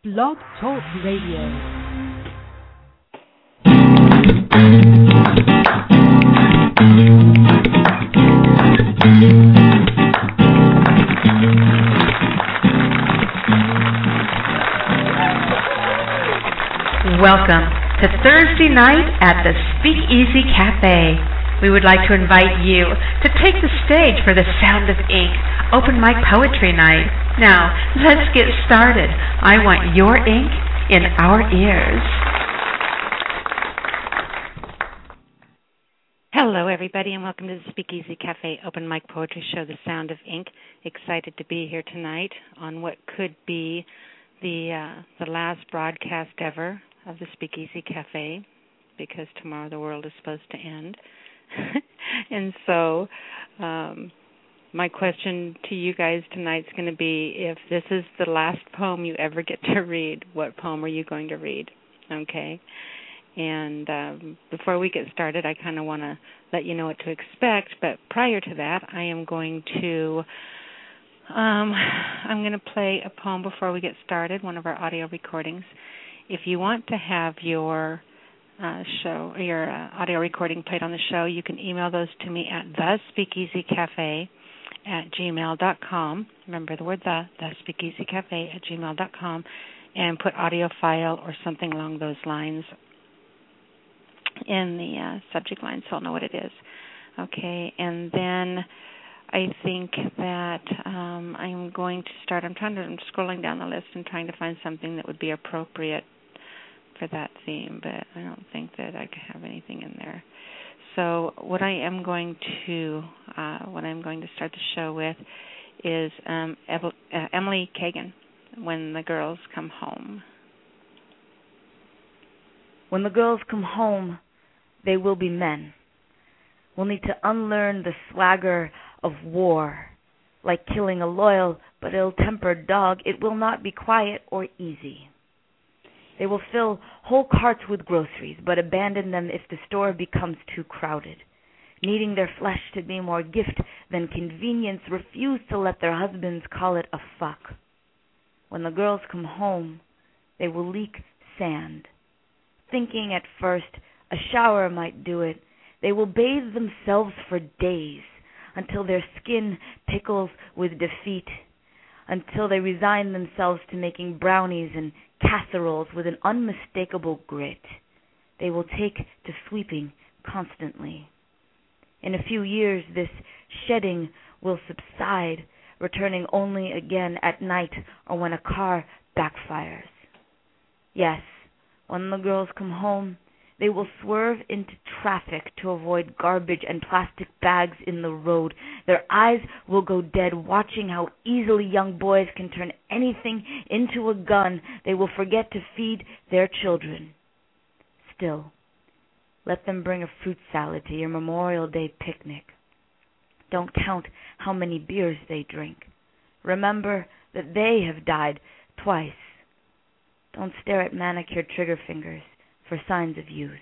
Blog Talk Radio. Welcome to Thursday night at the Speakeasy Cafe. We would like to invite you to take the stage for the Sound of Ink Open Mic Poetry Night. Now, let's get started. I want your ink in our ears. Hello, everybody, and welcome to the Speakeasy Cafe Open Mic Poetry Show, The Sound of Ink. Excited to be here tonight on what could be the last broadcast ever of the Speakeasy Cafe, because tomorrow the world is supposed to end. And so my question to you guys tonight is going to be, if this is the last poem you ever get to read, what poem are you going to read? Okay? And before we get started, I kind of want to let you know what to expect, but prior to that, I'm going to play a poem before we get started, one of our audio recordings. If you want to have your audio recording played on the show, you can email those to me at thespeakeasycafe@gmail.com. Remember the word thespeakeasycafe@gmail.com, and put audio file or something along those lines in the subject line so I'll know what it is. Okay, and then I think that I'm going to start. I'm scrolling down the list and trying to find something that would be appropriate for that theme, but I don't think that I could have anything in there. So what I'm going to start the show with is Emily Kagan, When the Girls Come Home. When the girls come home, they will be men. We'll need to unlearn the swagger of war. Like killing a loyal but ill-tempered dog, it will not be quiet or easy. They will fill whole carts with groceries, but abandon them if the store becomes too crowded. Needing their flesh to be more gift than convenience, refuse to let their husbands call it a fuck. When the girls come home, they will leak sand. Thinking at first a shower might do it, they will bathe themselves for days until their skin pickles with defeat, until they resign themselves to making brownies and casseroles with an unmistakable grit. They will take to sweeping constantly. In a few years, this shedding will subside, returning only again at night or when a car backfires. Yes, when the girls come home, they will swerve into traffic to avoid garbage and plastic bags in the road. Their eyes will go dead watching how easily young boys can turn anything into a gun. They will forget to feed their children. Still, let them bring a fruit salad to your Memorial Day picnic. Don't count how many beers they drink. Remember that they have died twice. Don't stare at manicured trigger fingers for signs of use.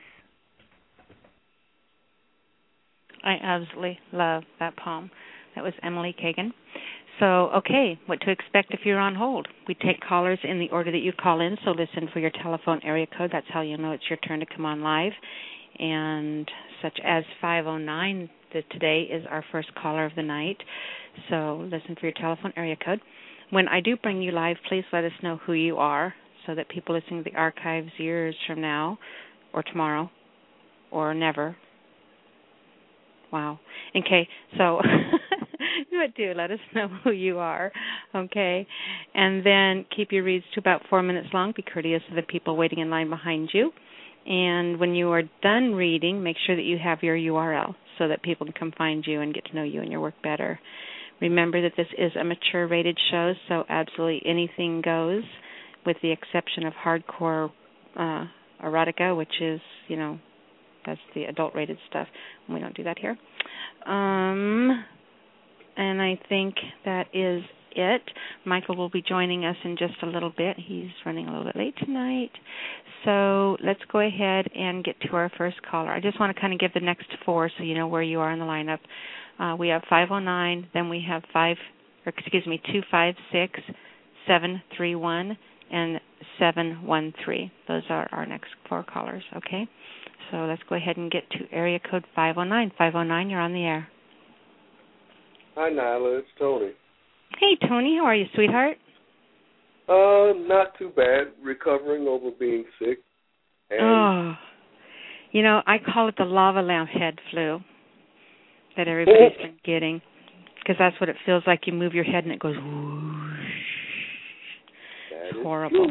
I absolutely love that poem. That was Emily Kagan. So, okay, what to expect if you're on hold. We take callers in the order that you call in, so listen for your telephone area code. That's how you know it's your turn to come on live. And such as 509, that today is our first caller of the night. So listen for your telephone area code. When I do bring you live, please let us know who you are, so that people listening to the archives years from now or tomorrow or never. Wow. Okay, so let us know who you are, okay? And then keep your reads to about 4 minutes long. Be courteous to the people waiting in line behind you. And when you are done reading, make sure that you have your URL so that people can come find you and get to know you and your work better. Remember that this is a mature-rated show, so absolutely anything goes, with the exception of hardcore erotica, which is, that's the adult-rated stuff. We don't do that here. And I think that is it. Michael will be joining us in just a little bit. He's running a little bit late tonight. So let's go ahead and get to our first caller. I just want to kind of give the next four so you know where you are in the lineup. We have 509, then we have 256-731, and 713. Those are our next 4 callers, okay? So let's go ahead and get to area code 509. 509, you're on the air. Hi, Nyla. It's Tony. Hey, Tony. How are you, sweetheart? Not too bad. Recovering over being sick. And I call it the lava lamp head flu that everybody's been getting, because that's what it feels like. You move your head and it goes whoosh. It's horrible.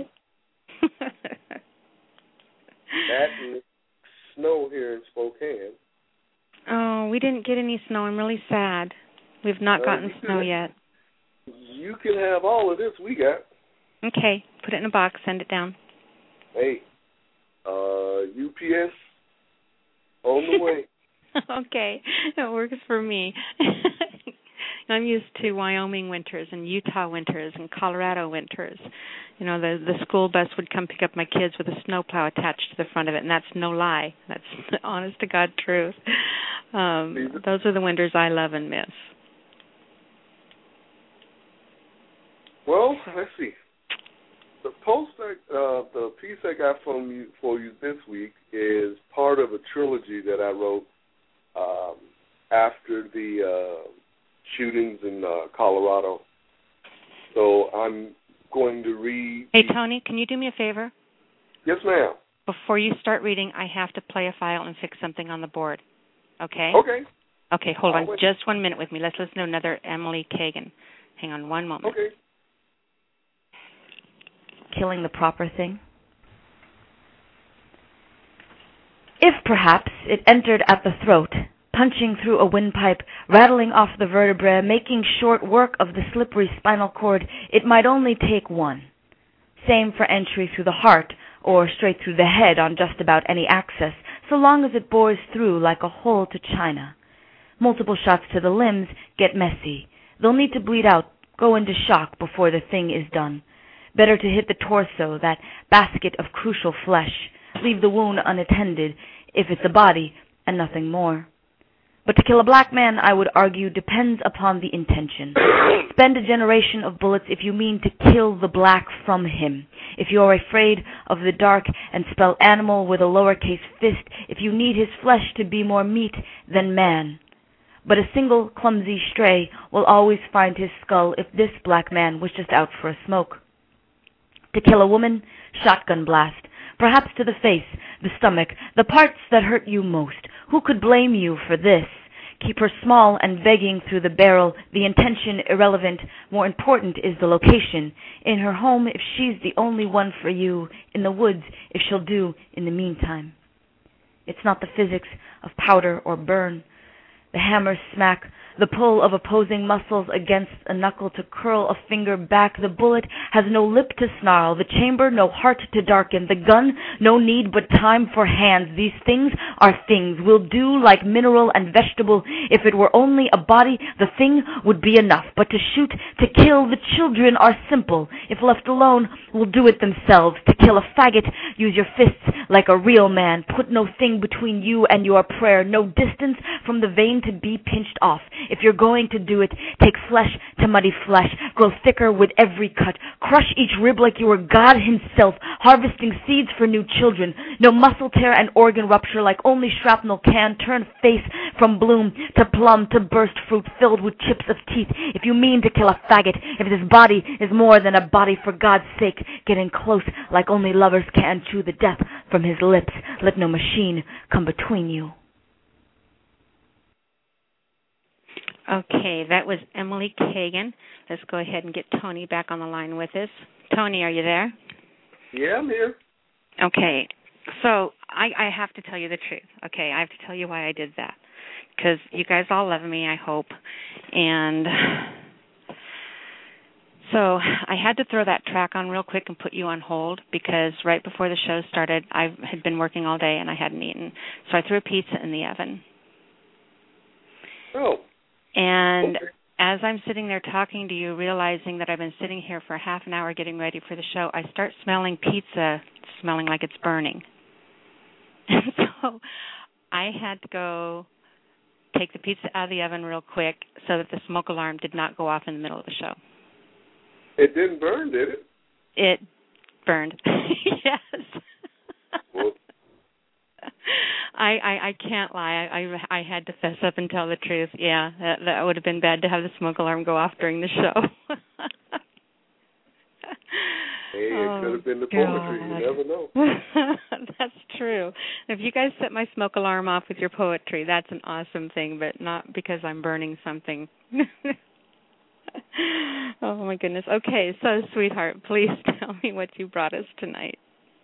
That and snow here in Spokane. Oh, we didn't get any snow. I'm really sad. We've not gotten snow yet. You can have all of this we got. Okay, put it in a box, send it down. Hey, UPS on the way. Okay, it works for me. I'm used to Wyoming winters and Utah winters and Colorado winters. The school bus would come pick up my kids with a snowplow attached to the front of it, and that's no lie. That's the honest to God truth. Those are the winters I love and miss. Well, let's see. The piece I got for you this week is part of a trilogy that I wrote after the shootings in Colorado. So I'm going to read. Hey, Tony, can you do me a favor? Yes, ma'am. Before you start reading, I have to play a file and fix something on the board. Okay? Okay. Okay, hold on just 1 minute with me. Let's listen to another Emily Kagan. Hang on one moment. Okay. Killing the proper thing? If perhaps it entered at the throat, punching through a windpipe, rattling off the vertebrae, making short work of the slippery spinal cord, it might only take one. Same for entry through the heart, or straight through the head on just about any axis, so long as it bores through like a hole to china. Multiple shots to the limbs get messy. They'll need to bleed out, go into shock before the thing is done. Better to hit the torso, that basket of crucial flesh, leave the wound unattended, if it's a body, and nothing more. But to kill a black man, I would argue, depends upon the intention. Spend a generation of bullets if you mean to kill the black from him. If you are afraid of the dark and spell animal with a lowercase fist, if you need his flesh to be more meat than man. But a single clumsy stray will always find his skull if this black man was just out for a smoke. To kill a woman, shotgun blast, perhaps to the face, the stomach, the parts that hurt you most. Who could blame you for this? Keep her small and begging through the barrel, the intention irrelevant. More important is the location. In her home if she's the only one for you, in the woods if she'll do in the meantime. It's not the physics of powder or burn. The hammer smack, the pull of opposing muscles against a knuckle to curl a finger back. The bullet has no lip to snarl, the chamber no heart to darken, the gun no need but time for hands. These things are things, will do like mineral and vegetable. If it were only a body, the thing would be enough. But to shoot, to kill, the children are simple. If left alone, will do it themselves. To kill a faggot, use your fists like a real man. Put no thing between you and your prayer, no distance from the vein to be pinched off. If you're going to do it, take flesh to muddy flesh, grow thicker with every cut, crush each rib like you were God himself, harvesting seeds for new children. No muscle tear and organ rupture like only shrapnel can, turn face from bloom to plum to burst fruit filled with chips of teeth. If you mean to kill a faggot, if this body is more than a body, for God's sake, get in close like only lovers can, chew the death from his lips. Let no machine come between you. Okay, that was Emily Kagan. Let's go ahead and get Tony back on the line with us. Tony, are you there? Yeah, I'm here. Okay, so I have to tell you the truth. Okay, I have to tell you why I did that. Because you guys all love me, I hope. And so I had to throw that track on real quick and put you on hold because right before the show started, I had been working all day and I hadn't eaten. So I threw a pizza in the oven. Oh. And as I'm sitting there talking to you, realizing that I've been sitting here for half an hour getting ready for the show, I start smelling pizza, smelling like it's burning. And so I had to go take the pizza out of the oven real quick so that the smoke alarm did not go off in the middle of the show. It didn't burn, did it? It burned. Yes. Whoops. I can't lie. I had to fess up and tell the truth. Yeah, that would have been bad to have the smoke alarm go off during the show. Hey, it could have been the poetry. You never know. That's true. If you guys set my smoke alarm off with your poetry, that's an awesome thing, but not because I'm burning something. Oh, my goodness. Okay, so, sweetheart, please tell me what you brought us tonight.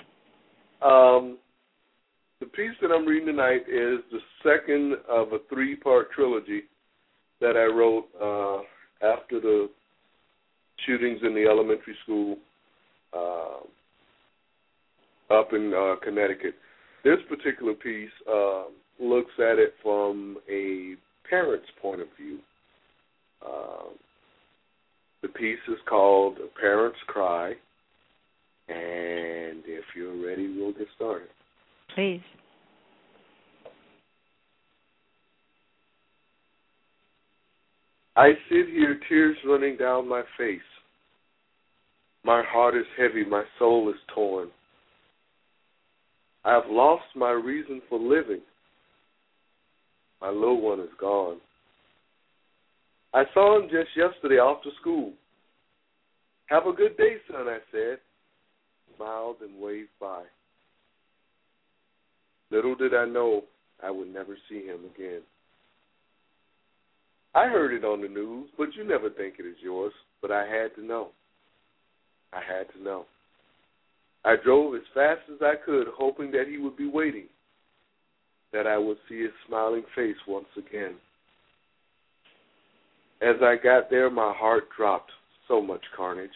The piece that I'm reading tonight is the second of a 3-part trilogy that I wrote after the shootings in the elementary school up in Connecticut. This particular piece looks at it from a parent's point of view. The piece is called A Parent's Cry, and if you're ready, we'll get started. Please. I sit here, tears running down my face. My heart is heavy, my soul is torn. I have lost my reason for living. My little one is gone. I saw him just yesterday after school. Have a good day, son, I said. Smiled and waved by. Little did I know I would never see him again. I heard it on the news, but you never think it is yours. But I had to know. I had to know. I drove as fast as I could, hoping that he would be waiting, that I would see his smiling face once again. As I got there, my heart dropped. So much carnage.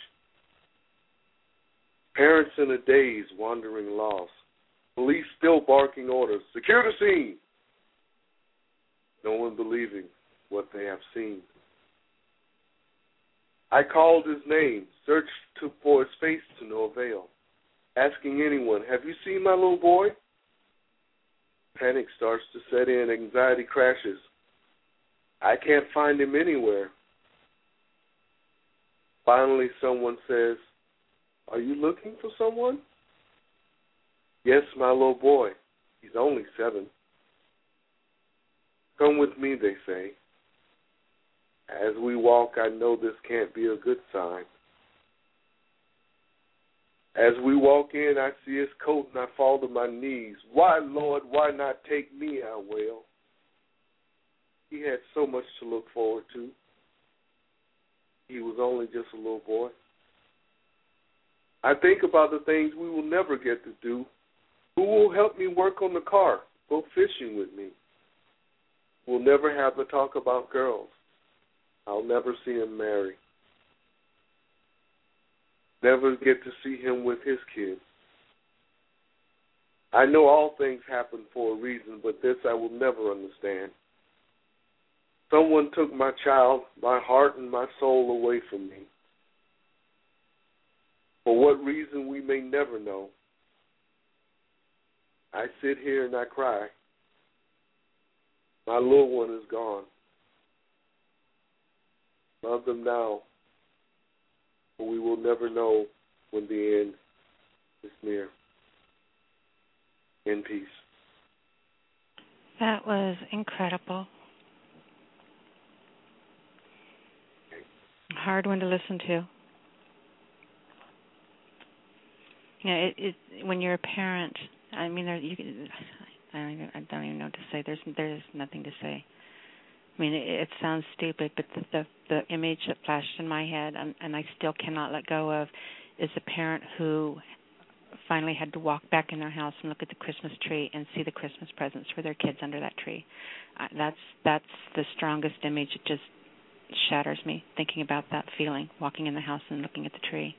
Parents in a daze, wandering lost. Police still barking orders. Secure the scene. No one believing what they have seen. I called his name, searched for his face to no avail, asking anyone, have you seen my little boy? Panic starts to set in, anxiety crashes. I can't find him anywhere. Finally, someone says, are you looking for someone? Yes, my little boy. He's only 7. Come with me, they say. As we walk, I know this can't be a good sign. As we walk in, I see his coat and I fall to my knees. Why, Lord, why not take me, I wail. He had so much to look forward to. He was only just a little boy. I think about the things we will never get to do. Who will help me work on the car, go fishing with me? We'll never have to talk about girls. I'll never see him marry. Never get to see him with his kids. I know all things happen for a reason, but this I will never understand. Someone took my child, my heart, and my soul away from me. For what reason we may never know. I sit here and I cry. My little one is gone. Love them now, but we will never know when the end is near. In peace. That was incredible. Hard one to listen to. Yeah, it when you're a parent, I mean, I don't even know what to say. There's nothing to say. I mean, it sounds stupid, but the image that flashed in my head, and I still cannot let go of, is a parent who finally had to walk back in their house and look at the Christmas tree and see the Christmas presents for their kids under that tree. That's the strongest image. It just shatters me thinking about that feeling, walking in the house and looking at the tree.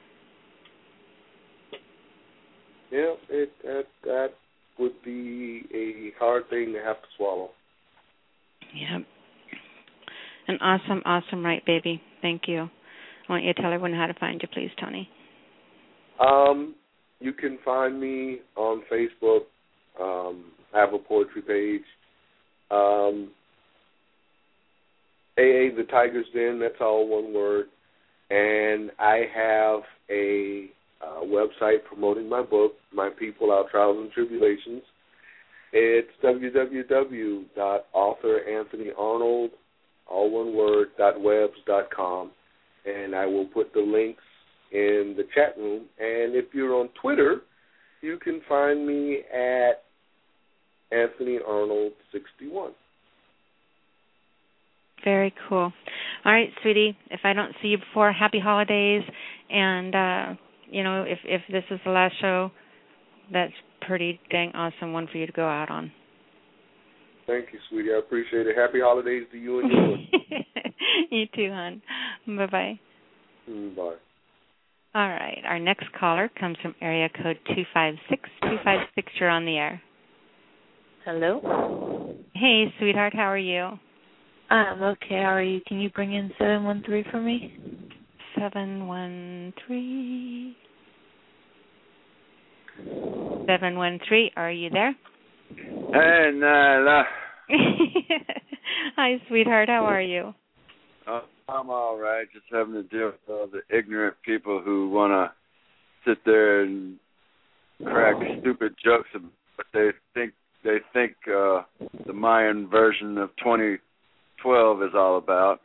Yeah, that would be a hard thing to have to swallow. Yeah. An awesome right, baby. Thank you. I want you to tell everyone how to find you, please, Tony. You can find me on Facebook. I have a poetry page. AA The Tiger's Den, that's all one word. And I have a website promoting my book, My People, Our Trials and Tribulations. It's www.authoranthonyarnold, all one word, .webs.com, and I will put the links in the chat room. And if you're on Twitter, you can find me at Anthony Arnold 61. Very cool. All right, sweetie, if I don't see you before, happy holidays. And, if this is the last show, that's pretty dang awesome one for you to go out on. Thank you, sweetie. I appreciate it. Happy holidays to you and yours. You too, hon. Bye-bye. Bye. All right. Our next caller comes from area code 256. 256, you're on the air. Hello? Hey, sweetheart, how are you? I'm okay. How are you? Can you bring in 713 for me? 713. 713, are you there? Hey, Nyla. Hi, sweetheart. How are you? I'm all right. Just having to deal with all the ignorant people who want to sit there and crack stupid jokes about what they think the Mayan version of 2012 is all about.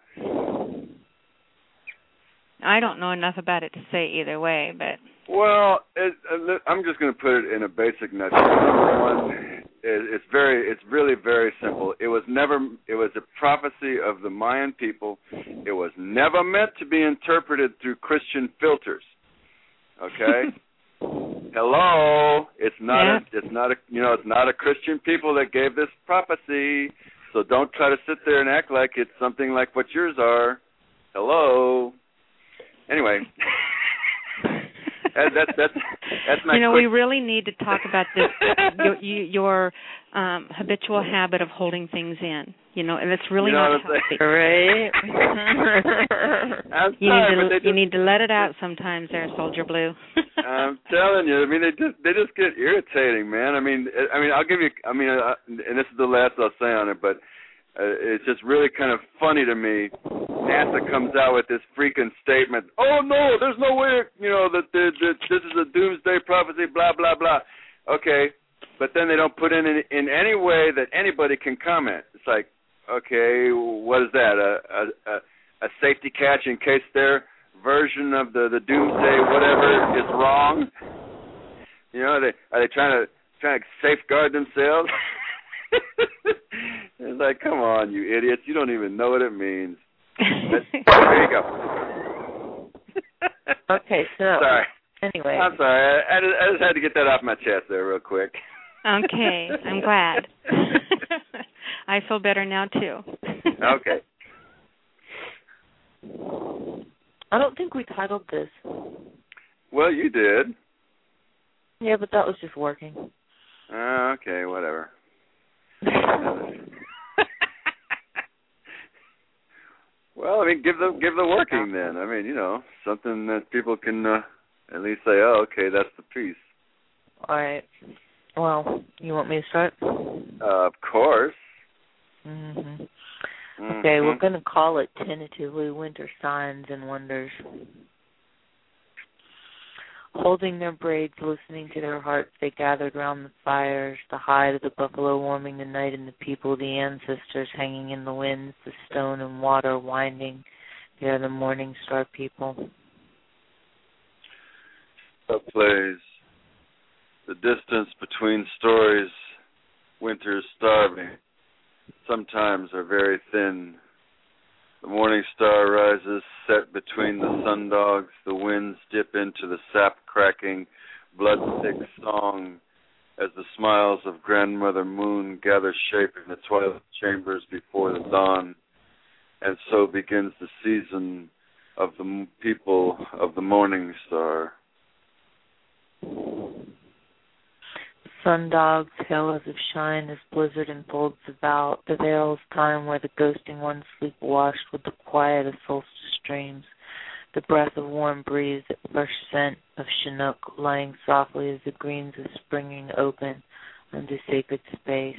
I don't know enough about it to say either way, but... Well, I'm just going to put it in a basic nutshell. Number one, it's really very simple. It was a prophecy of the Mayan people. It was never meant to be interpreted through Christian filters. Okay? Hello, it's not a Christian people that gave this prophecy. So don't try to sit there and act like it's something like what yours are. Hello. Anyway. That's my. We really need to talk about this. Your habitual habit of holding things in. And it's really not healthy. Right? You need to let it out sometimes, there, Soldier Blue. I'm telling you. I mean, they just get irritating, man. I mean, I'll give you. And this is the last I'll say on it, but it's just really kind of funny to me. NASA comes out with this freaking statement. Oh no, there's no way. That this is a doomsday prophecy. Blah blah blah. Okay, but then they don't put in any way that anybody can comment. It's like, okay, what is that? A safety catch in case their version of the doomsday whatever is wrong? Are they trying to safeguard themselves? It's like, come on, you idiots! You don't even know what it means. There you go. Okay, so sorry. Anyway, I'm sorry. I just had to get that off my chest there real quick. Okay, I'm glad. I feel better now too. Okay. I don't think we titled this. Well, you did. Yeah, but that was just working. Okay, whatever. Well, give the working then. Something that people can at least say, oh, okay, that's the piece. All right. Well, you want me to start? Of course. Mm-hmm. Okay, we're going to call it tentatively Winter Signs and Wonders. Holding their braids, listening to their hearts, they gathered round the fires, the hide of the buffalo warming the night, and the people, the ancestors hanging in the winds, the stone and water winding. They are the morning star people. That plays the distance between stories, winter's starving, sometimes are very thin. The morning star rises, set between the sundogs. The winds dip into the sap-cracking, blood-thick song as the smiles of Grandmother Moon gather shape in the twilight chambers before the dawn. And so begins the season of the people of the morning star. Sundogs, halos of shine as blizzard enfolds about. The veil's time where the ghosting ones sleep washed with the quiet of solstice streams. The breath of warm breeze, the fresh scent of Chinook lying softly as the greens of springing open unto sacred space.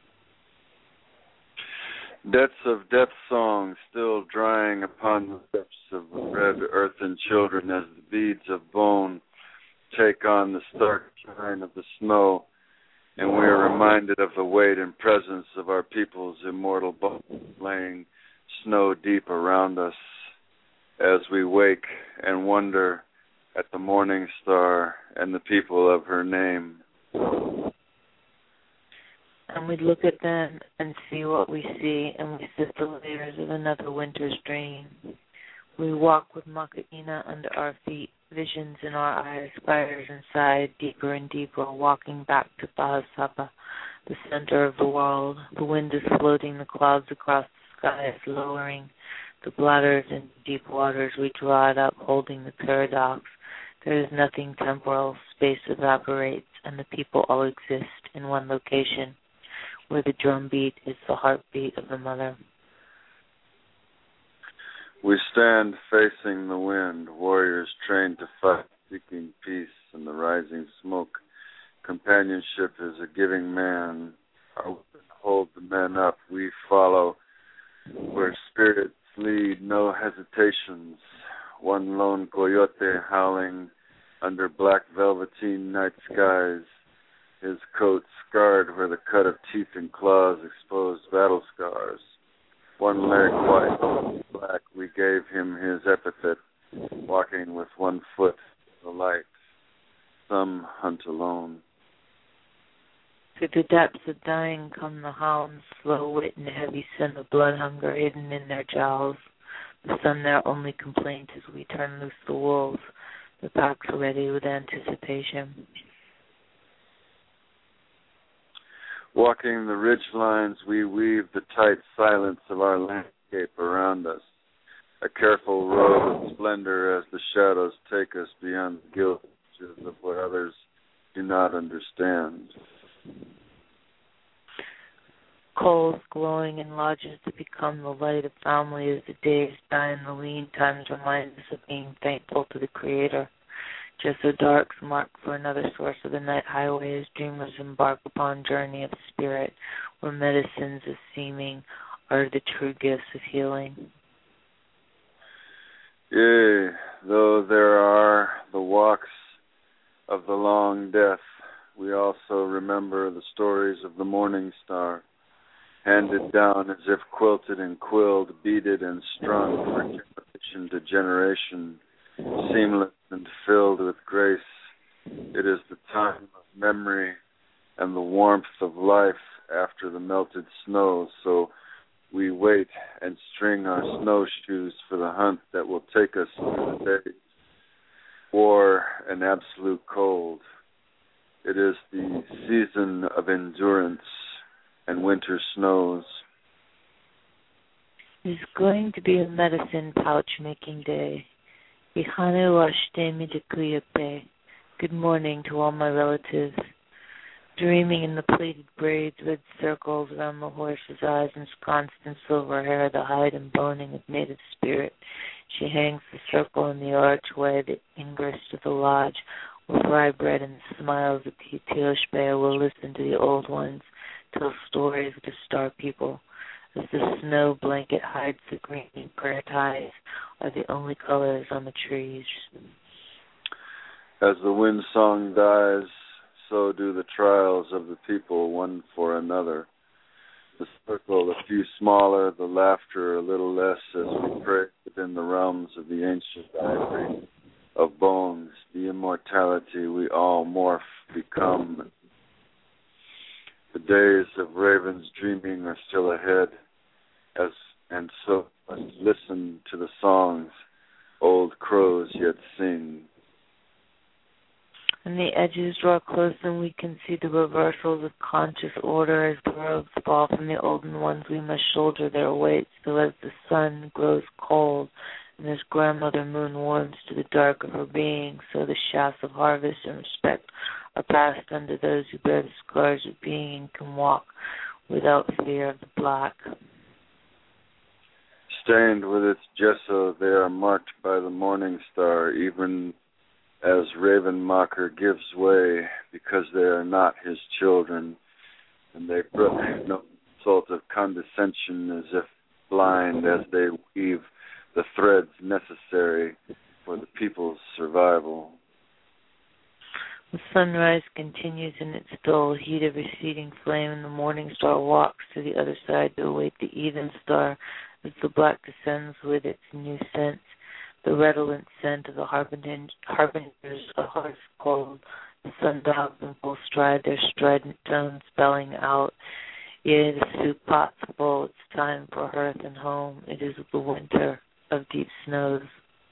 Depths of depth song still drying upon the lips of red earthen children as the beads of bone take on the stark shine of the snow, and we are reminded of the weight and presence of our people's immortal bones laying snow deep around us as we wake and wonder at the morning star and the people of her name. And we look at them and see what we see, and we sift the layers of another winter's dream. We walk with Makaina under our feet, visions in our eyes, fires inside, deeper and deeper, walking back to Pahasapa, the center of the world. The wind is floating the clouds across the skies, lowering the bladders into deep waters. We draw it up, holding the paradox. There is nothing temporal, space evaporates, and the people all exist in one location, where the drumbeat is the heartbeat of the mother. We stand facing the wind, warriors trained to fight, seeking peace in the rising smoke. Companionship is a giving man. Our women hold the men up. We follow where spirits lead, no hesitations. One lone coyote howling under black velveteen night skies. His coat scarred where the cut of teeth and claws exposed battle scars. One leg white, black, we gave him his epithet, walking with one foot in the light. Some hunt alone. To the depths of dying come the hounds, slow wit and heavy scent of blood hunger hidden in their jowls. The sun their only complaint as we turn loose the wolves, the packs ready with anticipation. Walking the ridge lines, we weave the tight silence of our landscape around us. A careful row of splendor as the shadows take us beyond the guilt of what others do not understand. Coals glowing in lodges to become the light of family as the days die and the lean times remind us of being thankful to the Creator. Just so dark's mark for another source of the night highway as dreamers embark upon journey of spirit, where medicines of seeming are the true gifts of healing. Yea, though there are the walks of the long death, we also remember the stories of the morning star, handed down as if quilted and quilled, beaded and strung from generation to generation, seamless and filled with grace. It is the time of memory and the warmth of life after the melted snow, so we wait and string our snowshoes for the hunt that will take us through the days, war and absolute cold. It is the season of endurance and winter snows. It is going to be a medicine pouch making day. Good morning to all my relatives. Dreaming in the plaited braids, red circles around the horse's eyes, ensconced in silver hair, the hide and boning of native spirit. She hangs the circle in the archway, the ingress to the lodge, with rye bread and smiles of Tioshbe will listen to the old ones, tell stories of the star people. As the snow blanket hides the green, prayer ties are the only colors on the trees. As the wind song dies, so do the trials of the people one for another. The circle a few smaller, the laughter a little less as we pray within the realms of the ancient ivory of bones, the immortality we all morph, become. The days of ravens dreaming are still ahead, and so must listen to the songs old crows yet sing. And the edges draw close and we can see the reversals of conscious order as the robes fall from the olden ones. We must shoulder their weight so as the sun grows cold and as grandmother moon warms to the dark of her being, so the shafts of harvest and respect are passed under those who bear the scars of being and can walk without fear of the black. Stained with its gesso, they are marked by the morning star, even as Ravenmocker gives way because they are not his children, and they brook no insult of condescension as if blind as they weave the threads necessary for the people's survival. The sunrise continues in its dull heat of receding flame, and the morning star walks to the other side to await the even star as the black descends with its new scent, the redolent scent of the harbingers of harsh cold. The sun dogs in full stride, their strident tones spelling out, "Yea, the soup pot's full, it's time for hearth and home. It is the winter of deep snows."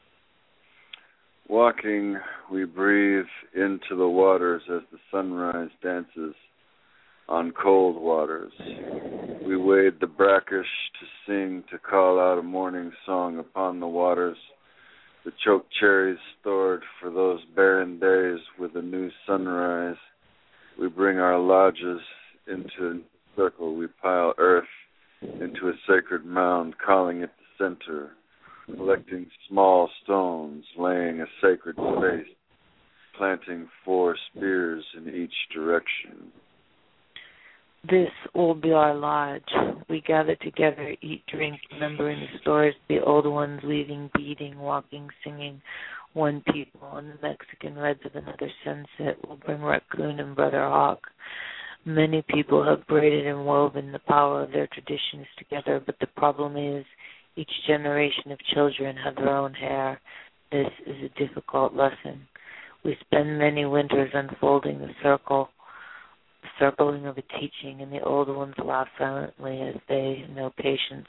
Walking, we breathe into the waters as the sunrise dances on cold waters. We wade the brackish to sing, to call out a morning song upon the waters. The choke cherries stored for those barren days with a new sunrise. We bring our lodges into a circle. We pile earth into a sacred mound, calling it the center, collecting small stones, laying a sacred space, planting 4 spears in each direction. This will be our lodge. We gather together, eat, drink, remembering the stories of the old ones, leaving, beating, walking, singing. One people on the Mexican reds of another sunset will bring raccoon and brother hawk. Many people have braided and woven the power of their traditions together, but the problem is each generation of children have their own hair. This is a difficult lesson. We spend many winters unfolding the circling of a teaching, and the old ones laugh silently as they know patience.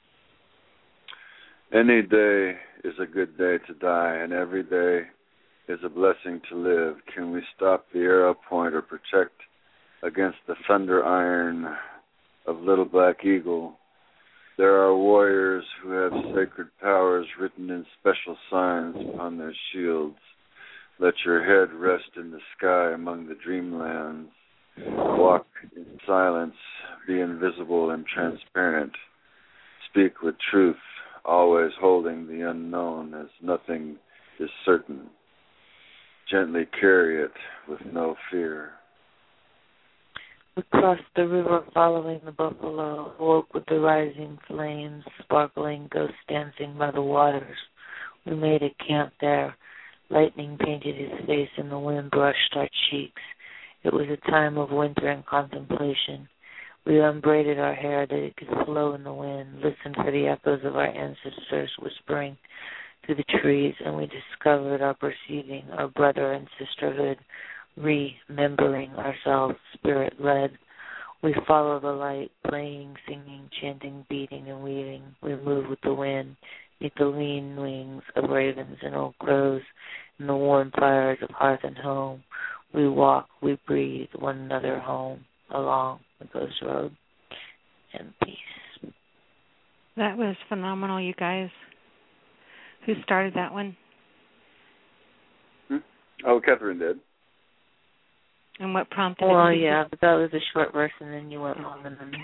Any day is a good day to die, and every day is a blessing to live. Can we stop the arrow point or protect against the thunder iron of Little Black Eagle? There are warriors who have sacred powers written in special signs upon their shields. Let your head rest in the sky among the dreamlands. Walk in silence, be invisible and transparent. Speak with truth, always holding the unknown as nothing is certain. Gently carry it with no fear. We crossed the river following the buffalo, woke with the rising flames, sparkling ghosts dancing by the waters. We made a camp there. Lightning painted his face and the wind brushed our cheeks. It was a time of winter and contemplation. We unbraided our hair that it could flow in the wind, listened for the echoes of our ancestors whispering through the trees, and we discovered our perceiving, our brother and sisterhood, remembering ourselves spirit-led. We follow the light, playing, singing, chanting, beating, and weaving. We move with the wind, meet the lean wings of ravens and old crows, and the warm fires of hearth and home. We walk, we breathe one another home along the ghost road and peace. That was phenomenal, you guys. Who started that one? Oh, Catherine did. And what prompted it? Well, yeah, but that was a short verse, and then you went long, and then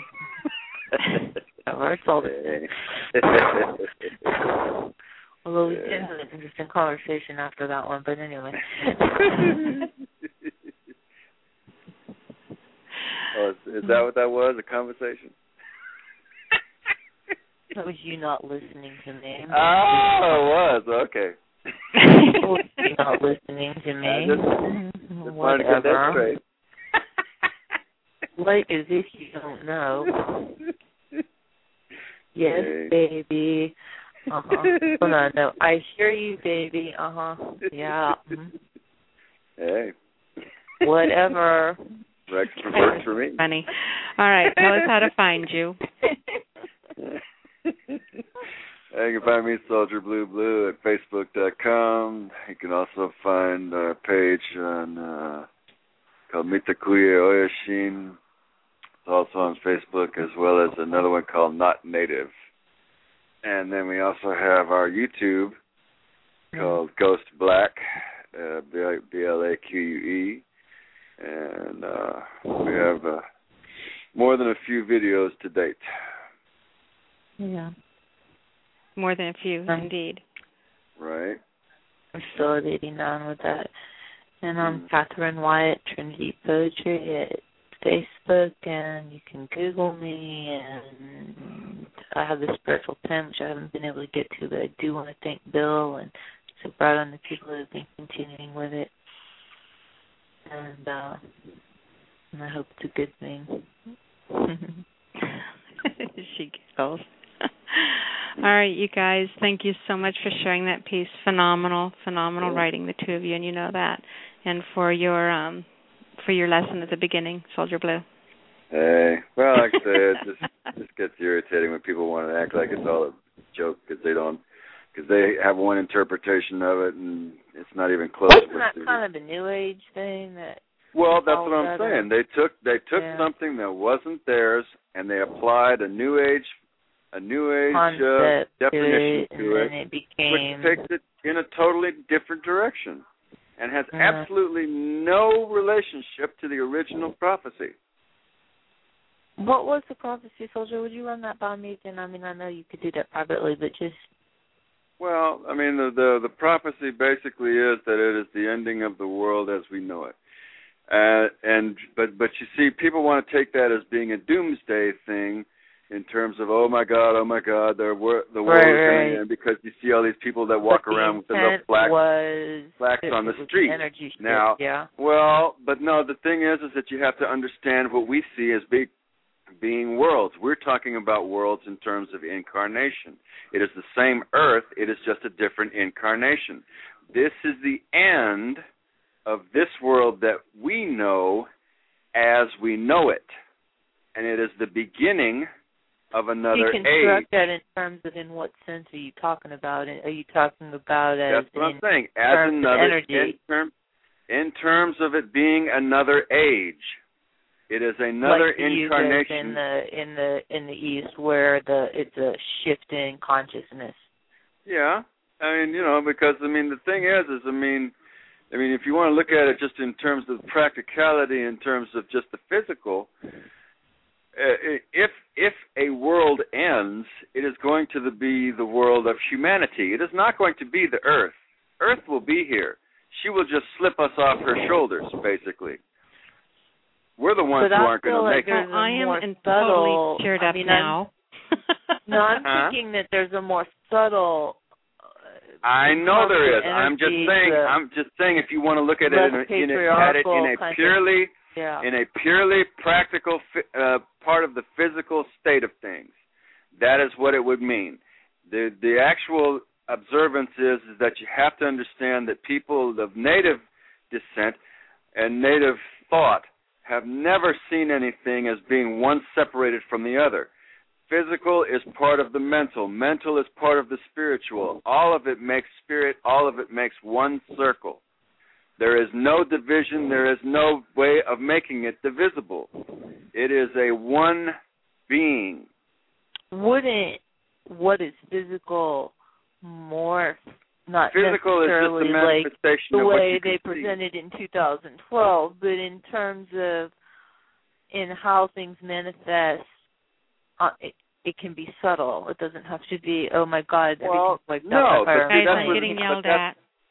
I told it. Although we did have an interesting conversation after that one, but anyway. Oh, is that what that was, a conversation? That was you not listening to me. Oh, it was, okay. You not listening to me. Just wanted to get that straight. Like as if you don't know. Yes, hey. Baby. Hold on, no. I hear you, baby. Yeah. Hey. Whatever. Works for me. Funny. All right, tell us how to find you. You can find me, Soldier Blue Blue, at Facebook.com. You can also find our page on called Mitakuye Oyashin. It's also on Facebook, as well as another one called Not Native. And then we also have our YouTube called Ghost Black, BLAQUE. And we have more than a few videos to date. Yeah. More than a few, indeed. Right. I'm still at 89 with that. And I'm Catherine Wyatt, Trinity Poetry at Facebook, and you can Google me, and I have the spiritual pen, which I haven't been able to get to, but I do want to thank Bill and so proud on the people that have been continuing with it. and I hope it's a good thing. She giggles. All right, you guys, thank you so much for sharing that piece. Phenomenal writing, the two of you, and you know that. And for your lesson at the beginning, Soldier Blue. Hey, well, like I said, it just gets irritating when people want to act like it's all a joke because they have one interpretation of it and it's not even close. Wasn't that kind of a New Age thing that? Well, that's what I'm saying. They took something that wasn't theirs and they applied a New Age definition to it, which takes it in a totally different direction and has absolutely no relationship to the original prophecy. What was the prophecy, Soldier? Would you run that by me again? I mean, I know you could do that privately, but just... Well, I mean, the prophecy basically is that it is the ending of the world as we know it. But you see, people want to take that as being a doomsday thing in terms of, oh my God, the world is going to end, because you see all these people that walk around with the little blacks on the street. Now, well, but no, the thing is that you have to understand what we see as being worlds. We're talking about worlds in terms of incarnation. It is the same earth, it is just a different incarnation. This is the end of this world that we know as we know it. And it is the beginning of another age. Deconstruct that in terms of, in what sense are you talking about? Are you talking about as That's what I'm saying. As another energy? In terms of it being another age. It is another incarnation in the East, where it's a shift in consciousness. Yeah, I mean, because the thing is, if you want to look at it just in terms of practicality, in terms of just the physical, if a world ends, it is going to be the world of humanity. It is not going to be the Earth. Earth will be here. She will just slip us off her shoulders, basically. We're the ones who aren't going to make it. I am totally cheered up now. I'm thinking that there's a more subtle. I know there is. I'm just saying. If you want to look at it in a purely practical part of the physical state of things, that is what it would mean. The actual observance is that you have to understand that people of native descent and native thought have never seen anything as being one separated from the other. Physical is part of the mental. Mental is part of the spiritual. All of it makes spirit. All of it makes one circle. There is no division. There is no way of making it divisible. It is a one being. Wouldn't what is physical morph? Not physical necessarily is just a manifestation like the of what way you they presented in 2012, but in terms of in how things manifest, it can be subtle. It doesn't have to be, oh my God, everything's wiped out by fire. Guys, I'm getting yelled at.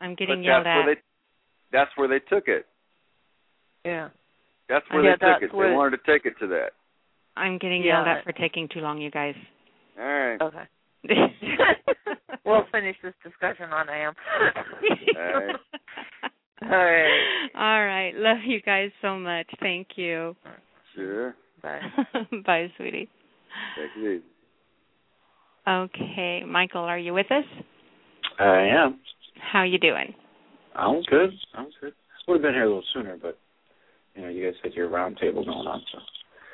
That's where they took it. Yeah. That's where they took it. They wanted to take it to that. I'm getting yelled at for taking too long, you guys. All right. Okay. We'll finish this discussion on AM. All right. All right. Love you guys so much. Thank you. Sure. Bye. Bye, sweetie. Take it easy. Okay. Michael, are you with us? I am. How you doing? I'm good. Would have been here a little sooner, but you guys had your round table going on, so.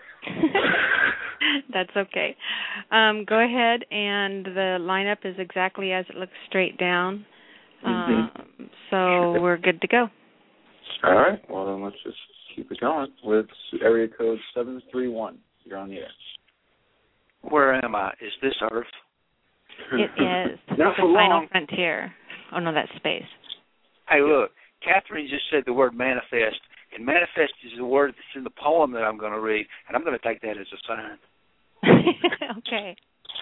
That's okay. Go ahead, and the lineup is exactly as it looks straight down. So we're good to go. All right. Well, then let's just keep it going with area code 731. You're on the air. Where am I? Is this Earth? It is. Not the for final long. frontier. Oh, no, that's space. Hey, look, Catherine just said the word manifest, and manifest is the word that's in the poem that I'm going to read, and I'm going to take that as a sign. Okay.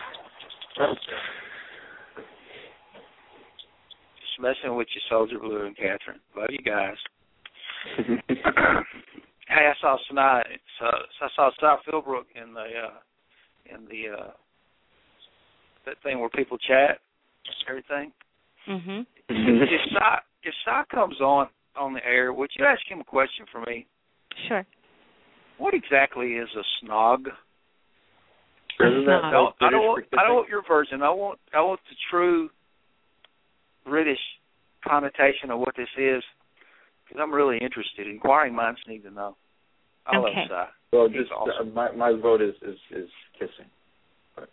Just messing with you, Soldier Blue and Catherine. Love you guys. Hey, I saw tonight. I saw South Philbrook in the that thing where people chat, everything. Mhm. If Cy comes on on the air, would you ask him a question for me? Sure. What exactly is a snog? No, I don't want your version. I want the true British connotation of what this is, because I'm really interested. Inquiring minds need to know. I love Cy. Well, He's just awesome. my vote is kissing. But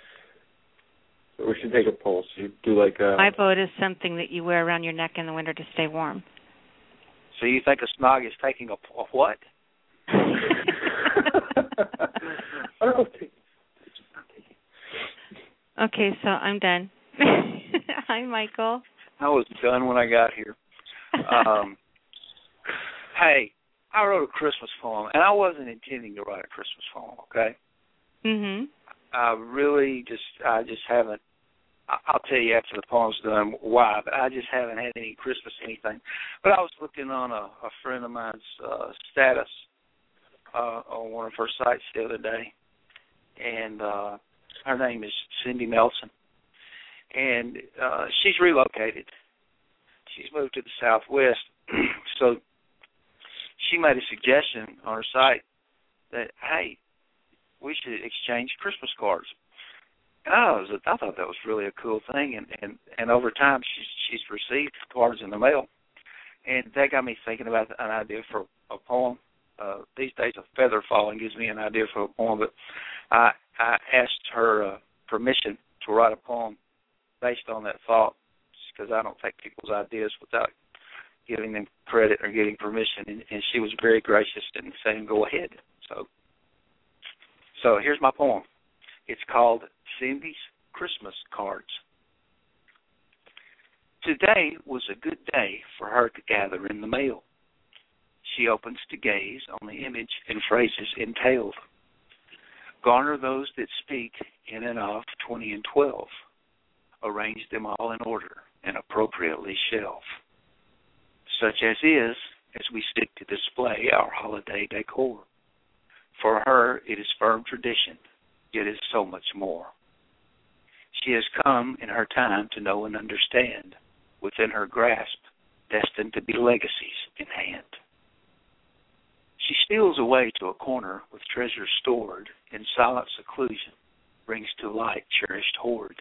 we should take a poll. So you do like a. My vote is something that you wear around your neck in the winter to stay warm. So you think a snog is taking a what? Okay, so I'm done. Hi, Michael. I was done when I got here. Hey, I wrote a Christmas poem, and I wasn't intending to write a Christmas poem, okay? Mhm. I just haven't. I'll tell you after the poem's done why, but I just haven't had any Christmas anything. But I was looking on a friend of mine's status on one of her sites the other day, and her name is Cindy Nelson, and she's relocated. She's moved to the Southwest, so she made a suggestion on her site that, hey, we should exchange Christmas cards. And I thought that was really a cool thing, and over time she's received cards in the mail, and that got me thinking about an idea for a poem. These days, a feather falling gives me an idea for a poem, but I asked her permission to write a poem based on that thought, because I don't take people's ideas without giving them credit or getting permission, and she was very gracious in saying go ahead. So here's my poem. It's called Cindy's Christmas Cards. Today was a good day for her to gather in the mail. She opens to gaze on the image and phrases entailed. Garner those that speak in and of 20 and 12. Arrange them all in order and appropriately shelf. Such as we seek to display our holiday decor. For her, it is firm tradition, yet is so much more. She has come in her time to know and understand, within her grasp, destined to be legacies in hand. She steals away to a corner with treasures stored, in silent seclusion, brings to light cherished hoard.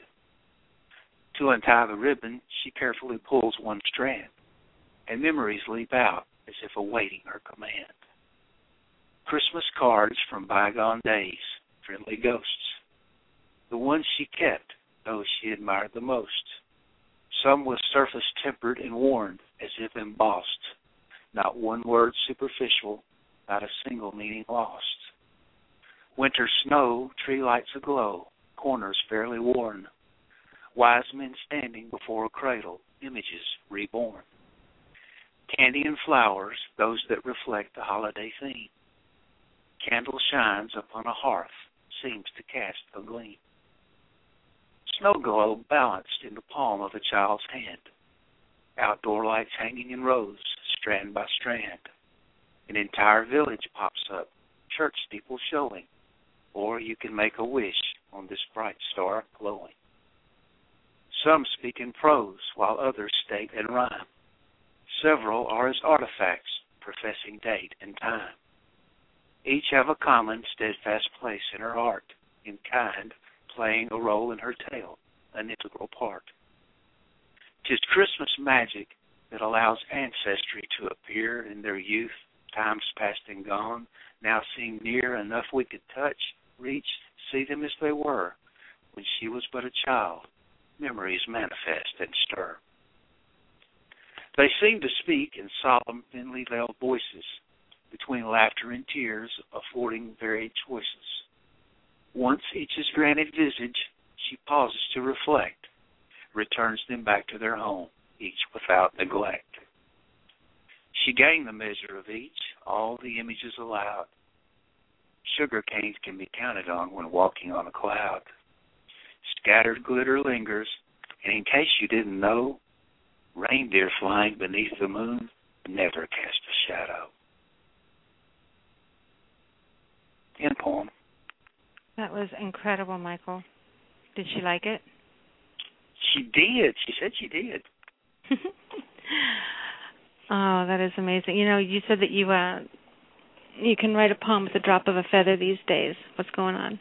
To untie the ribbon, she carefully pulls one strand, and memories leap out as if awaiting her command. Christmas cards from bygone days, friendly ghosts. The ones she kept, those she admired the most. Some with surface tempered and worn, as if embossed. Not one word superficial, not a single meaning lost. Winter snow, tree lights aglow, corners fairly worn. Wise men standing before a cradle, images reborn. Candy and flowers, those that reflect the holiday theme. Candle shines upon a hearth, seems to cast a gleam. Snow globe balanced in the palm of a child's hand. Outdoor lights hanging in rows, strand by strand. An entire village pops up, church steeple showing. Or you can make a wish on this bright star glowing. Some speak in prose, while others state and rhyme. Several are as artifacts, professing date and time. Each have a common, steadfast place in her heart, in kind, playing a role in her tale, an integral part. 'Tis Christmas magic that allows ancestry to appear in their youth, times past and gone, now seem near enough we could touch, reach, see them as they were, when she was but a child, memories manifest and stir. They seem to speak in solemn, thinly veiled voices, between laughter and tears, affording varied choices. Once each is granted visage, she pauses to reflect, returns them back to their home, each without neglect. She gained the measure of each, all the images allowed. Sugar canes can be counted on when walking on a cloud. Scattered glitter lingers, and in case you didn't know, reindeer flying beneath the moon never cast a shadow. End poem. That was incredible, Michael. Did she like it? She did. She said she did. Oh, that is amazing. You know, you said that you can write a poem with the drop of a feather these days. What's going on?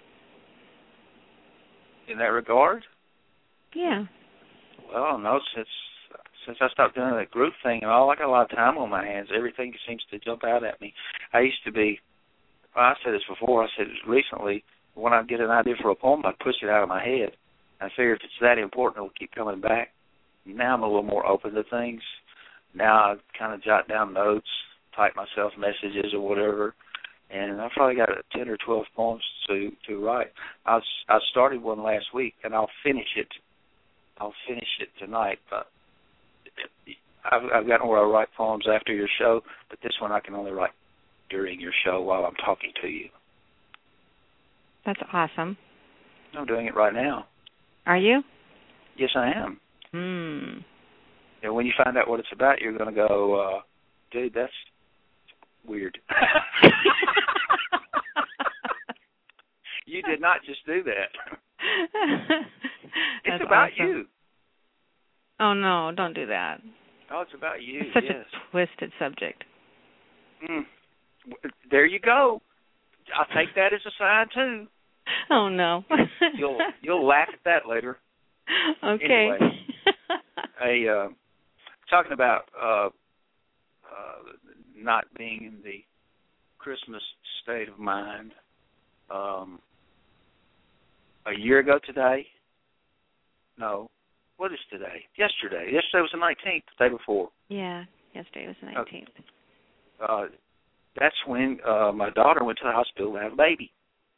In that regard? Yeah. Well, no, since I stopped doing that group thing and all, I got a lot of time on my hands. Everything seems to jump out at me. I used to be, well, I said this before, I said this recently, when I get an idea for a poem, I push it out of my head. I figure if it's that important, it'll keep coming back. Now I'm a little more open to things. Now I kind of jot down notes, type myself messages or whatever, and I've probably got 10 or 12 poems to write. I started one last week, and I'll finish it. Tonight, but I've gotten where I write poems after your show, but this one I can only write during your show while I'm talking to you. That's awesome. I'm doing it right now. Are you? Yes, I am. And when you find out what it's about, you're going to go, dude, that's weird. You did not just do that. It's about awesome. You. Oh, no, don't do that. Oh, it's about you. It's such a twisted subject. There you go. I'll take that as a sign, too. Oh, no. You'll laugh at that later. Okay. Anyway, talking about not being in the Christmas state of mind, a year ago today, no, what is today? Yesterday. Yesterday was the 19th, the day before. Yeah, yesterday was the 19th. That's when my daughter went to the hospital to have a baby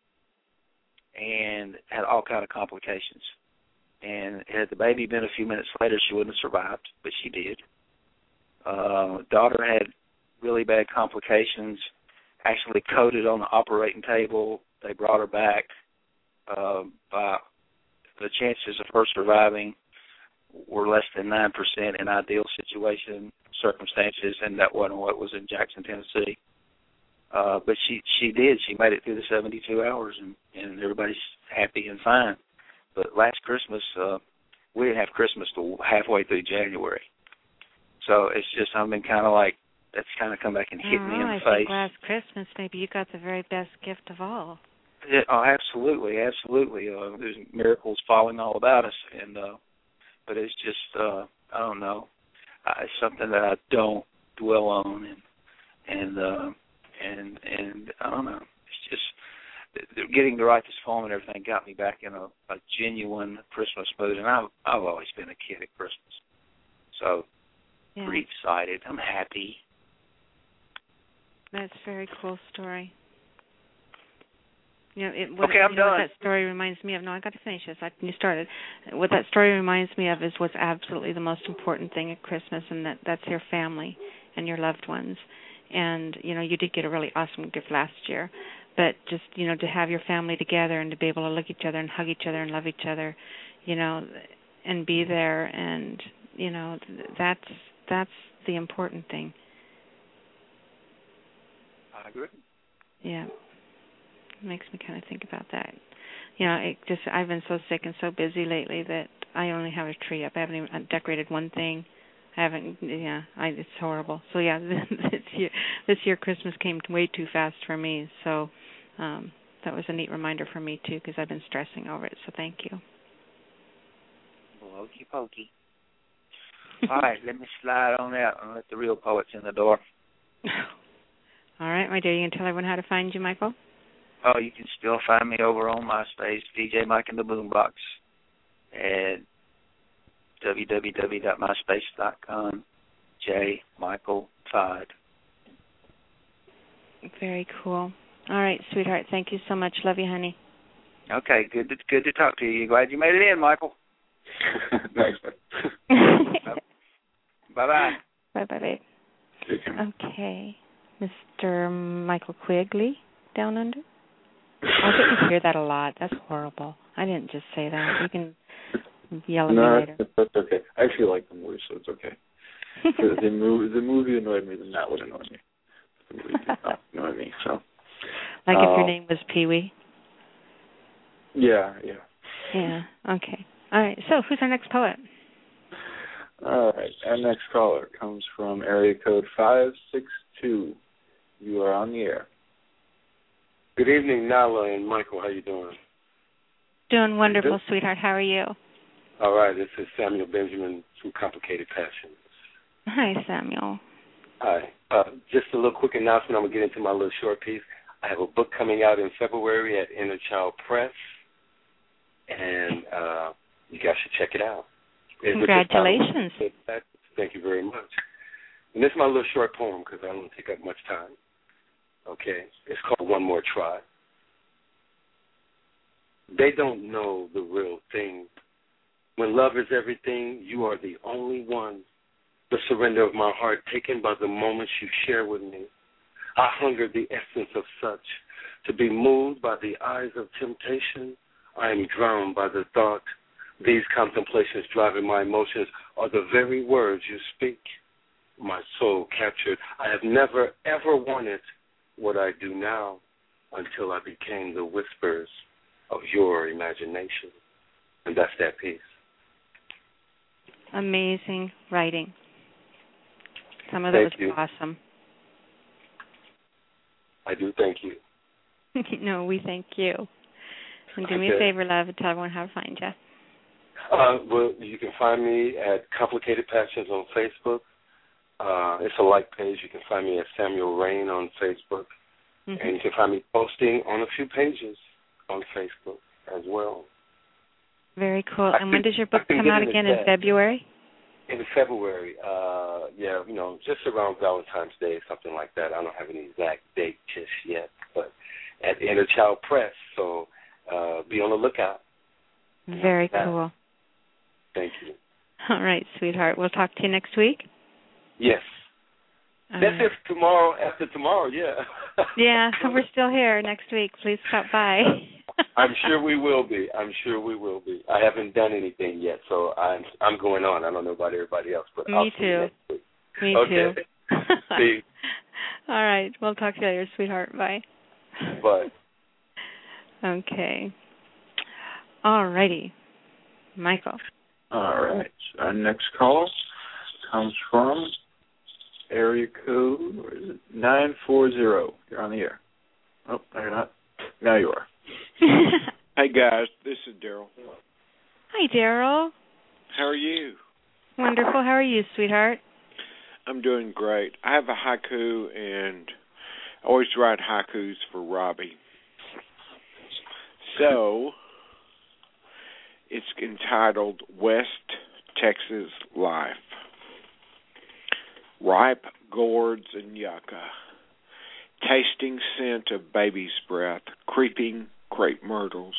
and had all kind of complications. And had the baby been a few minutes later, she wouldn't have survived, but she did. Daughter had really bad complications, actually coded on the operating table. They brought her back. By the chances of her surviving were less than 9% in ideal circumstances, and that wasn't what was in Jackson, Tennessee. But she did. She made it through the 72 hours, and everybody's happy and fine. But last Christmas, we didn't have Christmas till halfway through January. So it's just, I've been kind of like, that's kind of come back and hit me in the face. I think last Christmas maybe you got the very best gift of all. Yeah, oh, absolutely. There's miracles falling all about us, and but it's just I don't know. It's something that I don't dwell on, and I don't know. It's just getting to write this poem and everything got me back in a genuine Christmas mood, and I've always been a kid at Christmas, so pretty excited. I'm happy. That's a very cool story. You know, I'm done. What that story reminds me of, no, I got to finish this. You started. What that story reminds me of is what's absolutely the most important thing at Christmas, and that's your family and your loved ones. And, you know, you did get a really awesome gift last year, but just, you know, to have your family together and to be able to look at each other and hug each other and love each other, you know, and be there, and, you know, that's the important thing. I agree. Yeah. It makes me kind of think about that. You know, I've been so sick and so busy lately that I only have a tree up. I haven't even decorated one thing. It's horrible. So yeah, this year Christmas came way too fast for me. So that was a neat reminder for me too, because I've been stressing over it. So thank you. Well, okey pokey. All right, let me slide on out and let the real poets in the door. All right, my dear. You can tell everyone how to find you, Michael? Oh, you can still find me over on MySpace, DJ Mike in the Boombox, at www.myspace.com, J. Michael Todd. Very cool. All right, sweetheart. Thank you so much. Love you, honey. Okay, good to talk to you. Glad you made it in, Michael. Thanks, Bye-bye. Bye-bye, babe. Okay. Mr. Michael Quigley, Down Under? I get to hear that a lot. That's horrible. I didn't just say that. You can yell at me later. No, that's okay. I actually like the movie, so it's okay. The movie annoyed me, then that would annoy me. The movie did not annoy me, so. Like if your name was Pee-wee? Yeah. Yeah, okay. All right, so who's our next poet? All right. Our next caller comes from area code 562. You are on the air. Good evening, Nala and Michael. How you doing? Doing wonderful, sweetheart. How are you? All right. This is Samuel Benjamin from Complicated Passions. Hi, Samuel. Hi. Just a little quick announcement. I'm going to get into my little short piece. I have a book coming out in February at Inner Child Press, and you guys should check it out. Congratulations. Thank you very much. And this is my little short poem because I don't want to take up much time. Okay? It's called One More Try. They don't know the real thing. When love is everything, you are the only one. The surrender of my heart taken by the moments you share with me. I hunger the essence of such. To be moved by the eyes of temptation, I am drowned by the thought. These contemplations driving my emotions are the very words you speak. My soul captured. I have never, ever wanted what I do now until I became the whispers of your imagination. And that's that piece. Amazing writing. Some of it was awesome. I do thank you. No, we thank you. And do me a favor, love, and tell everyone how to find you. Well, you can find me at Complicated Passions on Facebook. It's a like page. You can find me at Samuel Rain on Facebook. Mm-hmm. And you can find me posting on a few pages on Facebook as well. Very cool. And when does your book come out again? In February? In February. Just around Valentine's Day, something like that. I don't have any exact date just yet, but at Inner Child Press. So be on the lookout. Very cool. Thank you. All right, sweetheart. We'll talk to you next week? Yes. That's if tomorrow, after tomorrow, yeah. Yeah, so we're still here next week. Please stop by. I'm sure we will be. I haven't done anything yet, so I'm going on. I don't know about everybody else, but I'll see you next week. Me too. See. All right. We'll talk to you later, sweetheart. Bye. Bye. Okay. All righty. Michael. All right. Our next caller comes from area code 940. You're on the air. Oh, no, you're not. Now you are. Hey, guys. This is Daryl. Hi, Daryl. How are you? Wonderful. How are you, sweetheart? I'm doing great. I have a haiku, and I always write haikus for Robbie. So, it's entitled West Texas Life. Ripe gourds and yucca, tasting scent of baby's breath, creeping crepe myrtles,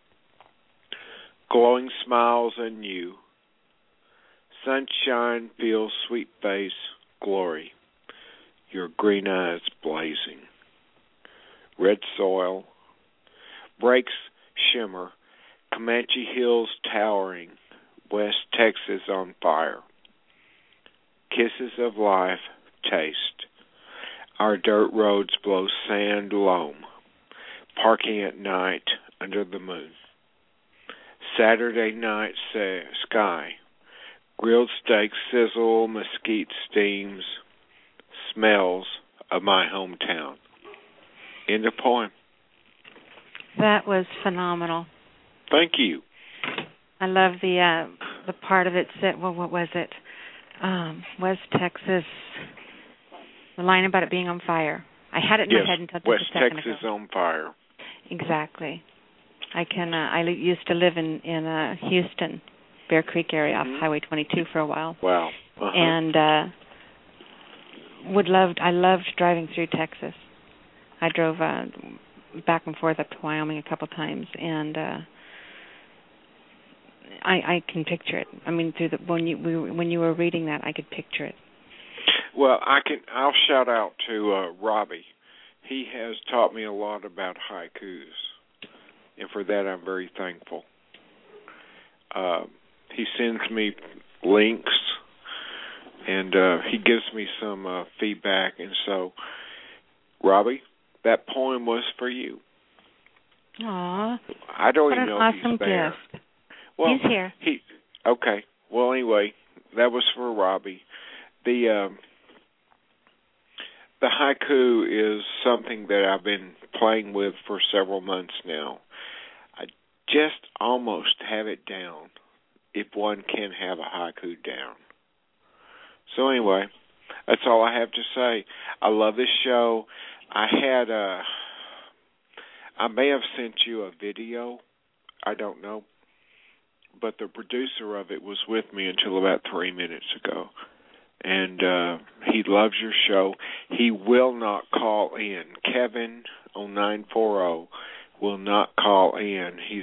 glowing smiles and you, sunshine fills sweet face, glory, your green eyes blazing, red soil, breaks shimmer, Comanche Hills towering, West Texas on fire. Kisses of life, taste. Our dirt roads blow sand loam, parking at night under the moon. Saturday night sky, grilled steaks sizzle, mesquite steams, smells of my hometown. End of poem. That was phenomenal. Thank you. I love the part of it said, well, what was it? West Texas, the line about it being on fire. I had it in my head until just a second West Texas ago. on fire. Exactly. I used to live in Houston, Bear Creek area off Highway 22 for a while. Wow. Uh-huh. And I loved driving through Texas. I drove back and forth up to Wyoming a couple times, and I can picture it. I mean, when you were reading that, I could picture it. Well, I'll shout out to Robbie. He has taught me a lot about haikus, and for that I'm very thankful. He sends me links, and he gives me some feedback, and so, Robbie, that poem was for you. Aw, I don't what even an know if awesome he's there. gift. Well, he's here. Okay. Well, anyway, that was for Robbie. The haiku is something that I've been playing with for several months now. I just almost have it down, if one can have a haiku down. So anyway, that's all I have to say. I love this show. I may have sent you a video. I don't know. But the producer of it was with me until about 3 minutes ago. And he loves your show. He will not call in. Kevin on 940 will not call in. He's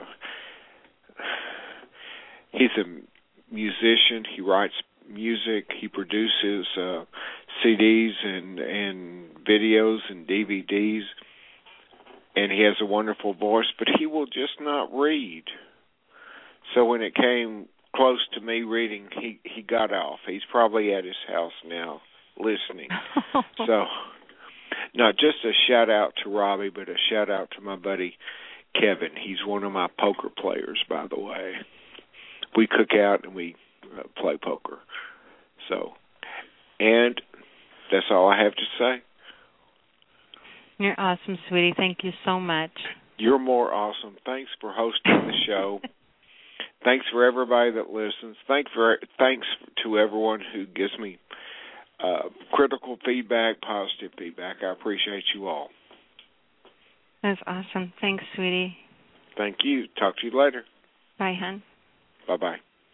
a musician. He writes music. He produces CDs and videos and DVDs. And he has a wonderful voice, but he will just not read. So when it came close to me reading, he got off. He's probably at his house now listening. So, not just a shout-out to Robbie, but a shout-out to my buddy Kevin. He's one of my poker players, by the way. We cook out and we play poker. So, and that's all I have to say. You're awesome, sweetie. Thank you so much. You're more awesome. Thanks for hosting the show. Thanks for everybody that listens. Thanks to everyone who gives me critical feedback, positive feedback. I appreciate you all. That's awesome. Thanks, sweetie. Thank you. Talk to you later. Bye, hon. Bye-bye.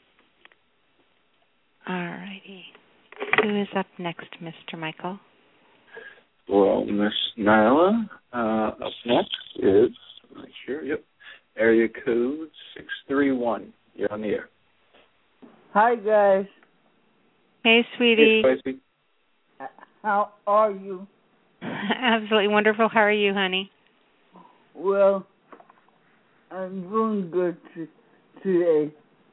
All righty. Who is up next, Mr. Michael? Well, Miss Nyla, up next is, make sure, yep, area code 631. You're on the air. Hi, guys. Hey, sweetie. Hey, Spicy. How are you? Absolutely wonderful. How are you, honey? Well, I'm doing good today.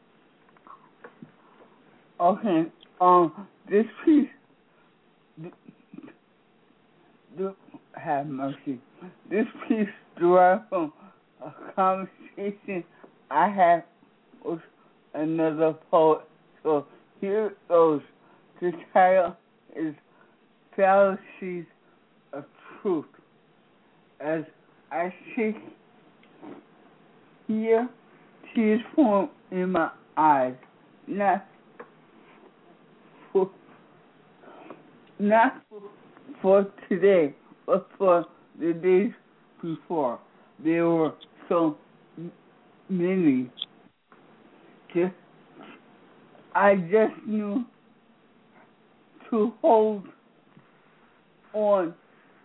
Okay, this piece, have mercy. This piece derived from a conversation I had with another poet. So here it goes. The title is Fallacies of Truth. As I sit here, tears form in my eyes. Not for today, but for the days before. There were so many. I just knew to hold on.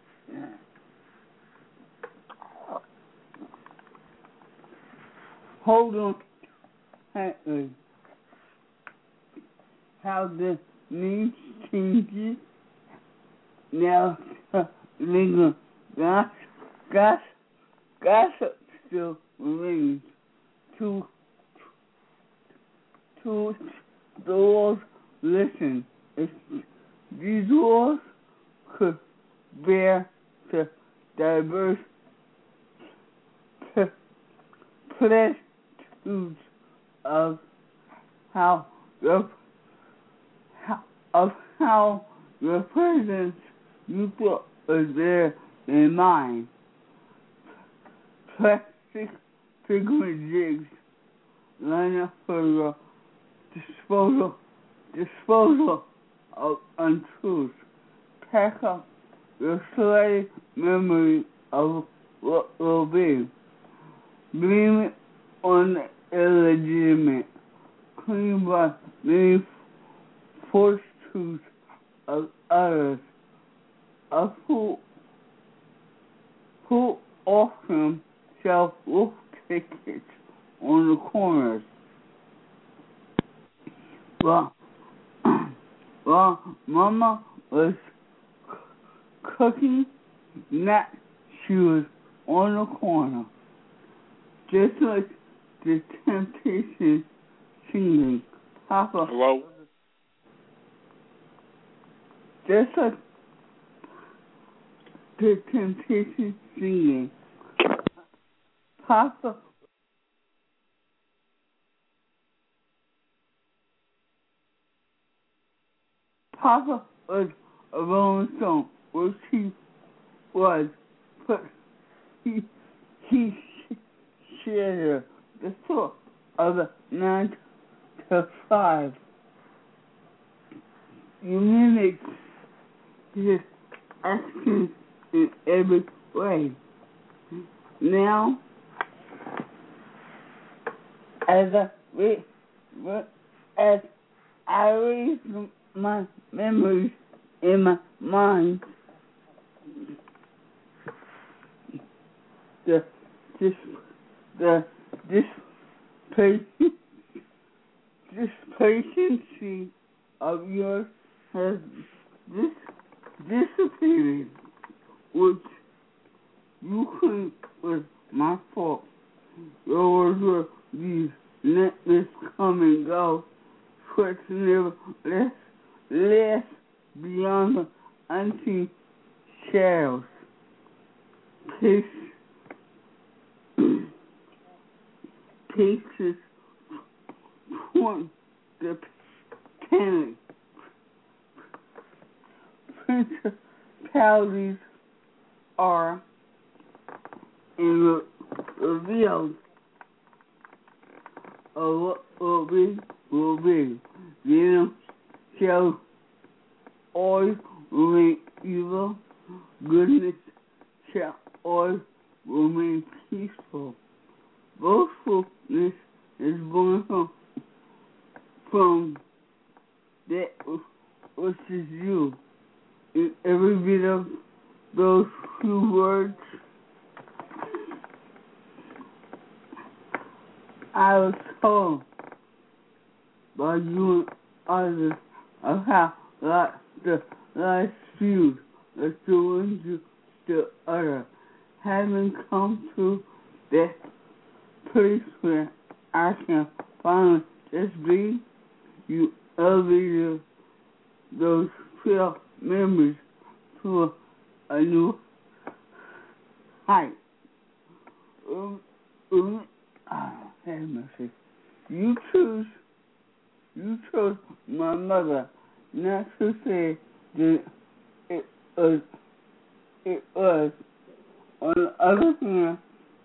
Hold on tightly. How the name changes now, linger. Gossip still remains. To the world, listen. If these walls could bear the diverse platitudes of how your presence you put is there in mind. Plastic figment jigs line up for your disposal of untruths. Pack up your slight memory of what will be. Blame it on the illegitimate, clean by many forced truths of others, of who often sell wolf tickets on the corners. While Mama was cooking, she was on the corner. Just like the Temptation singing, Papa. Hello? Just like the Temptation singing, Papa. Papa was a Rolling Stone, which he was, but he shared the tour of the 9 to 5. You mimic his actions in every way. Now, as I read my memories in my mind, the displacency of yours has disappeared, which you think was my fault. Your words were these, let this come and go, but never less beyond the unseen shadows. Pieces toward the panic. Principalities are revealed of what will be. You shall always remain evil. Goodness shall always remain peaceful. Boastfulness is born from that which is you. In every bit of those few words, I was told by you and others of how the last few, the ones you still utter, having come to that place where I can finally just be, you elevated those pure memories to a new height. Have mercy. You chose my mother not to say that it was. On the other hand,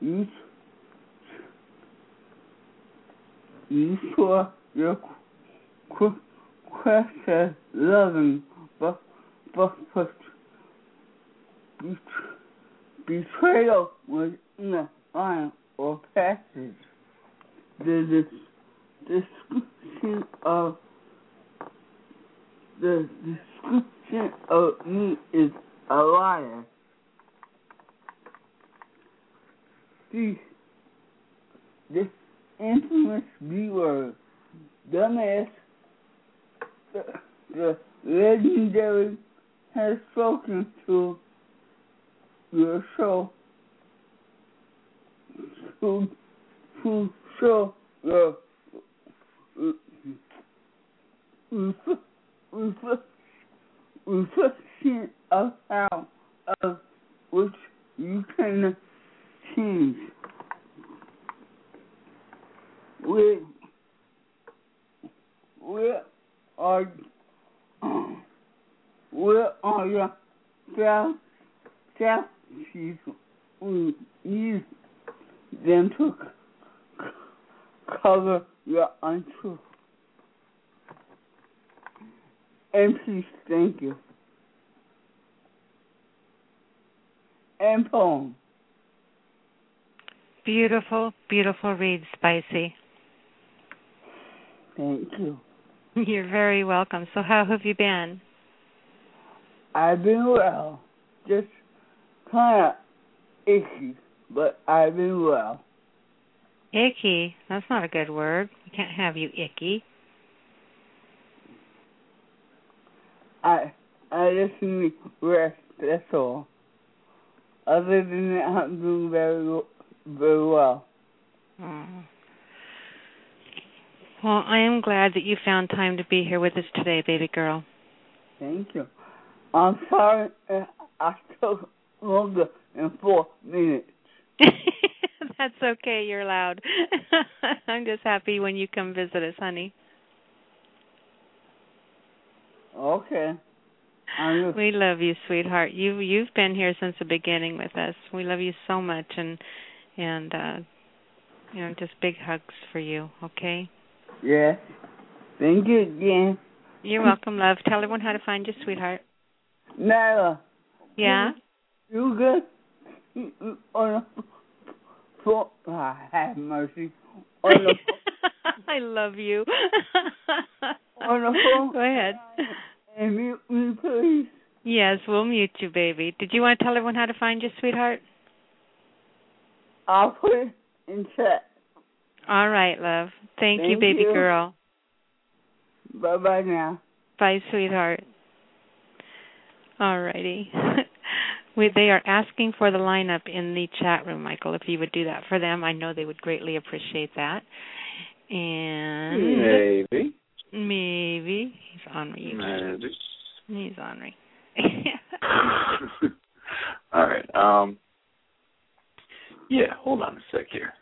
you saw your quest as loving, but betrayal was in the line or passage. The description of me is a liar. This infamous B-word, dumbass, the legendary, has spoken to your show to show the reflection of how of which you can change. Where are your strategies? We need them to cover your untruth. And please, thank you. And poem. Beautiful, beautiful read, Spicy. Thank you. You're very welcome. So how have you been? I've been well. Just kind of icky, but I've been well. Icky? That's not a good word. We can't have you icky. I just need rest, that's all. Other than that, I'm doing very, very well. Oh. Well, I am glad that you found time to be here with us today, baby girl. Thank you. I'm sorry I took longer than 4 minutes. That's okay. You're loud. I'm just happy when you come visit us, honey. Okay. We love you, sweetheart. You've been here since the beginning with us. We love you so much, and just big hugs for you. Okay. Yeah. Thank you again. You're welcome, love. Tell everyone how to find you, sweetheart. Nyla. Yeah. You good? On the phone. Have mercy. On the I love you. on the phone. Go ahead. And mute me, please. Yes, we'll mute you, baby. Did you want to tell everyone how to find you, sweetheart? I'll put it in chat. All right, love. Thank you, baby girl. Bye-bye now. Bye, sweetheart. All righty. They are asking for the lineup in the chat room, Michael. If you would do that for them, I know they would greatly appreciate that. And maybe he's ornery. He's ornery. All right. Yeah. Hold on a sec here.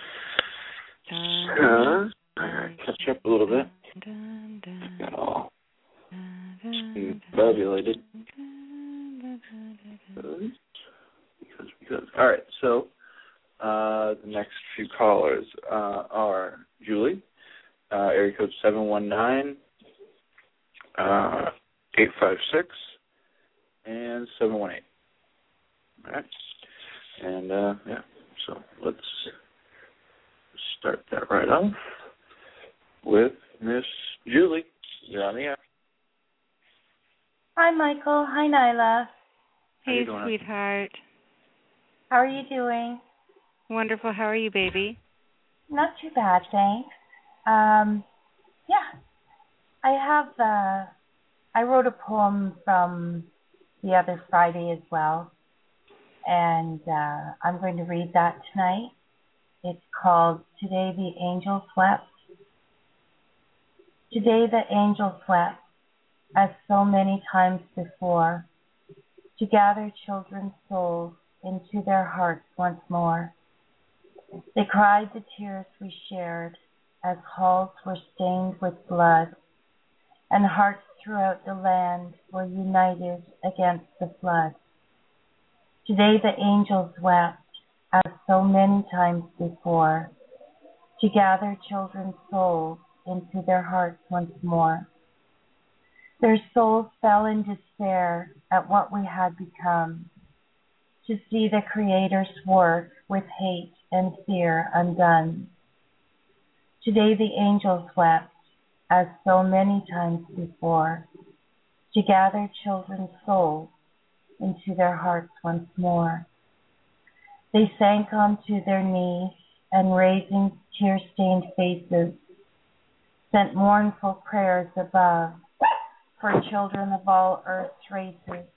I gotta catch up a little bit. Got all fabulated. Because. All right. So the next few callers are Julie, area code 719, 856, and 718. All right. And yeah. So let's start that right off with Miss Julie. You're on the air. Hi, Michael. Hi, Nyla. Hey, sweetheart. How are you doing? Wonderful. How are you, baby? Not too bad, thanks. Yeah. I wrote a poem from the other Friday as well, and I'm going to read that tonight. It's called Today the Angel Slept. Today the angel slept, as so many times before, to gather children's souls into their hearts once more. They cried the tears we shared, as halls were stained with blood, and hearts throughout the land were united against the flood. Today the angels wept, as so many times before, to gather children's souls into their hearts once more. Their souls fell in despair at what we had become, to see the Creator's work with hate and fear undone. Today the angels wept, as so many times before, to gather children's souls into their hearts once more. They sank onto their knees and, raising tear-stained faces, sent mournful prayers above for children of all earth's races.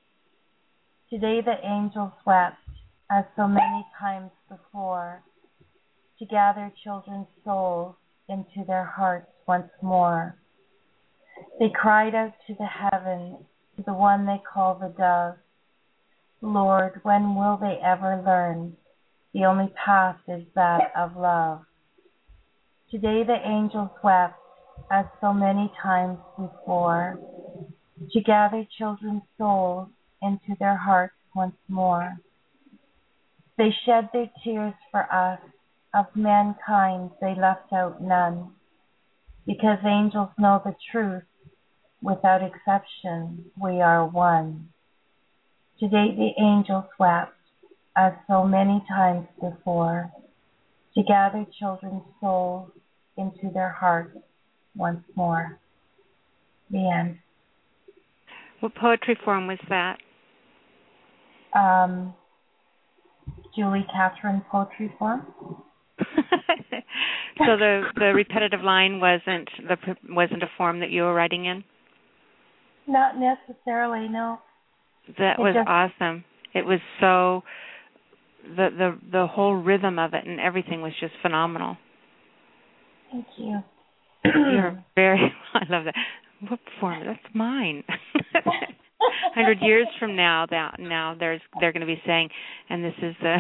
Today the angels wept, as so many times before, to gather children's souls into their hearts once more. They cried out to the heavens, to the one they call the dove, Lord, when will they ever learn the only path is that of love? Today the angels wept, as so many times before, to gather children's souls into their hearts once more. They shed their tears for us, of mankind they left out none, because angels know the truth, without exception we are one. Today the angels wept, as so many times before, to gather children's souls into their hearts once more. The end. What poetry form was that? Julie Catherine poetry form. So the repetitive line wasn't a form that you were writing in? Not necessarily, no. That was awesome. It was so the whole rhythm of it and everything was just phenomenal. Thank you. You're very. I love that. What form? That's mine. 100 years from now, they're going to be saying, and this is the.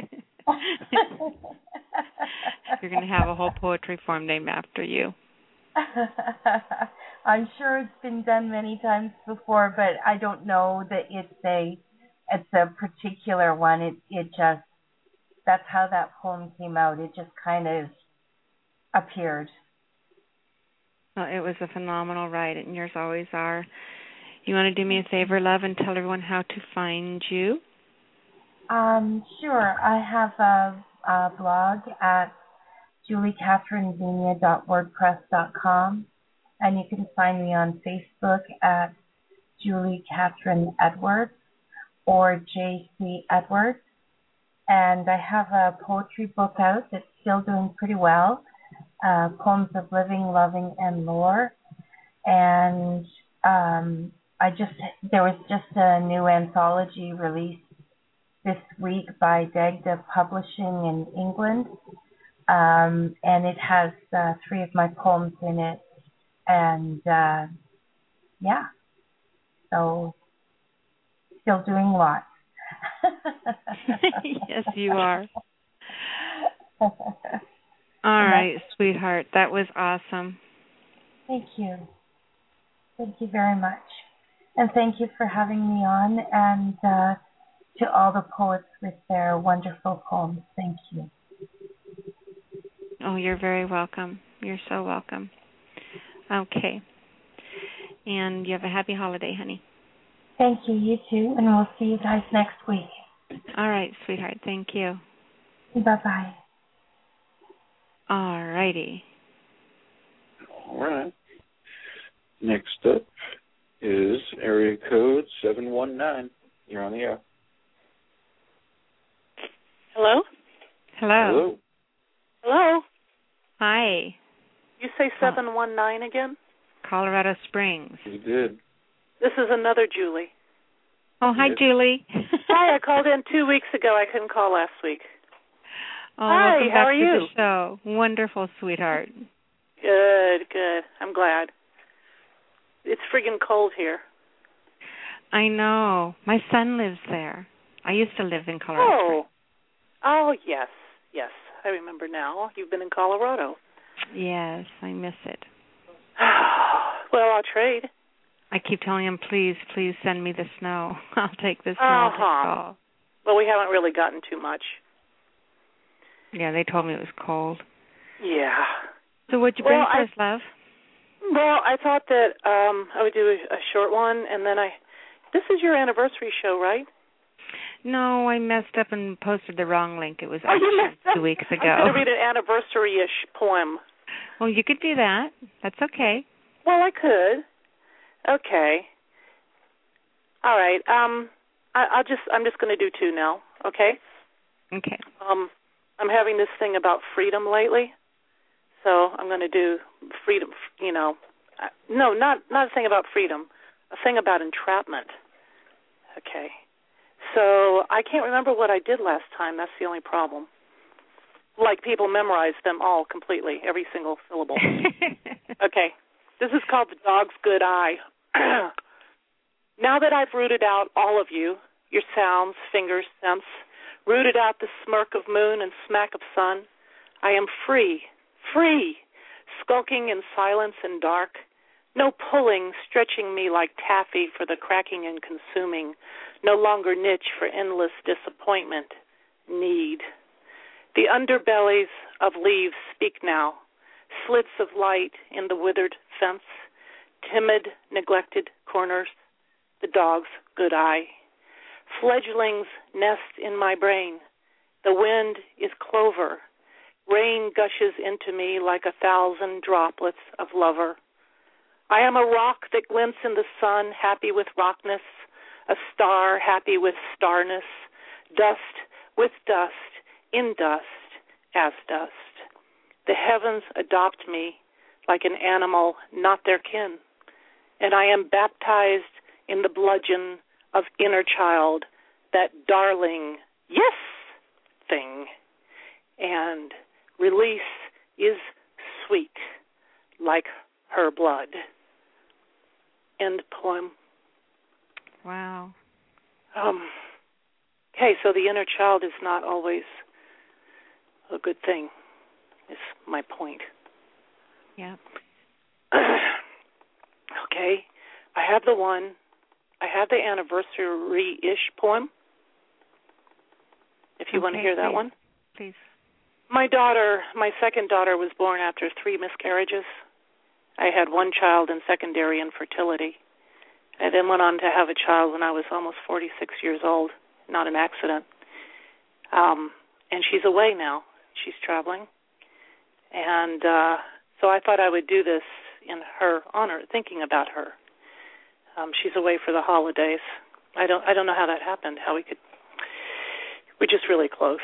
You're going to have a whole poetry form named after you. I'm sure it's been done many times before, but I don't know that it's a particular one. It just, that's how that poem came out. It just kind of appeared. Well, it was a phenomenal write, and yours always are. You want to do me a favor, love, and tell everyone how to find you? Sure. I have a blog at juliekatherinevenia.wordpress.com, and you can find me on Facebook at Julie Catherine Edwards or JC Edwards. And I have a poetry book out that's still doing pretty well, Poems of Living, Loving, and Lore. And there was just a new anthology released this week by Dagda Publishing in England, and it has 3 of my poems in it, and so still doing lots. Yes, you are. All right, sweetheart, that was awesome. Thank you. Thank you very much, and thank you for having me on, and to all the poets with their wonderful poems. Thank you. Oh, you're very welcome. You're so welcome. Okay. And you have a happy holiday, honey. Thank you. You too. And we'll see you guys next week. All right, sweetheart. Thank you. Bye-bye. All righty. All right. Next up is area code 719. You're on the air. Hello? Hello. Hello? Hi. You say 719 again? Colorado Springs. You did. This is another Julie. Oh, hi, Julie. Hi, I called in 2 weeks ago. I couldn't call last week. Oh, hi, welcome how back are to you? the show. Wonderful, sweetheart. Good. I'm glad. It's friggin' cold here. I know. My son lives there. I used to live in Colorado Springs. Oh, yes. I remember now. You've been in Colorado. Yes, I miss it. Well, I'll trade. I keep telling him, please send me the snow. I'll take the snow. I'll take it all. Well, we haven't really gotten too much. Yeah, they told me it was cold. Yeah. So what'd you bring for us, love? Well, I thought that I would do a short one, and then this is your anniversary show, right? No, I messed up and posted the wrong link. It was actually 2 weeks ago. I'm going to read an anniversary-ish poem. Well, you could do that. That's okay. Well, I could. Okay. All right. I'm just going to do 2 now. Okay. Okay. I'm having this thing about freedom lately, so I'm going to do freedom. No, not a thing about freedom. A thing about entrapment. Okay. So I can't remember what I did last time. That's the only problem. Like people memorize them all completely, every single syllable. Okay. This is called The Dog's Good Eye. Now that I've rooted out all of you, your sounds, fingers, scents, rooted out the smirk of moon and smack of sun, I am free, skulking in silence and dark, no pulling, stretching me like taffy for the cracking and consuming, no longer niche for endless disappointment, need. The underbellies of leaves speak now, slits of light in the withered fence, timid, neglected corners, the dog's good eye. Fledglings nest in my brain. The wind is clover. Rain gushes into me like 1,000 droplets of lover. I am a rock that glints in the sun, happy with rockness, a star happy with starness, dust with dust, in dust, as dust. The heavens adopt me like an animal not their kin, and I am baptized in the bludgeon of inner child, that darling, yes thing, and release is sweet like her blood. End poem. Wow. Okay, so the inner child is not always a good thing, is my point. Yeah. Okay, I have the one. I have the anniversary-ish poem, if you want to hear that one. Please. My second daughter, was born after 3 miscarriages. I had one child in secondary infertility. I then went on to have a child when I was almost 46 years old, not an accident. And she's away now. She's traveling. And so I thought I would do this in her honor, thinking about her. She's away for the holidays. I don't know how that happened, we're just really close.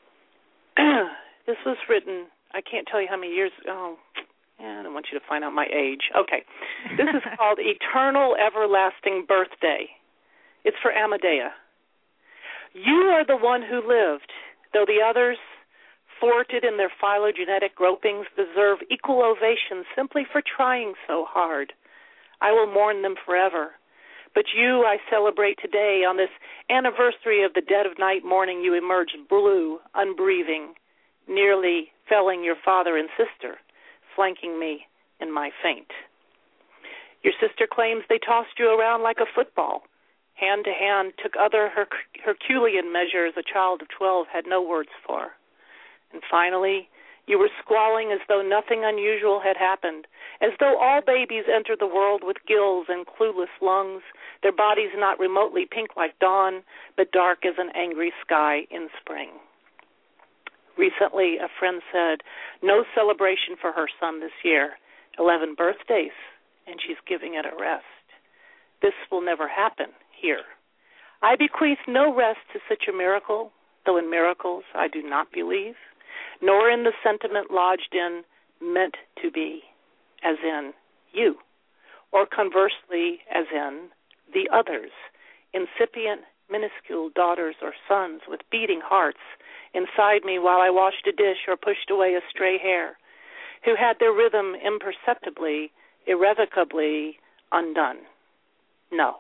This was written, I can't tell you how many years ago. I don't want you to find out my age. Okay. This is called Eternal Everlasting Birthday. It's for Amadea. You are the one who lived, though the others, thwarted in their phylogenetic gropings, deserve equal ovation simply for trying so hard. I will mourn them forever. But you I celebrate today. On this anniversary of the dead of night morning, you emerged blue, unbreathing, nearly felling your father and sister, flanking me in my faint. Your sister claims they tossed you around like a football. Hand to hand, took other Herculean measures a child of 12 had no words for. And finally, you were squalling as though nothing unusual had happened, as though all babies enter the world with gills and clueless lungs, their bodies not remotely pink like dawn, but dark as an angry sky in spring. Recently, a friend said, no celebration for her son this year, 11 birthdays, and she's giving it a rest. This will never happen here. I bequeath no rest to such a miracle, though in miracles I do not believe, nor in the sentiment lodged in meant to be, as in you, or conversely, as in the others, incipient, minuscule daughters or sons with beating hearts inside me while I washed a dish or pushed away a stray hair, who had their rhythm imperceptibly, irrevocably undone. No.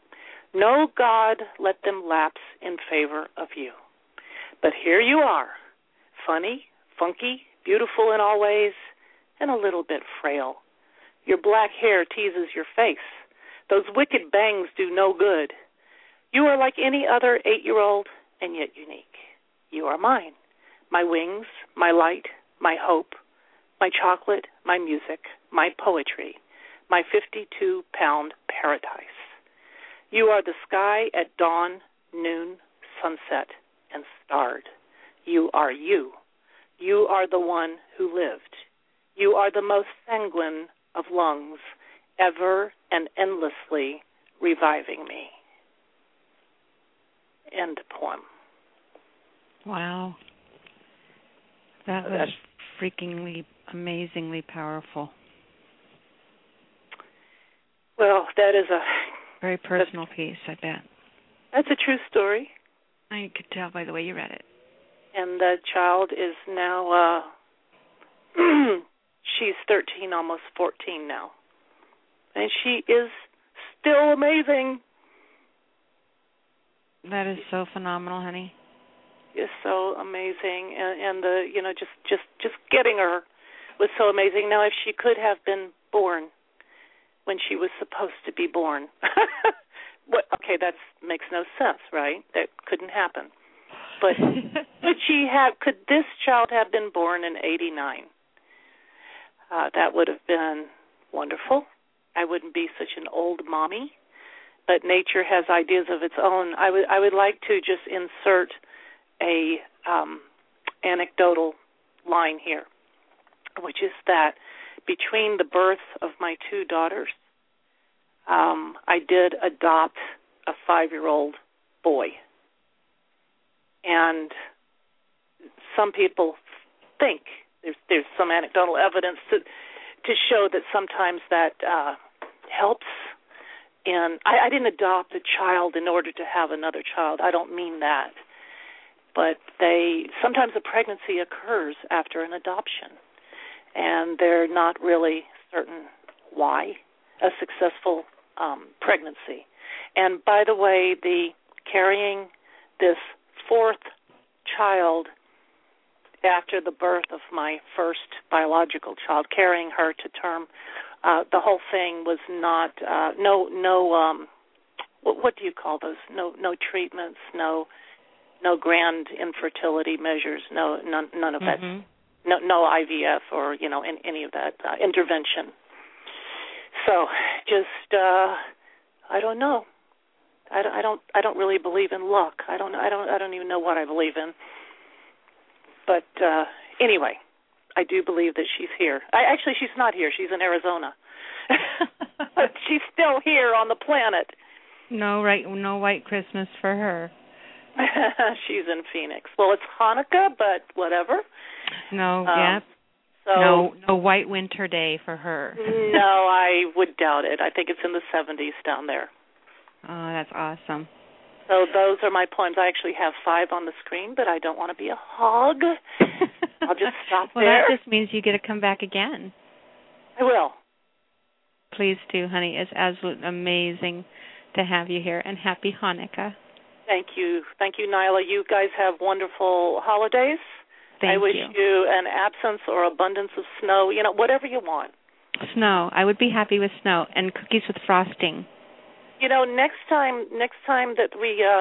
No, God, let them lapse in favor of you. But here you are, funny, funky, beautiful in all ways, and a little bit frail. Your black hair teases your face. Those wicked bangs do no good. You are like any other 8-year-old, and yet unique. You are mine, my wings, my light, my hope, my chocolate, my music, my poetry, my 52-pound paradise. You are the sky at dawn, noon, sunset, and starred. You are you. You are the one who lived. You are the most sanguine of lungs, ever and endlessly reviving me. End poem. Wow. That was freakingly, amazingly powerful. Well, that is a... very personal piece, I bet. That's a true story. I could tell by the way you read it. And the child is now, she's 13, almost 14 now. And she is still amazing. That is so phenomenal, honey. Is so amazing, and the just getting her was so amazing. Now, if she could have been born when she was supposed to be born, okay, that makes no sense, right? That couldn't happen. But could this child have been born in '89? That would have been wonderful. I wouldn't be such an old mommy. But nature has ideas of its own. I would like to just insert a anecdotal line here, which is that between the birth of my 2 daughters, I did adopt a 5-year-old boy. And some people think there's some anecdotal evidence to show that sometimes that helps. And I didn't adopt a child in order to have another child. I don't mean that. But sometimes a pregnancy occurs after an adoption, and they're not really certain why a successful pregnancy. And by the way, the carrying this 4th child after the birth of my first biological child, carrying her to term the whole thing was not what do you call those? No treatments, no grand infertility measures, none of that. No IVF or any of that intervention. So just I don't know. I don't really believe in luck. I don't even know what I believe in. But anyway, I do believe that she's here. Actually, she's not here. She's in Arizona. But she's still here on the planet. No white Christmas for her. She's in Phoenix. Well, it's Hanukkah, but whatever. No, yeah. So no white winter day for her. No, I would doubt it. I think it's in the 70s down there. Oh, that's awesome. So those are my poems. I actually have 5 on the screen, but I don't want to be a hog. I'll just stop well, there. Well, that just means you get to come back again. I will. Please do, honey. It's absolutely amazing to have you here, and happy Hanukkah. Thank you. Thank you, Nyla. You guys have wonderful holidays. I wish you an absence or abundance of snow, whatever you want. Snow. I would be happy with snow and cookies with frosting. Next time that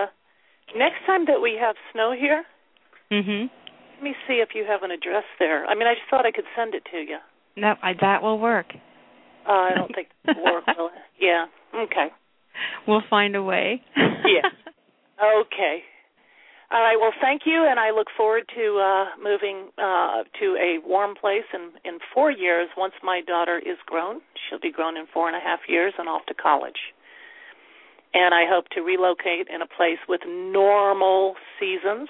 we have snow here, let me see if you have an address there. I mean, I just thought I could send it to you. No, that will work. I don't think it will work, will it? Yeah. Okay. We'll find a way. Yeah. Okay. All right. Well, thank you, and I look forward to moving to a warm place in 4 years. Once my daughter is grown, she'll be grown in 4.5 years and off to college. And I hope to relocate in a place with normal seasons.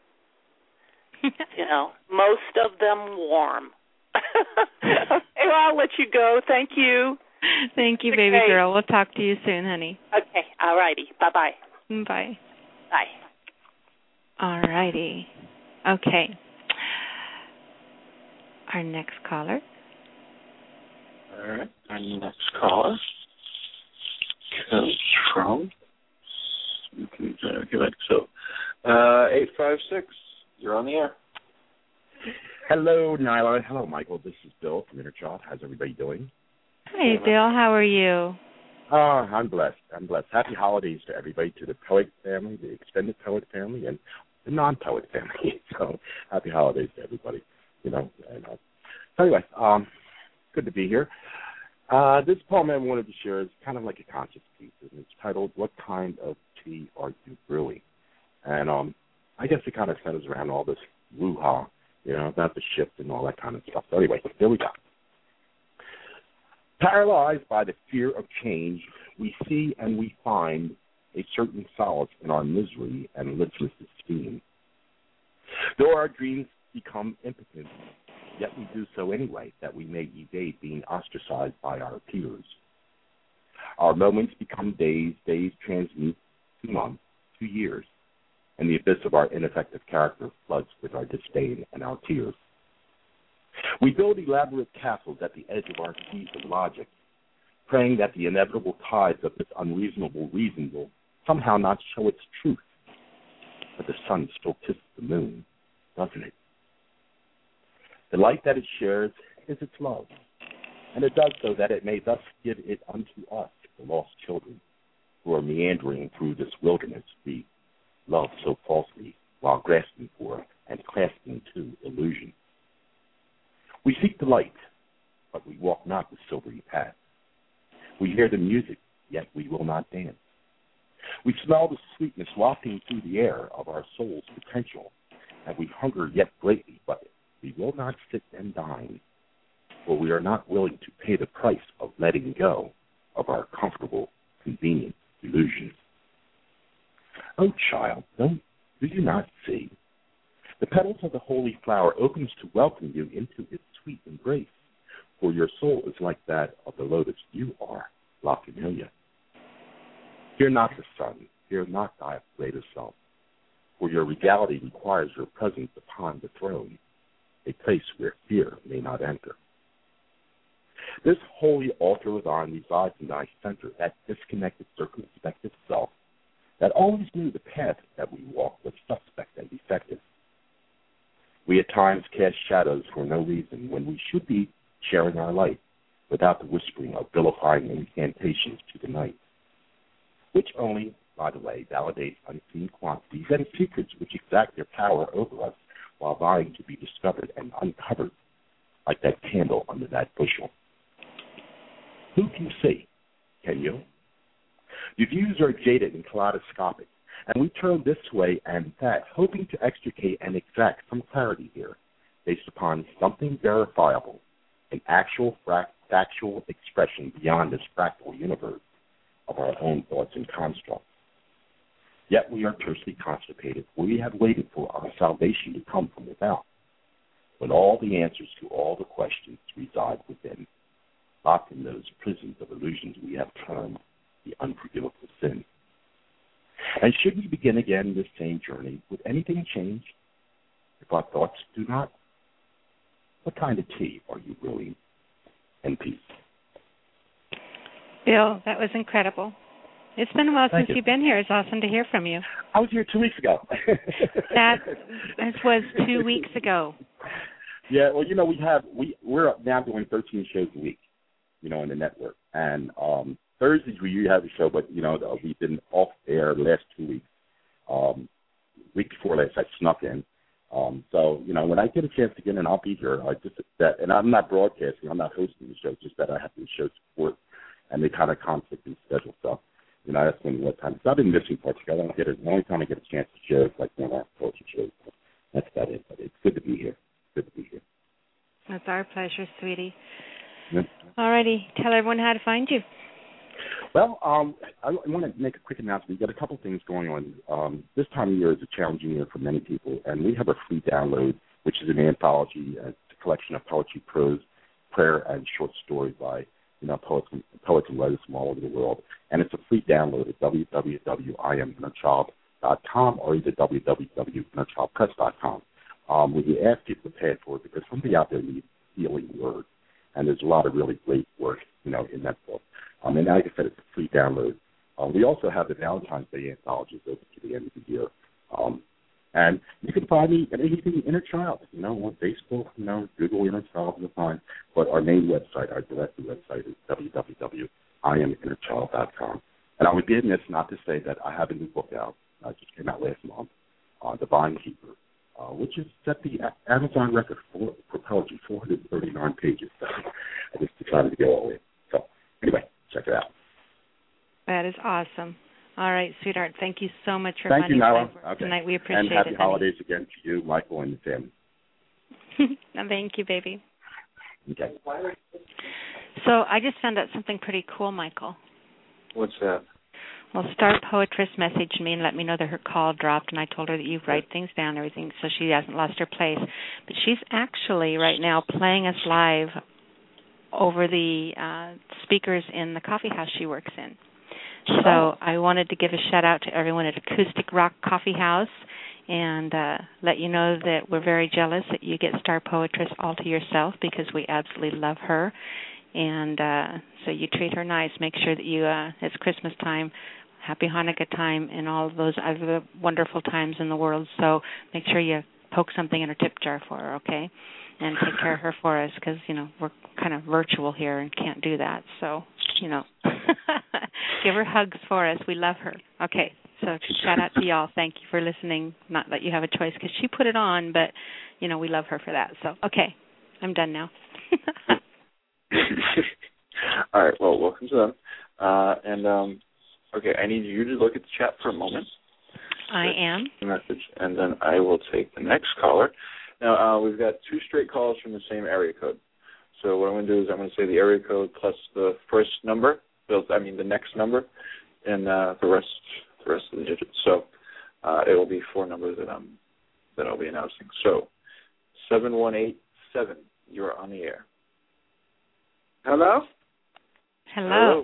Most of them warm. Okay, well, I'll let you go. Thank you. Thank you, baby girl. We'll talk to you soon, honey. Okay. All righty. Bye-bye. Bye. Bye. All righty. Okay. Our next caller. All right. Our next caller comes from 856. You're on the air. Hello, Nyla. Hello, Michael. This is Bill from Interchat. How's everybody doing? Hey, Bill. How are you? I'm blessed. Happy holidays to everybody, to the poet family, the extended poet family, and the non-poet family. So happy holidays to everybody. So anyway, good to be here. This poem I wanted to share is kind of like a conscious piece, and it's titled, "What Kind of Tea Are You Brewing?" And I guess it kind of centers around all this woo-ha, about the shift and all that kind of stuff. So anyway, here we go. Paralyzed by the fear of change, we see and we find a certain solace in our misery and listless esteem. Though our dreams become impotent, yet we do so anyway, that we may evade being ostracized by our peers. Our moments become days, days transmute to months, to years, and the abyss of our ineffective character floods with our disdain and our tears. We build elaborate castles at the edge of our seas of logic, praying that the inevitable tides of this unreasonable reason will somehow not show its truth. But the sun still kisses the moon, doesn't it? The light that it shares is its love, and it does so that it may thus give it unto us, the lost children, who are meandering through this wilderness we love so falsely, while grasping for and clasping to illusion. We seek the light, but we walk not the silvery path. We hear the music, yet we will not dance. We smell the sweetness wafting through the air of our soul's potential, and we hunger yet greatly, but we will not sit and dine, for we are not willing to pay the price of letting go of our comfortable, convenient illusions. Oh, child, do you not see? The petals of the holy flower opens to welcome you into its sweet embrace, for your soul is like that of the lotus you are, La Familia. Fear not the sun, fear not thy greater self, for your regality requires your presence upon the throne, a place where fear may not enter. This holy altar of thine resides in thy center, that disconnected, circumspective self that always knew the path that we walk was suspect and defective. We at times cast shadows for no reason when we should be sharing our light, without the whispering of vilifying incantations to the night, which only, by the way, validates unseen quantities and secrets which exact their power over us while vying to be discovered and uncovered, like that candle under that bushel. Who can see? Can you? Your views are jaded and kaleidoscopic, and we turn this way and that, hoping to extricate and exact some clarity here, based upon something verifiable, an actual factual expression beyond this fractal universe of our own thoughts and constructs. Yet we are tersely constipated, for we have waited for our salvation to come from without, when all the answers to all the questions reside within, locked in those prisons of illusions we have termed the unforgivable sin. And should we begin again this same journey, would anything change if our thoughts do not? What kind of tea are you brewing? And peace. Bill, that was incredible. It's been a while since you've been here. It's awesome to hear from you. I was here 2 weeks ago. That was 2 weeks ago. Yeah, well, we're now doing 13 shows a week, in the network. And Thursdays we usually have a show, but, we've been off air the last 2 weeks. Week before last, I snuck in. So, when I get a chance to get in, I'll be here. And I'm not broadcasting. I'm not hosting the show. It's just that I have to show support, and they kind of conflict in schedule. So, that's when what time. So I've been missing parts. The only time I get a chance to show is like one of our poetry shows. That's about it. But it's good to be here. It's our pleasure, sweetie. Yeah. All righty. Tell everyone how to find you. Well, I want to make a quick announcement. We've got a couple things going on. This time of year is a challenging year for many people, and we have a free download, which is an anthology, a collection of poetry, prose, prayer, and short stories by poets and writers from all over the world. And it's a free download at www.iaminnerchild.com or either www.innerchildpress.com. We ask people to pay for it because somebody out there needs healing word, and there's a lot of really great work, in that book. And like I said, it's a free download. We also have the Valentine's Day anthologies open to the end of the year. And you can find me at anything Inner Child, on Facebook, Google Inner Child, you'll find. But our main website, our directory website is www.iaminnerchild.com. And I would be remiss not to say that I have a new book out. It just came out last month, Divine Keeper, which is set the Amazon record for poetry, 439 pages. So I just decided to go all in. So anyway, check it out. That is awesome. All right, sweetheart. Thank you so much for finding time tonight. We appreciate it. And happy holidays again to you, Michael, and the family. Thank you, baby. Okay. So I just found out something pretty cool, Michael. What's that? Well, Star Poetress messaged me and let me know that her call dropped, and I told her that you write things down and everything so she hasn't lost her place. But she's actually right now playing us live over the speakers in the coffee house she works in. So I wanted to give a shout-out to everyone at Acoustic Rock Coffee House and let you know that we're very jealous that you get Star Poetress all to yourself because we absolutely love her. And so you treat her nice. Make sure that you, it's Christmas time, Happy Hanukkah time, and all of those other wonderful times in the world. So make sure you poke something in her tip jar for her, okay? And take care of her for us because, we're kind of virtual here and can't do that. So, give her hugs for us. We love her. Okay, so shout out to y'all. Thank you for listening. Not that you have a choice because she put it on, but, we love her for that. So, okay, I'm done now. All right, well, welcome to them. Okay, I need you to look at the chat for a moment. I am. Message, and then I will take the next caller. Now, we've got two straight calls from the same area code. So what I'm going to do is I'm going to say the area code plus the first number, the next number, and the rest of the digits. So it will be four numbers that I'll be announcing. So 7187, you're on the air. Hello? Hello.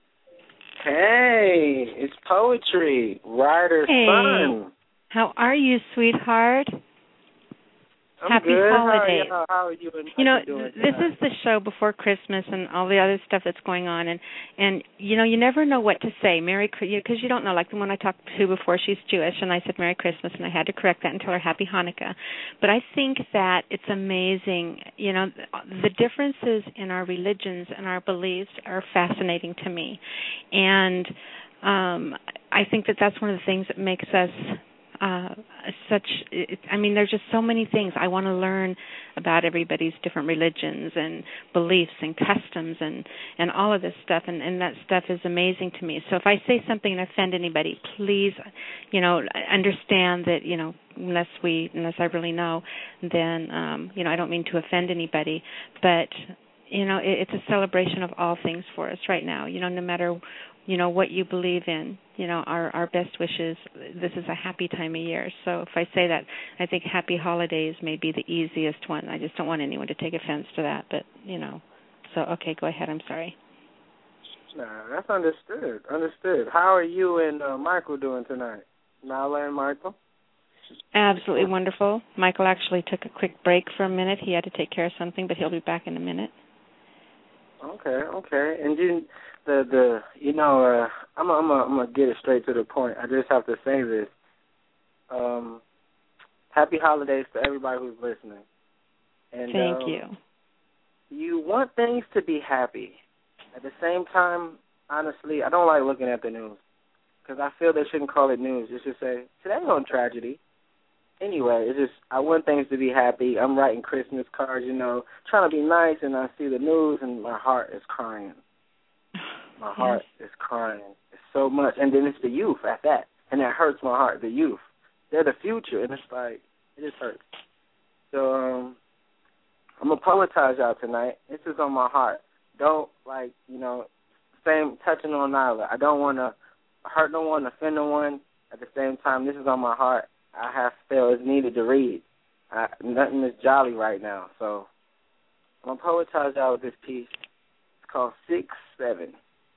Hey, it's poetry. Ryder's son. How are you, sweetheart? I'm Happy good. holidays. How are you? And you know, doing this is the show before Christmas and all the other stuff that's going on, and you know, you never know what to say. Because you don't know. Like the one I talked to before, she's Jewish, and I said Merry Christmas, and I had to correct that and tell her Happy Hanukkah. But I think that it's amazing. You know, the differences in our religions and our beliefs are fascinating to me, and I think that that's one of the things that makes us there's just so many things. I want to learn about everybody's different religions and beliefs and customs and all of this stuff, and that stuff is amazing to me. So if I say something and offend anybody, please, you know, understand that, you know, unless I really know, then, you know, I don't mean to offend anybody, but, you know, it's a celebration of all things for us right now, you know, no matter, you know, what you believe in, you know, our best wishes. This is a happy time of year. So if I say that, I think happy holidays may be the easiest one. I just don't want anyone to take offense to that, but, you know. So, okay, go ahead. I'm sorry. Nah, that's understood. Understood. How are you and Michael doing tonight? Nala and Michael? Absolutely wonderful. Michael actually took a quick break for a minute. He had to take care of something, but he'll be back in a minute. Okay. And I'm gonna get it straight to the point. I just have to say this. Happy holidays to everybody who's listening. And thank you. You want things to be happy. At the same time, honestly, I don't like looking at the news because I feel they shouldn't call it news. Just to say today on tragedy. Anyway, it's just I want things to be happy. I'm writing Christmas cards, you know, trying to be nice, and I see the news, and my heart is crying. My heart is crying. It's so much, and then it's the youth at that, and that hurts my heart. The youth, they're the future, and it's like it just hurts. So I'm gonna apologize y'all tonight. This is on my heart. Don't same touching on Nyla. I don't want to hurt no one, offend no one. At the same time, this is on my heart. I have felt it's needed to read. Nothing is jolly right now, so I'm going to apologize y'all with this piece. It's called 6-7.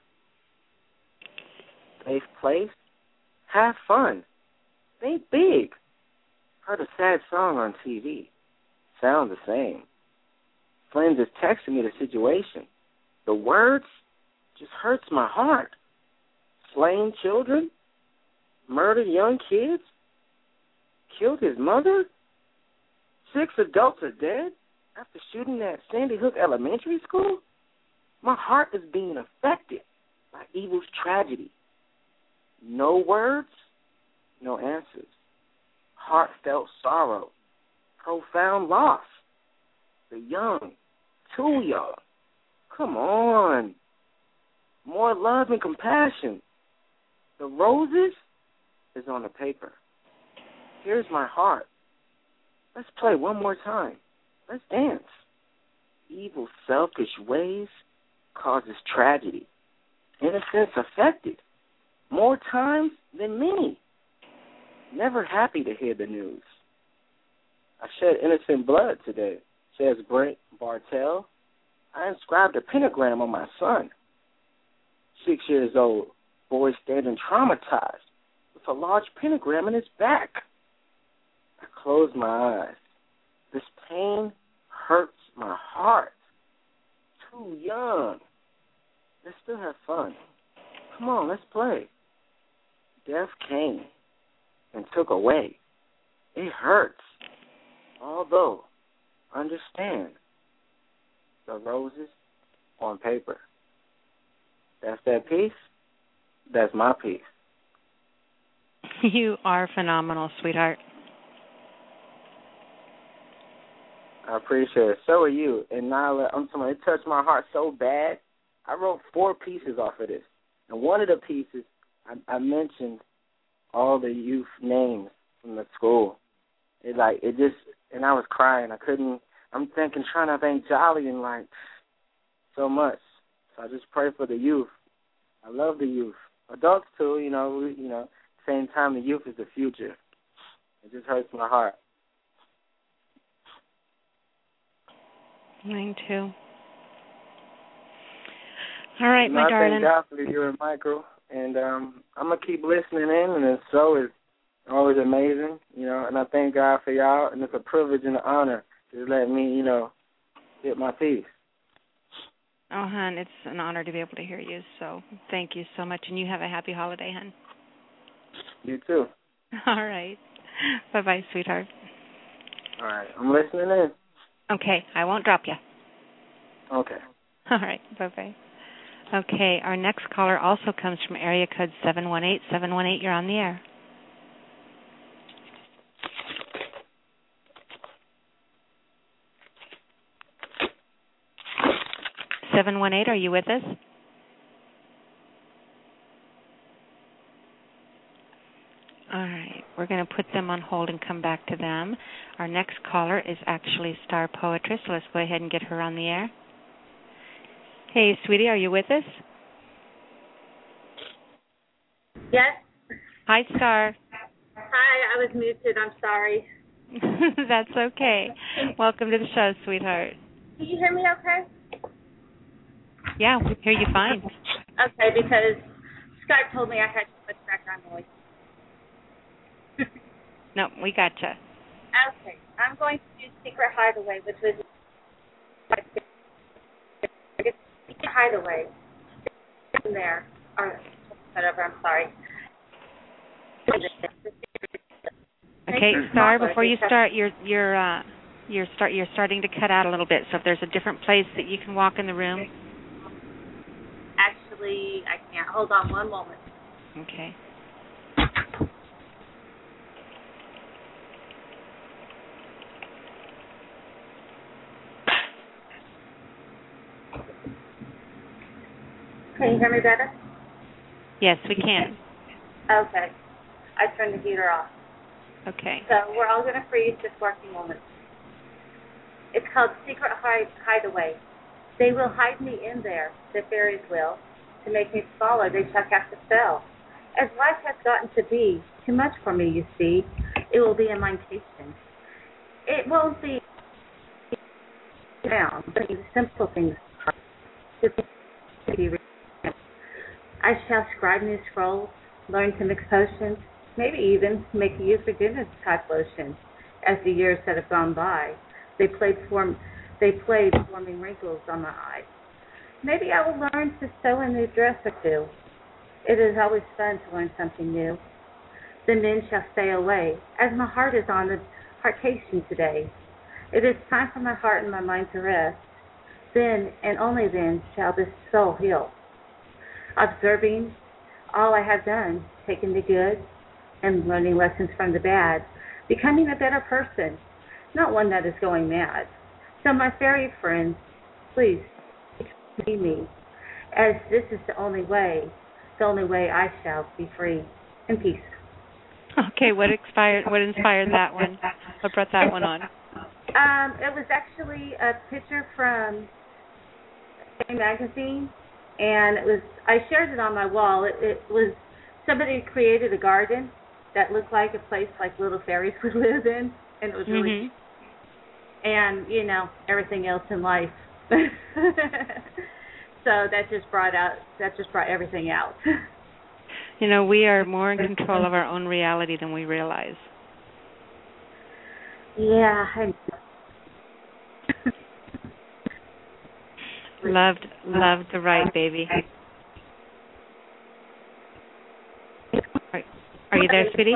Safe place. Have fun. Think big. Heard a sad song on TV. Sound the same. Friends is texting me the situation. The words just hurts my heart. Slain children? Murdered young kids? Killed his mother? 6 adults are dead after shooting at Sandy Hook Elementary School? My heart is being affected by evil's tragedy. No words, no answers. Heartfelt sorrow, profound loss. The young, too young. Come on. More love and compassion. The roses is on the paper. Here's my heart. Let's play one more time. Let's dance. Evil, selfish ways causes tragedy. Innocence affected. More times than many. Never happy to hear the news. I shed innocent blood today, says Brent Bartell. I inscribed a pentagram on my son. 6 years old, boy standing traumatized with a large pentagram in his back. I close my eyes. This pain hurts my heart. Too young. Let's still have fun. Come on, let's play. Death came and took away. It hurts. Although, understand, the roses on paper. That's that piece. That's my piece. You are phenomenal, sweetheart. I appreciate it. So are you. And Nyla, I'm telling you, it touched my heart so bad. I wrote 4 pieces off of this. And one of the pieces, I mentioned all the youth names from the school. And I was crying. I'm trying to think jolly and so much. So I just pray for the youth. I love the youth. Adults too, same time the youth is the future. It just hurts my heart. Mine too. All right, my darling. I thank God for you and Michael, and I'm gonna keep listening in, and so is Always amazing, and I thank God for y'all, and it's a privilege and an honor to let me, get my piece. Oh, hon, it's an honor to be able to hear you, so thank you so much, and you have a happy holiday, hon. You too. All right. Bye-bye, sweetheart. All right, I'm listening in. Okay, I won't drop you. Okay. All right, bye-bye. Okay, our next caller also comes from area code 718. 718, you're on the air. Are you with us? All right, we're going to put them on hold and come back to them. Our next caller is actually Star Poetress, so let's go ahead and get her on the air. Hey, sweetie, are you with us? Yes. Hi, Star. Hi, I was muted. I'm sorry. That's okay. Welcome to the show, sweetheart. Can you hear me okay? Yeah, we hear you fine. Okay, because Skype told me I had too much background noise. No, we gotcha. Okay, I'm going to do Secret Hideaway, which was Secret Hideaway. In there, or whatever. I'm sorry. Okay, Star. Before you start, you're starting to cut out a little bit. So if there's a different place that you can walk in the room. Actually, I can't. Hold on one moment. Okay. Can you hear me better? Yes, we can. Okay. I turned the heater off. Okay. So we're all going to freeze just for a few moments. It's called Secret Hideaway. They will hide me in there, the fairies will, to make me smaller. They shall cast a spell. As life has gotten to be too much for me, you see, it will be in my tasting. It won't be down, but the simple things. I shall scribe new scrolls, learn to mix potions, maybe even make a use of goodness type lotion. As the years that have gone by, they played forming wrinkles on my eyes. Maybe I will learn to sew a new dress or two. It is always fun to learn something new. The men shall stay away, as my heart is on the heartation today. It is time for my heart and my mind to rest. Then, and only then, shall this soul heal. Observing all I have done, taking the good and learning lessons from the bad, becoming a better person, not one that is going mad. So my fairy friends, please see me, as this is the only way I shall be free in peace. Okay, what inspired that one? What brought that one on? It was actually a picture from a magazine, and I shared it on my wall. It was somebody created a garden that looked like a place like little fairies would live in, and it was really and everything else in life. So that just brought everything out. We are more in control of our own reality than we realize. Yeah. Loved the right, baby. Are you there, sweetie?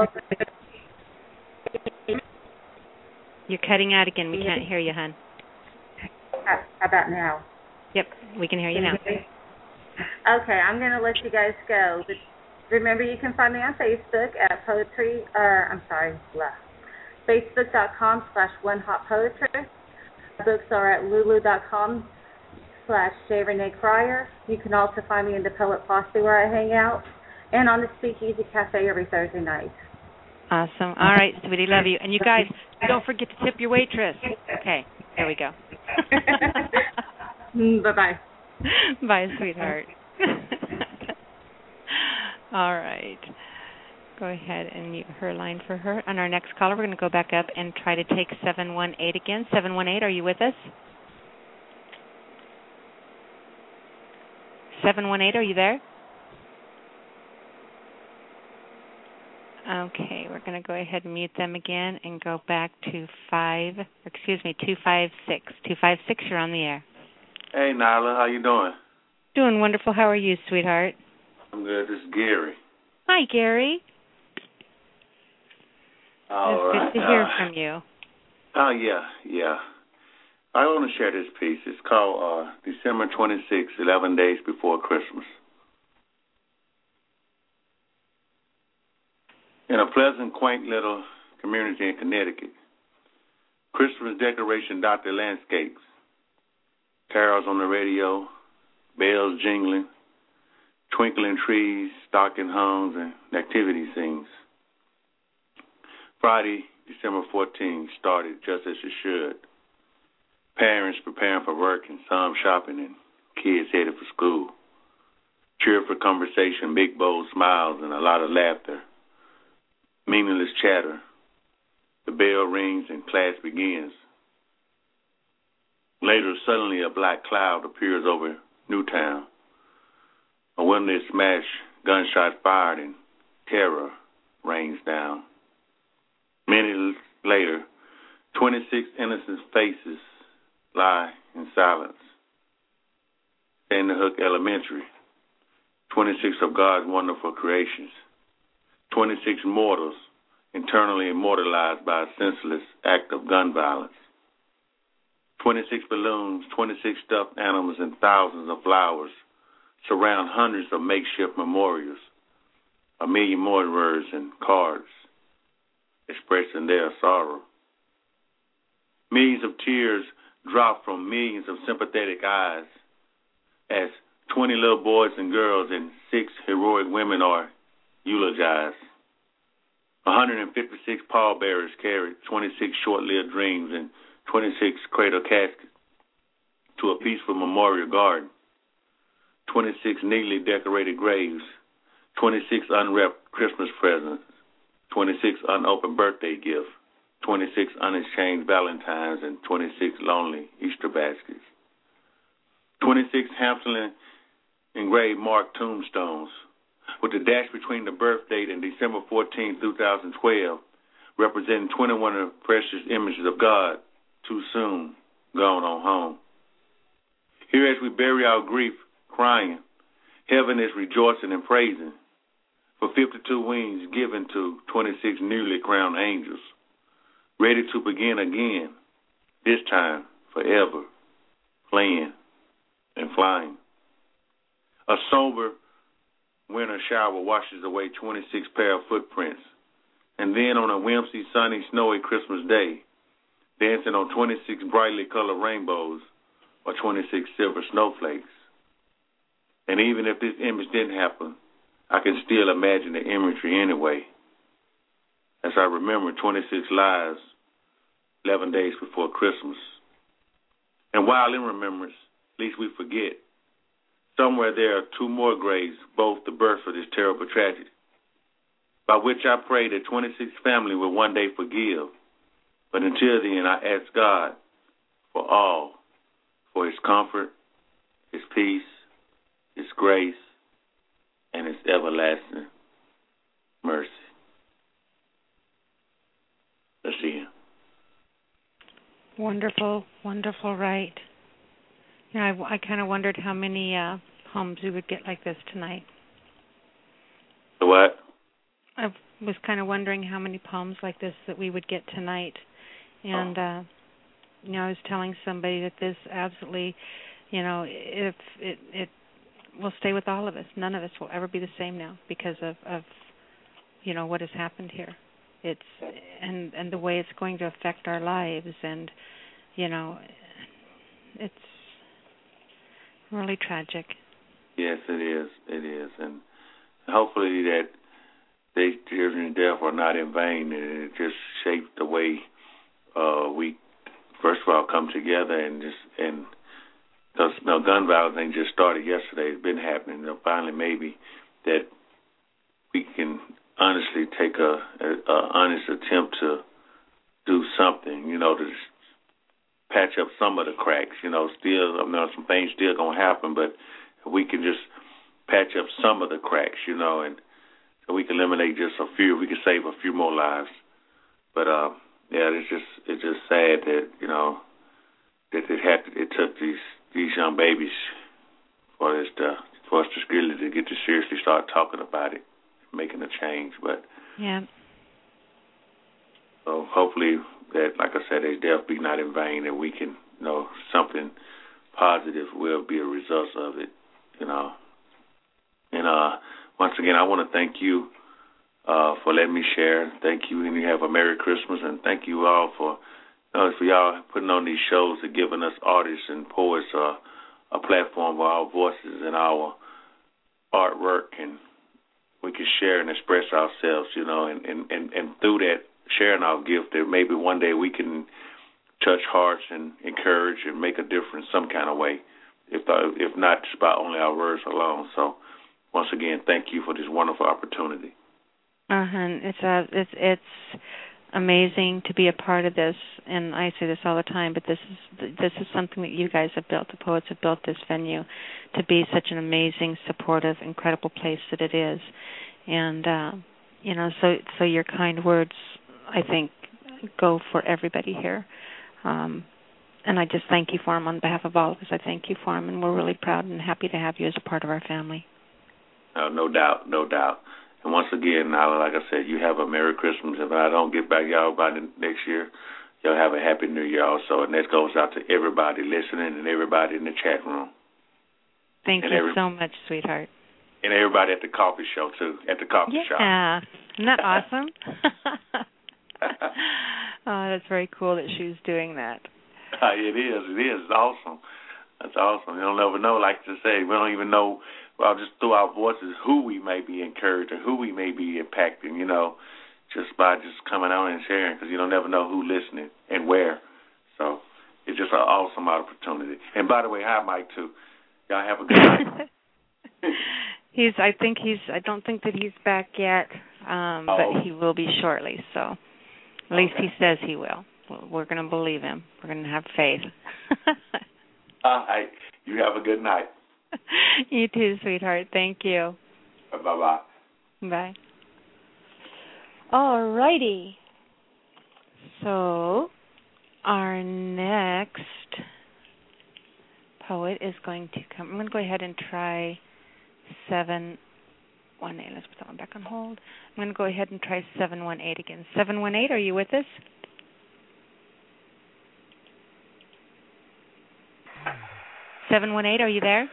You're cutting out again. We can't hear you, hon. How about now? Yep, we can hear you now. Okay, I'm going to let you guys go. But remember, you can find me on Facebook at Facebook.com/OneHotPoetry. Books are at Lulu.com/JReneeCryer. You can also find me in the Poet Posse where I hang out, and on the Speakeasy Cafe every Thursday night. Awesome. All right, sweetie, love you. And you guys, don't forget to tip your waitress. Okay, there we go. Bye-bye. Bye, sweetheart. All right. Go ahead and mute her line for her. On our next caller, we're going to go back up and try to take 718 again. 718, are you with us? 718, are you there? Okay, we're going to go ahead and mute them again and go back to 256. 256, you're on the air. Hey, Nyla, how you doing? Doing wonderful. How are you, sweetheart? I'm good. This is Gary. Hi, Gary. All it's good to hear from you. Oh, yeah. I want to share this piece. It's called December 26, 11 Days Before Christmas. In a pleasant, quaint little community in Connecticut, Christmas decoration dot the landscapes. Carols on the radio, bells jingling, twinkling trees, stocking homes, and nativity scenes. Friday, December 14th, started just as it should. Parents preparing for work and some shopping and kids headed for school. Cheerful conversation, big bold smiles, and a lot of laughter. Meaningless chatter. The bell rings and class begins. Later, suddenly a black cloud appears over Newtown. A window is smashed, gunshots fired, and terror rains down. Minutes later, 26 innocent faces lie in silence. Sandy Hook Elementary, 26 of God's wonderful creations. 26 mortals internally immortalized by a senseless act of gun violence. 26 balloons, 26 stuffed animals, and thousands of flowers surround hundreds of makeshift memorials, a million more words and cards expressing their sorrow. Millions of tears drop from millions of sympathetic eyes as 20 little boys and girls and 6 heroic women are eulogized. 156 pallbearers carried 26 short-lived dreams and 26 cradle caskets to a peaceful memorial garden. 26 neatly decorated graves, 26 unwrapped Christmas presents, 26 unopened birthday gifts, 26 unexchanged Valentines, and 26 lonely Easter baskets. 26 handsomely engraved marked tombstones, with the dash between the birth date and December 14, 2012, representing 21 of the precious images of God, too soon gone on home. Here as we bury our grief, crying, heaven is rejoicing and praising for 52 wings given to 26 newly crowned angels, ready to begin again, this time forever, playing and flying. A sober winter shower washes away 26 pair of footprints, and then on a whimsy, sunny, snowy Christmas day, dancing on 26 brightly colored rainbows or 26 silver snowflakes. And even if this image didn't happen, I can still imagine the imagery anyway, as I remember 26 lives 11 days before Christmas. And while in remembrance, least we forget, somewhere there are 2 more graves, both the birth of this terrible tragedy, by which I pray that 26 family will one day forgive. But until then, I ask God for all, for His comfort, His peace, His grace, and His everlasting mercy. Let's see Him. Wonderful, wonderful, right. Yeah, I kind of wondered how many poems we would get like this tonight. The what? I was kind of wondering how many poems like this that we would get tonight. And, I was telling somebody that this absolutely, if it will stay with all of us. None of us will ever be the same now because of what has happened here. It's and the way it's going to affect our lives, and it's really tragic. Yes, it is. It is, and hopefully that these children in death are not in vain, and it just shaped the way we first of all come together and because gun violence ain't just started yesterday. It's been happening. Finally, maybe that we can honestly take a honest attempt to do something, to patch up some of the cracks. Still, some things still gonna happen, but we can just patch up some of the cracks, and so we can eliminate just a few. We can save a few more lives. But yeah, it's just sad that that it took these young babies for us to really get to seriously start talking about it, making a change. But yeah. So hopefully that, like I said, his death be not in vain, and we can, something positive will be a result of it, And once again, I want to thank you for letting me share. Thank you, and you have a Merry Christmas, and thank you all for y'all putting on these shows and giving us artists and poets a platform where our voices and our artwork and we can share and express ourselves, and through that, sharing our gift, that maybe one day we can touch hearts and encourage and make a difference some kind of way, if not just by only our words alone. So once again, thank you for this wonderful opportunity. It's amazing to be a part of this, and I say this all the time, but this is something that you guys have built. The poets have built this venue to be such an amazing, supportive, incredible place that it is. And so your kind words, I think, go for everybody here. And I just thank you for them on behalf of all of us. I thank you for them, and we're really proud and happy to have you as a part of our family. No doubt. And once again, like I said, you have a Merry Christmas. If I don't get back y'all by the next year, y'all have a Happy New Year also. And that goes out to everybody listening and everybody in the chat room. Thank you so much, sweetheart. And everybody at the coffee show, too, at the coffee shop. Yeah. Isn't that awesome? Oh, that's very cool that she was doing that. It is. It's awesome. That's awesome. You don't never know, like I say, we don't even know, just through our voices, who we may be encouraging, who we may be impacting, just by just coming out and sharing, because you don't never know who's listening and where. So it's just an awesome opportunity. And by the way, hi, Mike, too. Y'all have a good night. I don't think that he's back yet, but he will be shortly, so at least he says he will. We're going to believe him. We're going to have faith. All right. You have a good night. You too, sweetheart. Thank you. Bye-bye. Bye. All righty. So our next poet is going to come. I'm going to go ahead and try 718. Let's put that one back on hold. I'm going to go ahead and try 718 again. 718, are you with us? Are you there?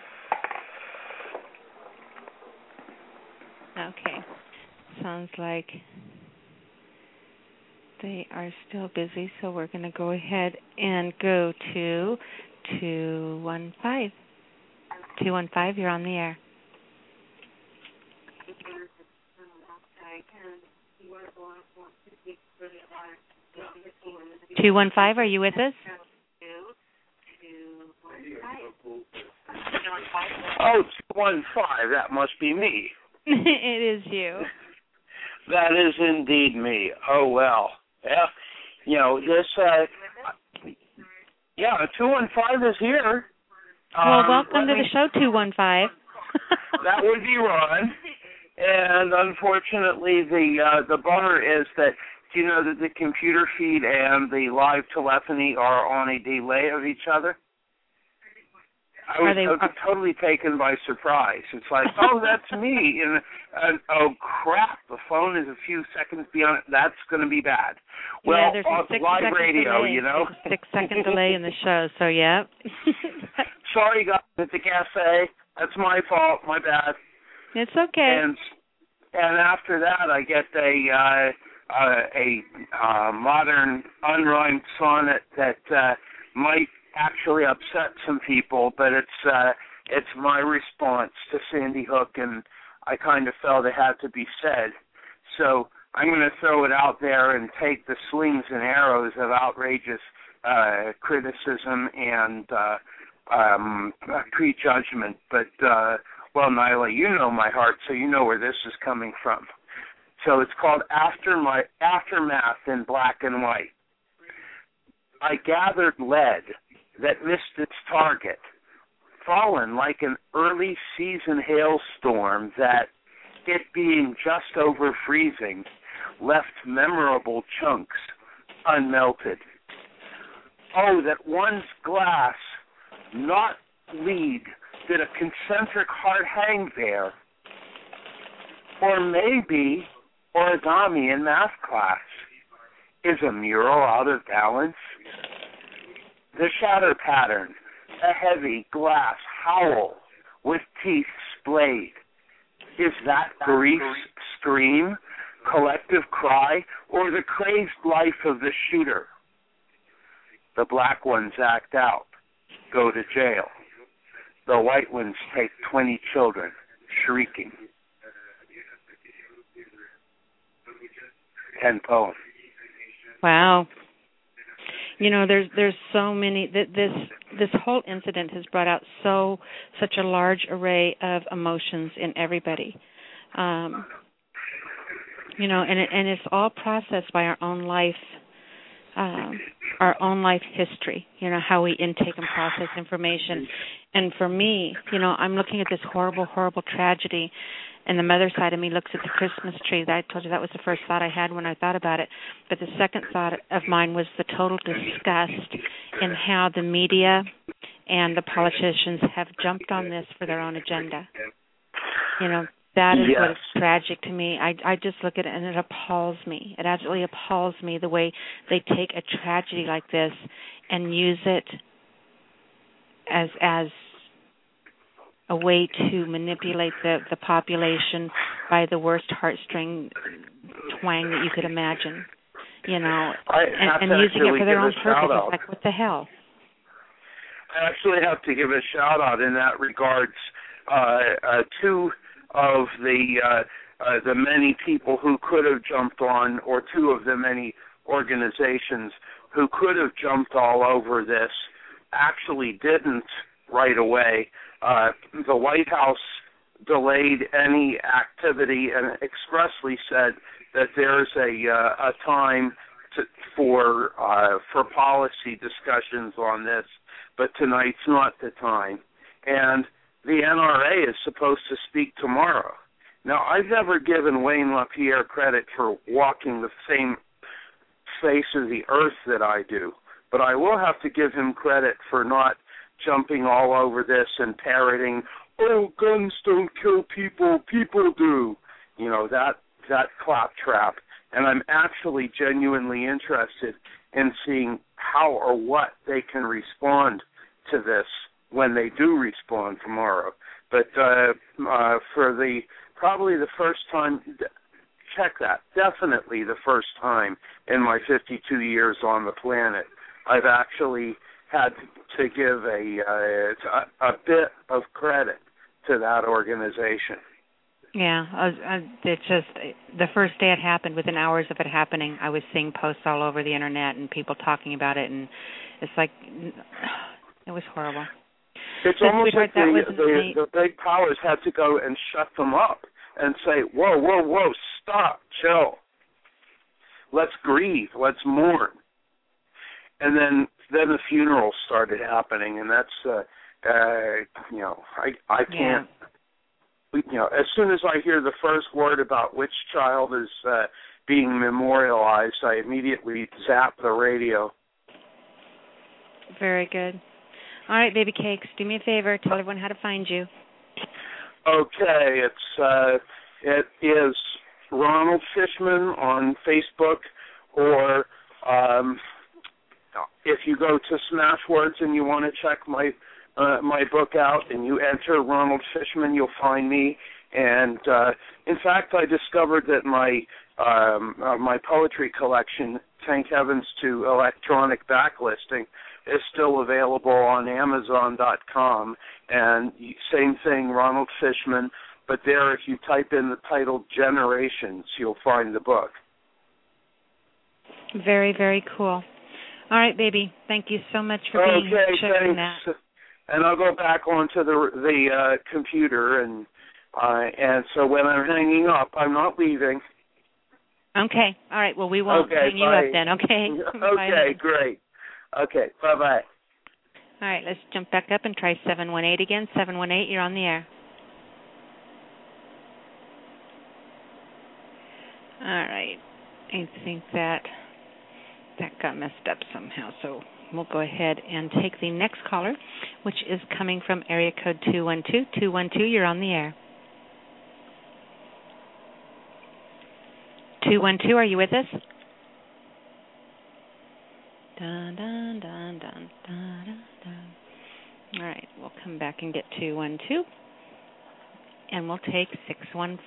Okay. Sounds like they are still busy, so we're going to go ahead and go to 215. 215, you're on the air. 215, are you with us? Oh, 215, that must be me. It is you. That is indeed me. Oh, well. Yeah, this, 215 is here. Well, welcome to the show, 215. That would be Ron. And unfortunately, the bummer is that, do you know that the computer feed and the live telephony are on a delay of each other? I was totally taken by surprise. It's like, oh, that's me. And oh, crap, the phone is a few seconds beyond. That's going to be bad. Well, yeah, there's a 6 live second radio, delay. There's a 6 second delay in the show, so yeah. Sorry, guys, at the cafe. That's my fault. My bad. It's okay. And after that, I get a modern unrhymed sonnet that might actually upset some people, but it's my response to Sandy Hook, and I kind of felt it had to be said. So I'm going to throw it out there and take the slings and arrows of outrageous criticism and prejudgment. But, well, Nyla, you know my heart, so you know where this is coming from. So it's called Aftermath in Black and White. I gathered lead that missed its target, fallen like an early season hailstorm that it being just over freezing left memorable chunks unmelted. Oh, that one's glass, not lead, did a concentric heart hang there? Or maybe origami in math class. Is a mural out of balance? The shatter pattern, a heavy glass howl with teeth splayed. Is that grief's scream, collective cry, or the crazed life of the shooter? The black ones act out, go to jail. The white ones take 20 children, shrieking. End poem. Wow. You know, there's so many. This whole incident has brought out such a large array of emotions in everybody. You know, and it's all processed by our own life history. You know, how we intake and process information. And for me, you know, I'm looking at this horrible, horrible tragedy. And the mother side of me looks at the Christmas tree. I told you that was the first thought I had when I thought about it. But the second thought of mine was the total disgust in how the media and the politicians have jumped on this for their own agenda. You know, that is what is tragic to me. I just look at it and it appalls me. It absolutely appalls me the way they take a tragedy like this and use it as a way to manipulate the population by the worst heartstring twang that you could imagine, you know, and using it for their own purpose. It's like, what the hell? I actually have to give a shout out in that regards. Two of the many people who could have jumped on, or two of the many organizations who could have jumped all over this, actually didn't right away. The White House delayed any activity and expressly said that there's a time for policy discussions on this, but tonight's not the time. And the NRA is supposed to speak tomorrow. Now, I've never given Wayne LaPierre credit for walking the same face of the earth that I do, but I will have to give him credit for not jumping all over this and parroting, "Oh, guns don't kill people, people do." You know, that claptrap. And I'm actually genuinely interested in seeing how or what they can respond to this when they do respond tomorrow. But for probably the first time, check that, definitely the first time in my 52 years on the planet, I've actually had to give a bit of credit to that organization. Yeah, it's just the first day it happened, within hours of it happening, I was seeing posts all over the internet and people talking about it, and it's like, it was horrible. It's almost like the big powers had to go and shut them up and say, whoa, stop, chill. Let's grieve, let's mourn. And then the funeral started happening, and that's, you know, I can't, you know, as soon as I hear the first word about which child is being memorialized, I immediately zap the radio. Very good. All right, Baby Cakes, do me a favor, tell everyone how to find you. Okay, it is Ronald Fishman on Facebook, or if you go to Smashwords and you want to check my book out and you enter Ronald Fishman, you'll find me. And in fact, I discovered that my poetry collection, Thank Heavens to Electronic Backlisting, is still available on Amazon.com. And same thing, Ronald Fishman. But there, if you type in the title Generations, you'll find the book. Very, very cool. All right, baby. Thank you so much for being here and sharing that. And I'll go back onto the computer, and so when I'm hanging up, I'm not leaving. Okay. All right. Well, we won't hang you up then. Okay. Okay. Great. Okay. Bye-bye. All right. Let's jump back up and try 718 again. 718. You're on the air. right. I think that got messed up somehow, so we'll go ahead and take the next caller, which is coming from area code 212. 212, you're on the air. 212, are you with us? Dun, dun, dun, dun, dun, dun, dun. All right, we'll come back and get 212, and we'll take 614.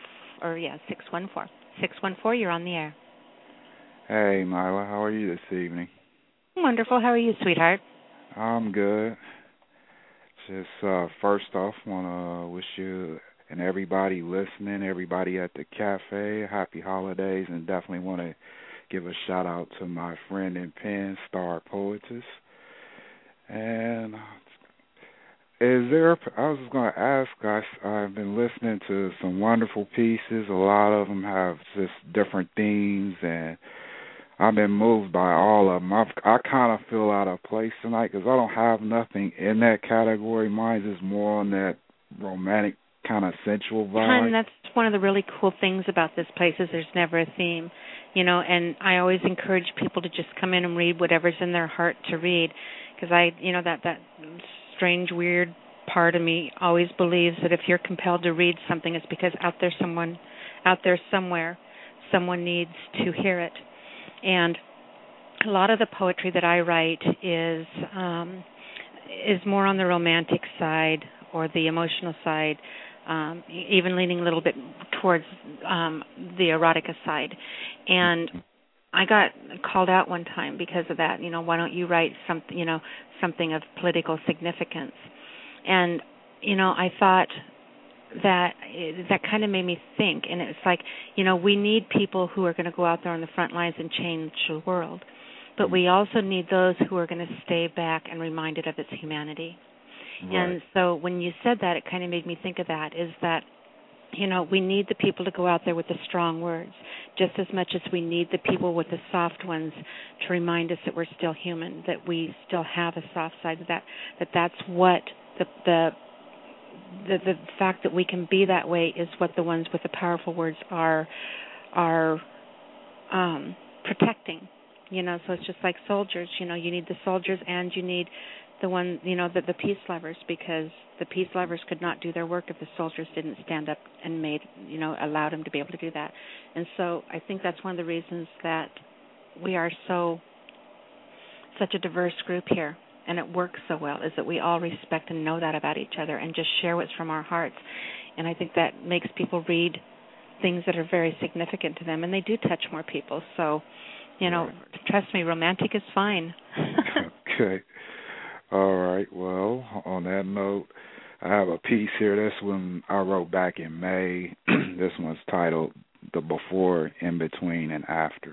614, you're on the air. Hey, Myla, how are you this evening? Wonderful. How are you, sweetheart? I'm good. Just first off, want to wish you and everybody listening, everybody at the cafe, happy holidays, and definitely want to give a shout out to my friend in pen, Star Poetess. And I was just going to ask, guys, I've been listening to some wonderful pieces. A lot of them have just different themes, and I've been moved by all of them. I kind of feel out of place tonight because I don't have nothing in that category. Mine is more on that romantic kind of sensual vibe. And that's one of the really cool things about this place is there's never a theme, and I always encourage people to just come in and read whatever's in their heart to read, because that strange, weird part of me always believes that if you're compelled to read something, it's because out there somewhere, someone needs to hear it. And a lot of the poetry that I write is more on the romantic side or the emotional side, even leaning a little bit towards the erotica side. And I got called out one time because of that. Why don't you write something of political significance? And I thought that kind of made me think, and it's like, we need people who are going to go out there on the front lines and change the world, but we also need those who are going to stay back and reminded of its humanity. Right. And so when you said that, it kind of made me think of that, is that, we need the people to go out there with the strong words, just as much as we need the people with the soft ones to remind us that we're still human, that we still have a soft side, that's what the fact that we can be that way is what the ones with the powerful words are protecting. So it's just like soldiers. You need the soldiers and you need the peace lovers, because the peace lovers could not do their work if the soldiers didn't stand up and allowed them to be able to do that. And so I think that's one of the reasons that we are such a diverse group here, and it works so well, is that we all respect and know that about each other and just share what's from our hearts. And I think that makes people read things that are very significant to them, and they do touch more people. So, trust me, romantic is fine. Okay. All right. Well, on that note, I have a piece here. This one I wrote back in May. This one's titled The Before, In Between, and After.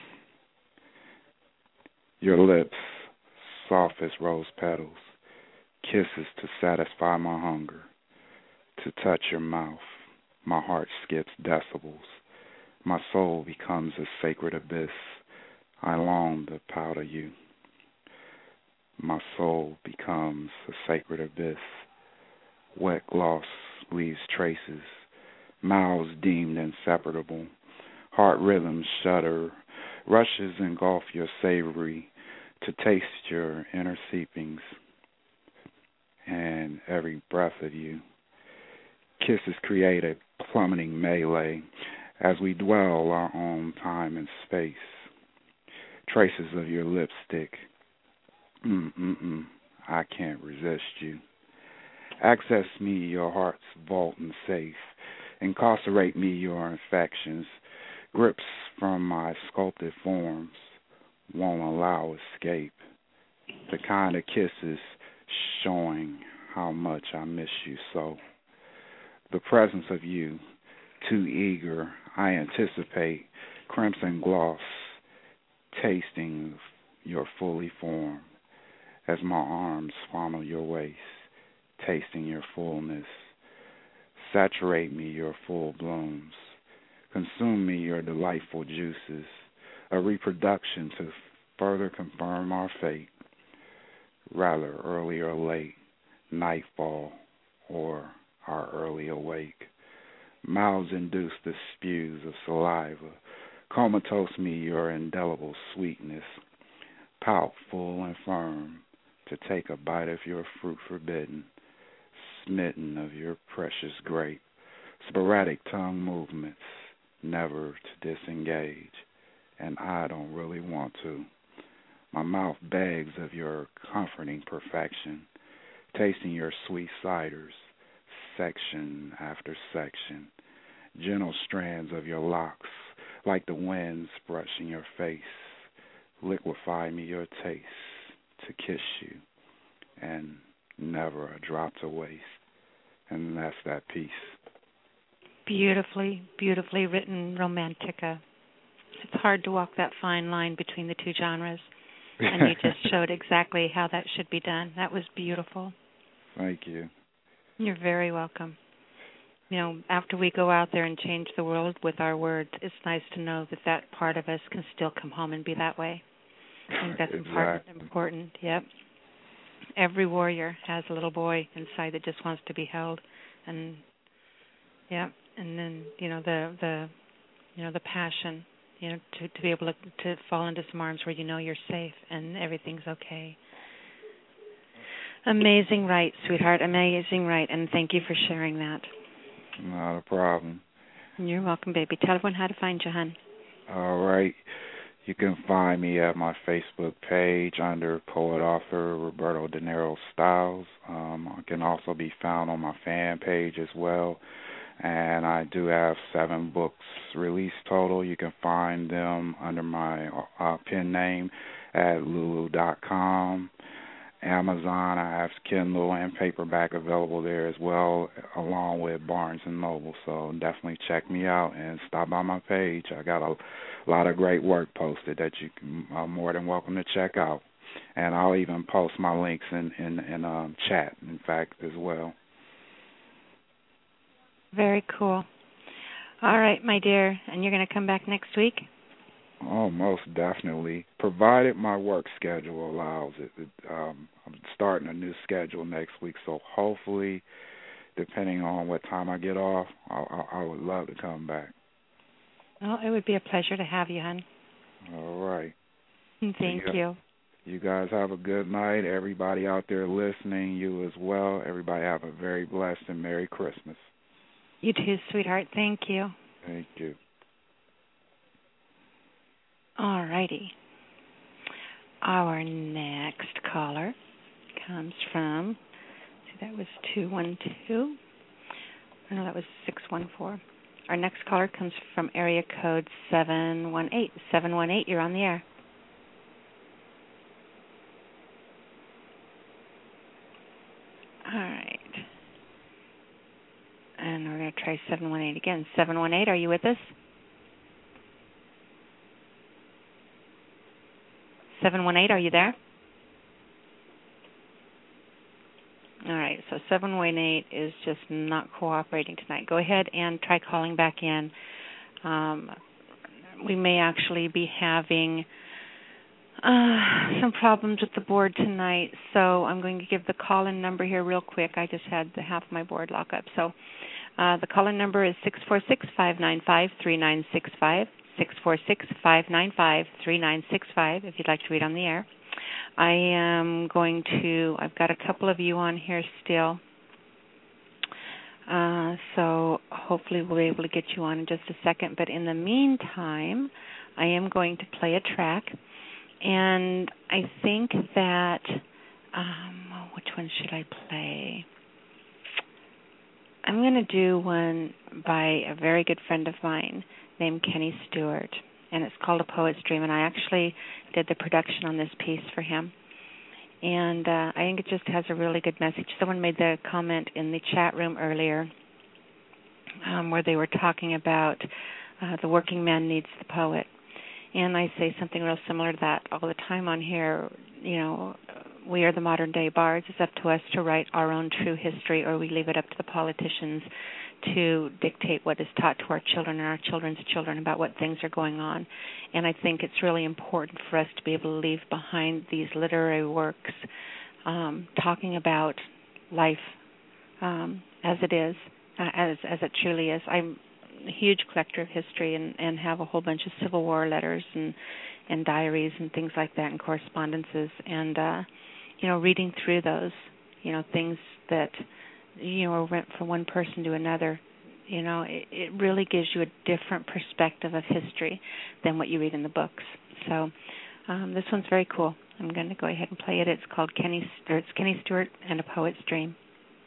Your lips, soft as rose petals, kisses to satisfy my hunger. To touch your mouth, my heart skips decibels. My soul becomes a sacred abyss. I long to powder you. My soul becomes a sacred abyss. Wet gloss leaves traces, mouths deemed inseparable. Heart rhythms shudder, rushes engulf your savory to taste your inner seepings and every breath of you. Kisses create a plummeting melee as we dwell our own time and space. Traces of your lipstick. I can't resist you. Access me, your heart's vault and safe. Incarcerate me, your infections. Grips from my sculpted forms won't allow escape. The kind of kisses showing how much I miss you so. The presence of you, too eager, I anticipate crimson gloss, tasting your fully form. As my arms fondle your waist, tasting your fullness. Saturate me, your full blooms. Consume me, your delightful juices. A reproduction to further confirm our fate. Rather early or late, nightfall or our early awake. Mouths induce the spews of saliva. Comatose me your indelible sweetness, pout full and firm, to take a bite of your fruit forbidden, smitten of your precious grape, sporadic tongue movements, never to disengage, and I don't really want to. My mouth begs of your comforting perfection, tasting your sweet ciders, section after section, gentle strands of your locks, like the winds brushing your face, liquefy me your taste, to kiss you, and never a drop to waste. And that's that piece. Beautifully, beautifully written Romantica. It's hard to walk that fine line between the two genres, and you just showed exactly how that should be done. That was beautiful. Thank you. You're very welcome. You know, after we go out there and change the world with our words, it's nice to know that that part of us can still come home and be that way. I think that's important. Yep. Every warrior has a little boy inside that just wants to be held, and yeah, and then the passion, to be able to fall into some arms where you're safe and everything's okay. Amazing right, sweetheart. Amazing right, and thank you for sharing that. Not a problem. You're welcome, baby. Tell everyone how to find you, hon. All right. You can find me at my Facebook page under poet-author Roberto De Niro Styles. I can also be found on my fan page as well. And I do have 7 books released total. You can find them under my pen name at lulu.com. Amazon, I have Kindle and paperback available there as well, along with Barnes & Noble. So definitely check me out and stop by my page. I got a lot of great work posted that you are more than welcome to check out. And I'll even post my links in chat, in fact, as well. Very cool. All right, my dear. And you're going to come back next week? Oh, most definitely, provided my work schedule allows it. I'm starting a new schedule next week, so hopefully, depending on what time I get off, I would love to come back. Well, it would be a pleasure to have you, hon. All right. Thank you. You guys have a good night. Everybody out there listening, you as well. Everybody have a very blessed and Merry Christmas. You too, sweetheart. Thank you. Thank you. All righty. Our next caller comes from, that was 212. No, that was 614. Our next caller comes from area code 718. 718, you're on the air. All right. And we're going to try 718 again. 718, are you with us? 718, are you there? All right, so 718 is just not cooperating tonight. Go ahead and try calling back in. We may actually be having some problems with the board tonight, so I'm going to give the call-in number here real quick. I just had half of my board lock up. So the call-in number is 646-595-3965. 646-595-3965 if you'd like to read on the air. I've got a couple of you on here still, so hopefully we'll be able to get you on in just a second. But in the meantime, I am going to play a track, and I think that, which one should I play? I'm going to do one by a very good friend of mine named Kenny Stewart, and it's called A Poet's Dream, and I actually did the production on this piece for him. And I think it just has a really good message. Someone made the comment in the chat room earlier where they were talking about the working man needs the poet. And I say something real similar to that all the time on here. We are the modern-day bards. It's up to us to write our own true history, or we leave it up to the politicians to dictate what is taught to our children and our children's children about what things are going on. And I think it's really important for us to be able to leave behind these literary works talking about life as it is, as it truly is. huge collector of history and have a whole bunch of Civil War letters and diaries and things like that and correspondences. And, reading through those, things that, went from one person to another, it really gives you a different perspective of history than what you read in the books. So this one's very cool. I'm going to go ahead and play it. It's called Kenny Stewart and a Poet's Dream.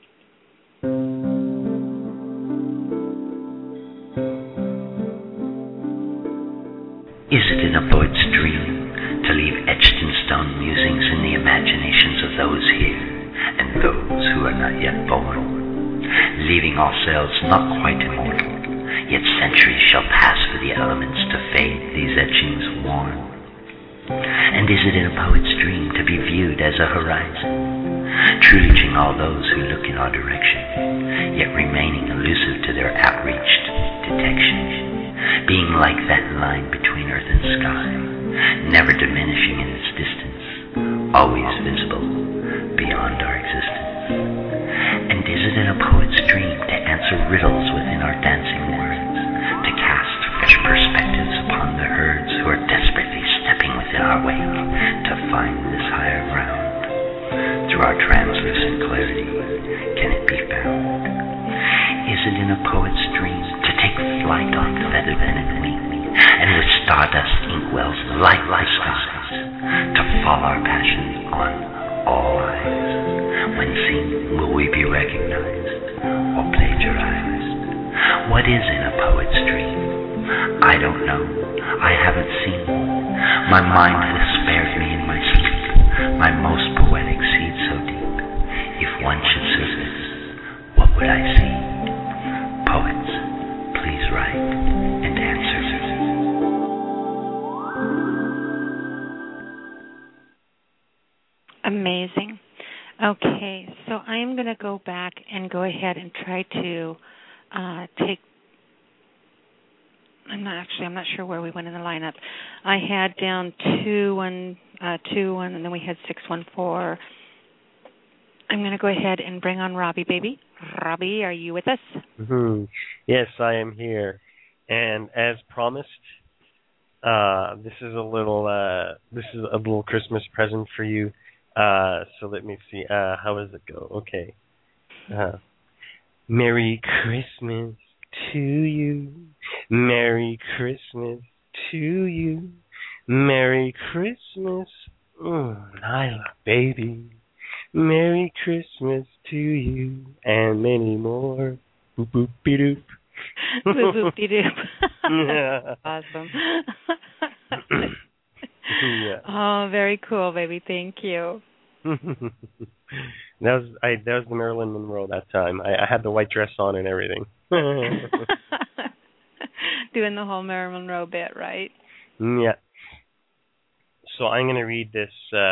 Is it in a poet's dream to leave etched in stone musings in the imaginations of those here and those who are not yet born, leaving ourselves not quite immortal, yet centuries shall pass for the elements to fade these etchings worn? And is it in a poet's dream to be viewed as a horizon, reaching all those who look in our direction, yet remaining elusive to their outreached detection? Being like that line between earth and sky, never diminishing in its distance, always visible beyond our existence. And is it in a poet's dream to answer riddles within our dancing words, to cast fresh perspectives upon the herds who are desperately stepping within our wake, to find this higher ground? Through our translucent clarity, can it be found? Is it in a poet's dream to take flight on feather-bended wings, and with stardust inkwells light the skies, to fall our passions on all eyes? When seen, will we be recognized or plagiarized? What is in a poet's dream? I don't know. I haven't seen. My mind has spared me in my sleep, my most poetic seed so deep. If one should surface, what would I see? Poets, please write and answer. Amazing. Okay, so I am going to go back and go ahead and try to take. I'm not sure where we went in the lineup. I had down 2-1, and then we had 614. I'm going to go ahead and bring on Robbie, baby. Robbie, are you with us? Mm-hmm. Yes, I am here. And as promised, this is a little Christmas present for you. So let me see. How does it go? Okay. Merry Christmas to you. Merry Christmas to you. Merry Christmas, Nyla, baby. Merry Christmas to you and many more. Boop boop be doop. Boop boop be doop. Yeah. Awesome. Yeah. Oh, very cool, baby. Thank you. that was the Marilyn Monroe that time. I had the white dress on and everything. Doing the whole Marilyn Monroe bit, right? Yeah. So I'm going to read this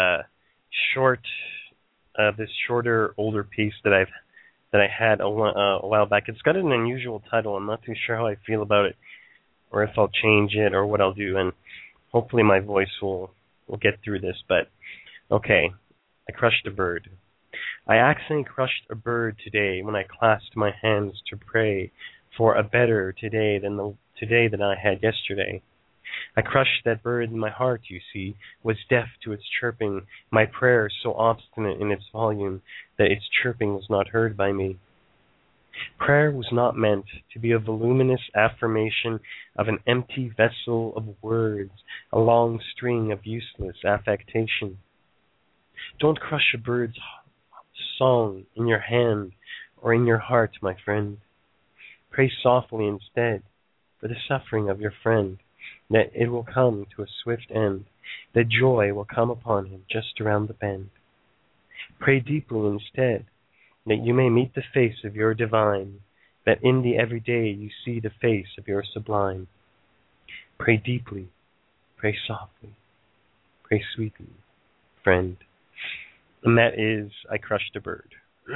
shorter, older piece that I had a while back. It's got an unusual title. I'm not too sure how I feel about it, or if I'll change it, or what I'll do. And hopefully my voice will get through this. But okay, I crushed a bird. I accidentally crushed a bird today when I clasped my hands to pray for a better today than the today that I had yesterday. I crushed that bird in my heart, you see, was deaf to its chirping, my prayer so obstinate in its volume that its chirping was not heard by me. Prayer was not meant to be a voluminous affirmation of an empty vessel of words, a long string of useless affectation. Don't crush a bird's song in your hand or in your heart, my friend. Pray softly instead for the suffering of your friend, that it will come to a swift end, that joy will come upon him just around the bend. Pray deeply instead, that you may meet the face of your divine, that in the everyday you see the face of your sublime. Pray deeply, pray softly, pray sweetly, friend. And that is I Crushed a Bird.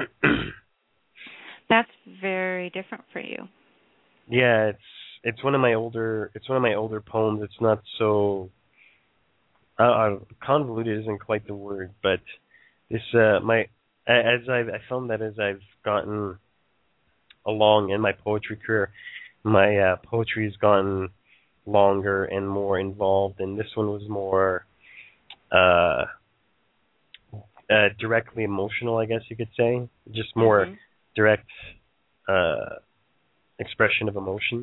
That's very different for you. Yeah, it's one of my older poems. It's not so convoluted isn't quite the word, but this I found that as I've gotten along in my poetry career, my poetry's gotten longer and more involved, and this one was more directly emotional, I guess you could say. Just more direct expression of emotion.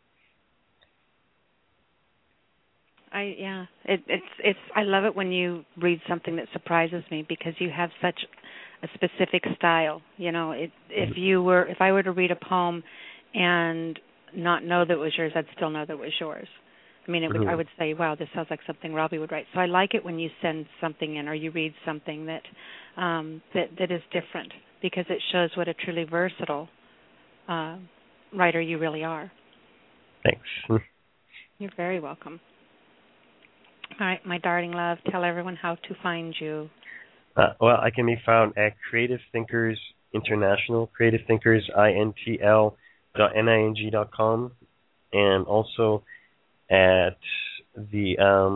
It's I love it when you read something that surprises me, because you have such a specific style. You know, if I were to read a poem and not know that it was yours, I'd still know that it was yours. I mean, I would say, wow, this sounds like something Robbie would write. So I like it when you send something in or you read something that that is different, because it shows what a truly versatile writer you really are. Thanks. You're very welcome. All right, my darling love, tell everyone how to find you. Well, I can be found at Creative Thinkers International, Creative Thinkers, INTL.ning.com, and also at the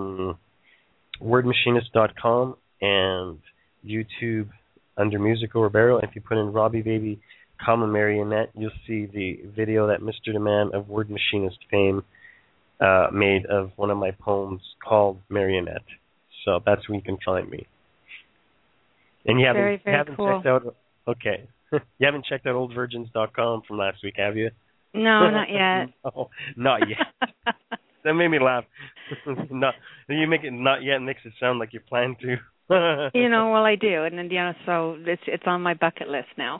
wordmachinist.com and YouTube under Musical Ribeiro. If you put in Robbie Baby, Marionette, you'll see the video that Mr. DeMann of Word Machinist fame made of one of my poems called Marionette. So that's where you can find me. And you haven't cool. checked out, okay, you haven't checked out oldvirgins.com from last week, have you? No, not yet. No, not yet. That made me laugh. You make it not yet makes it sound like you plan to. Well, I do, and then so it's on my bucket list now.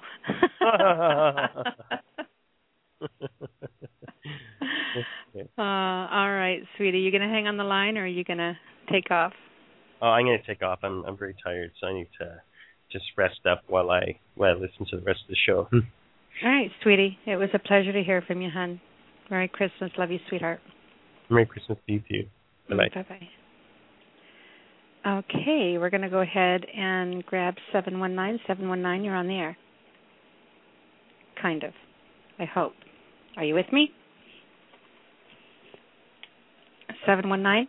All right, sweetie, you gonna hang on the line, or are you gonna take off? Oh, I'm gonna take off. I'm very tired, so I need to just rest up while I listen to the rest of the show. All right, sweetie, it was a pleasure to hear from you, hon. Merry Christmas, love you, sweetheart. Merry Christmas to you too. Bye-bye. Bye-bye. Okay, we're going to go ahead and grab 719. 719, you're on the air. Kind of. I hope. Are you with me? 719?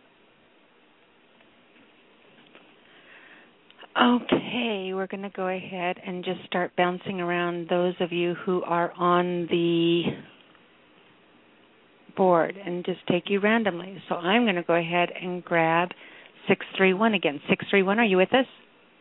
Okay, we're going to go ahead and just start bouncing around those of you who are on the board and just take you randomly. So I'm going to go ahead and grab 631 again. 631, are you with us?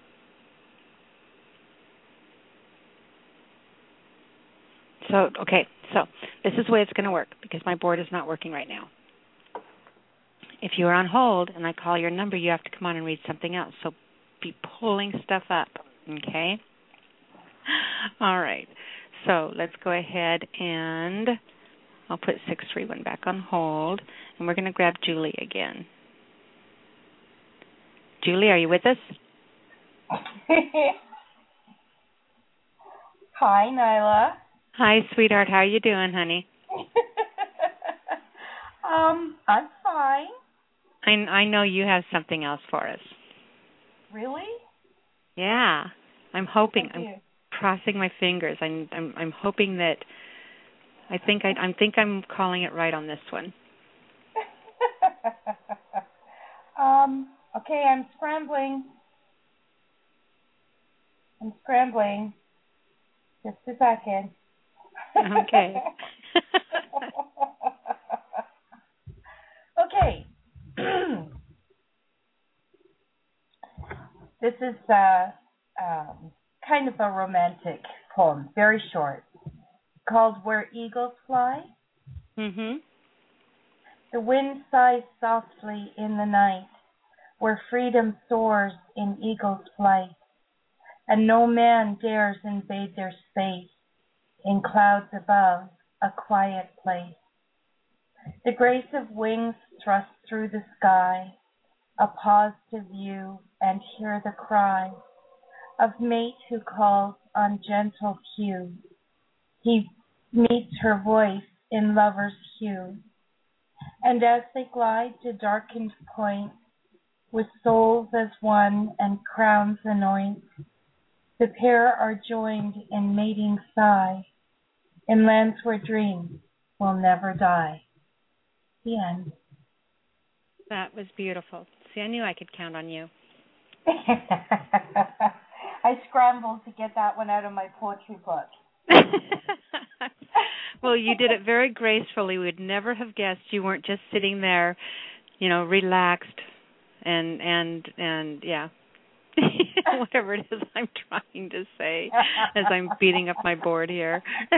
So this is the way it's going to work, because my board is not working right now. If you are on hold and I call your number, you have to come on and read something else. So be pulling stuff up, okay? All right. So let's go ahead and I'll put 631 back on hold, and we're going to grab Julie again. Julie, are you with us? Hi, Nyla. Hi, sweetheart. How are you doing, honey? I'm fine. I know you have something else for us. Really? Yeah. I'm hoping. I'm crossing my fingers. I'm hoping that. I think I'm calling it right on this one. Okay, I'm scrambling. Just a second. Okay. Okay. This is kind of a romantic poem, very short, called Where Eagles Fly. Mm-hmm. The wind sighs softly in the night, where freedom soars in eagle's flight, and no man dares invade their space, in clouds above, a quiet place. The grace of wings thrust through the sky, a pause to view and hear the cry of mate who calls on gentle cue. He meets her voice in lover's hue, and as they glide to darkened points, with souls as one and crowns anoint, the pair are joined in mating sigh, in lands where dreams will never die. The end. That was beautiful. See, I knew I could count on you. I scrambled to get that one out of my poetry book. Well, you did it very gracefully. We'd never have guessed you weren't just sitting there, relaxed and yeah. Whatever it is I'm trying to say as I'm beating up my board here.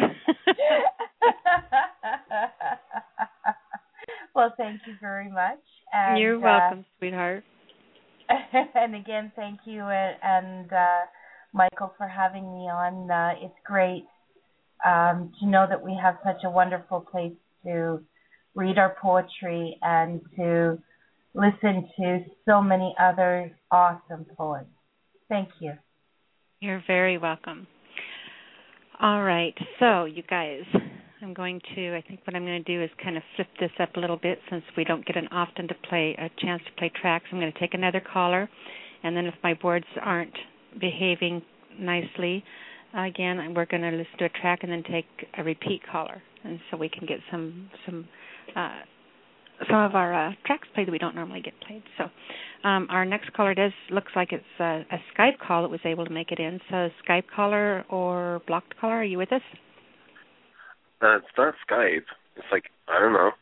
Well, thank you very much. And, you're welcome, sweetheart. And again, thank you and Michael for having me on. It's great to know that we have such a wonderful place to read our poetry and to listen to so many other awesome poets. Thank you. You're very welcome. All right. So, you guys, I think what I'm going to do is kind of flip this up a little bit since we don't get a chance to play tracks. I'm going to take another caller, and then if my boards aren't behaving nicely, again, we're going to listen to a track and then take a repeat caller, and so we can get some of our tracks played that we don't normally get played. So our next caller looks like it's a Skype call that was able to make it in. So Skype caller or blocked caller, are you with us? It's not Skype. It's like, I don't know.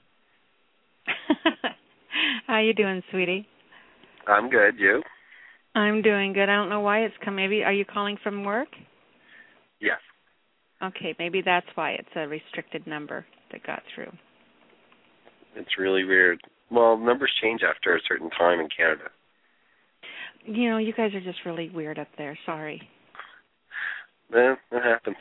How you doing, sweetie? I'm good. You? I'm doing good. I don't know why it's come. Maybe, are you calling from work? Yes. Okay, maybe that's why it's a restricted number that got through. It's really weird. Well, numbers change after a certain time in Canada. You guys are just really weird up there. Sorry. That happens.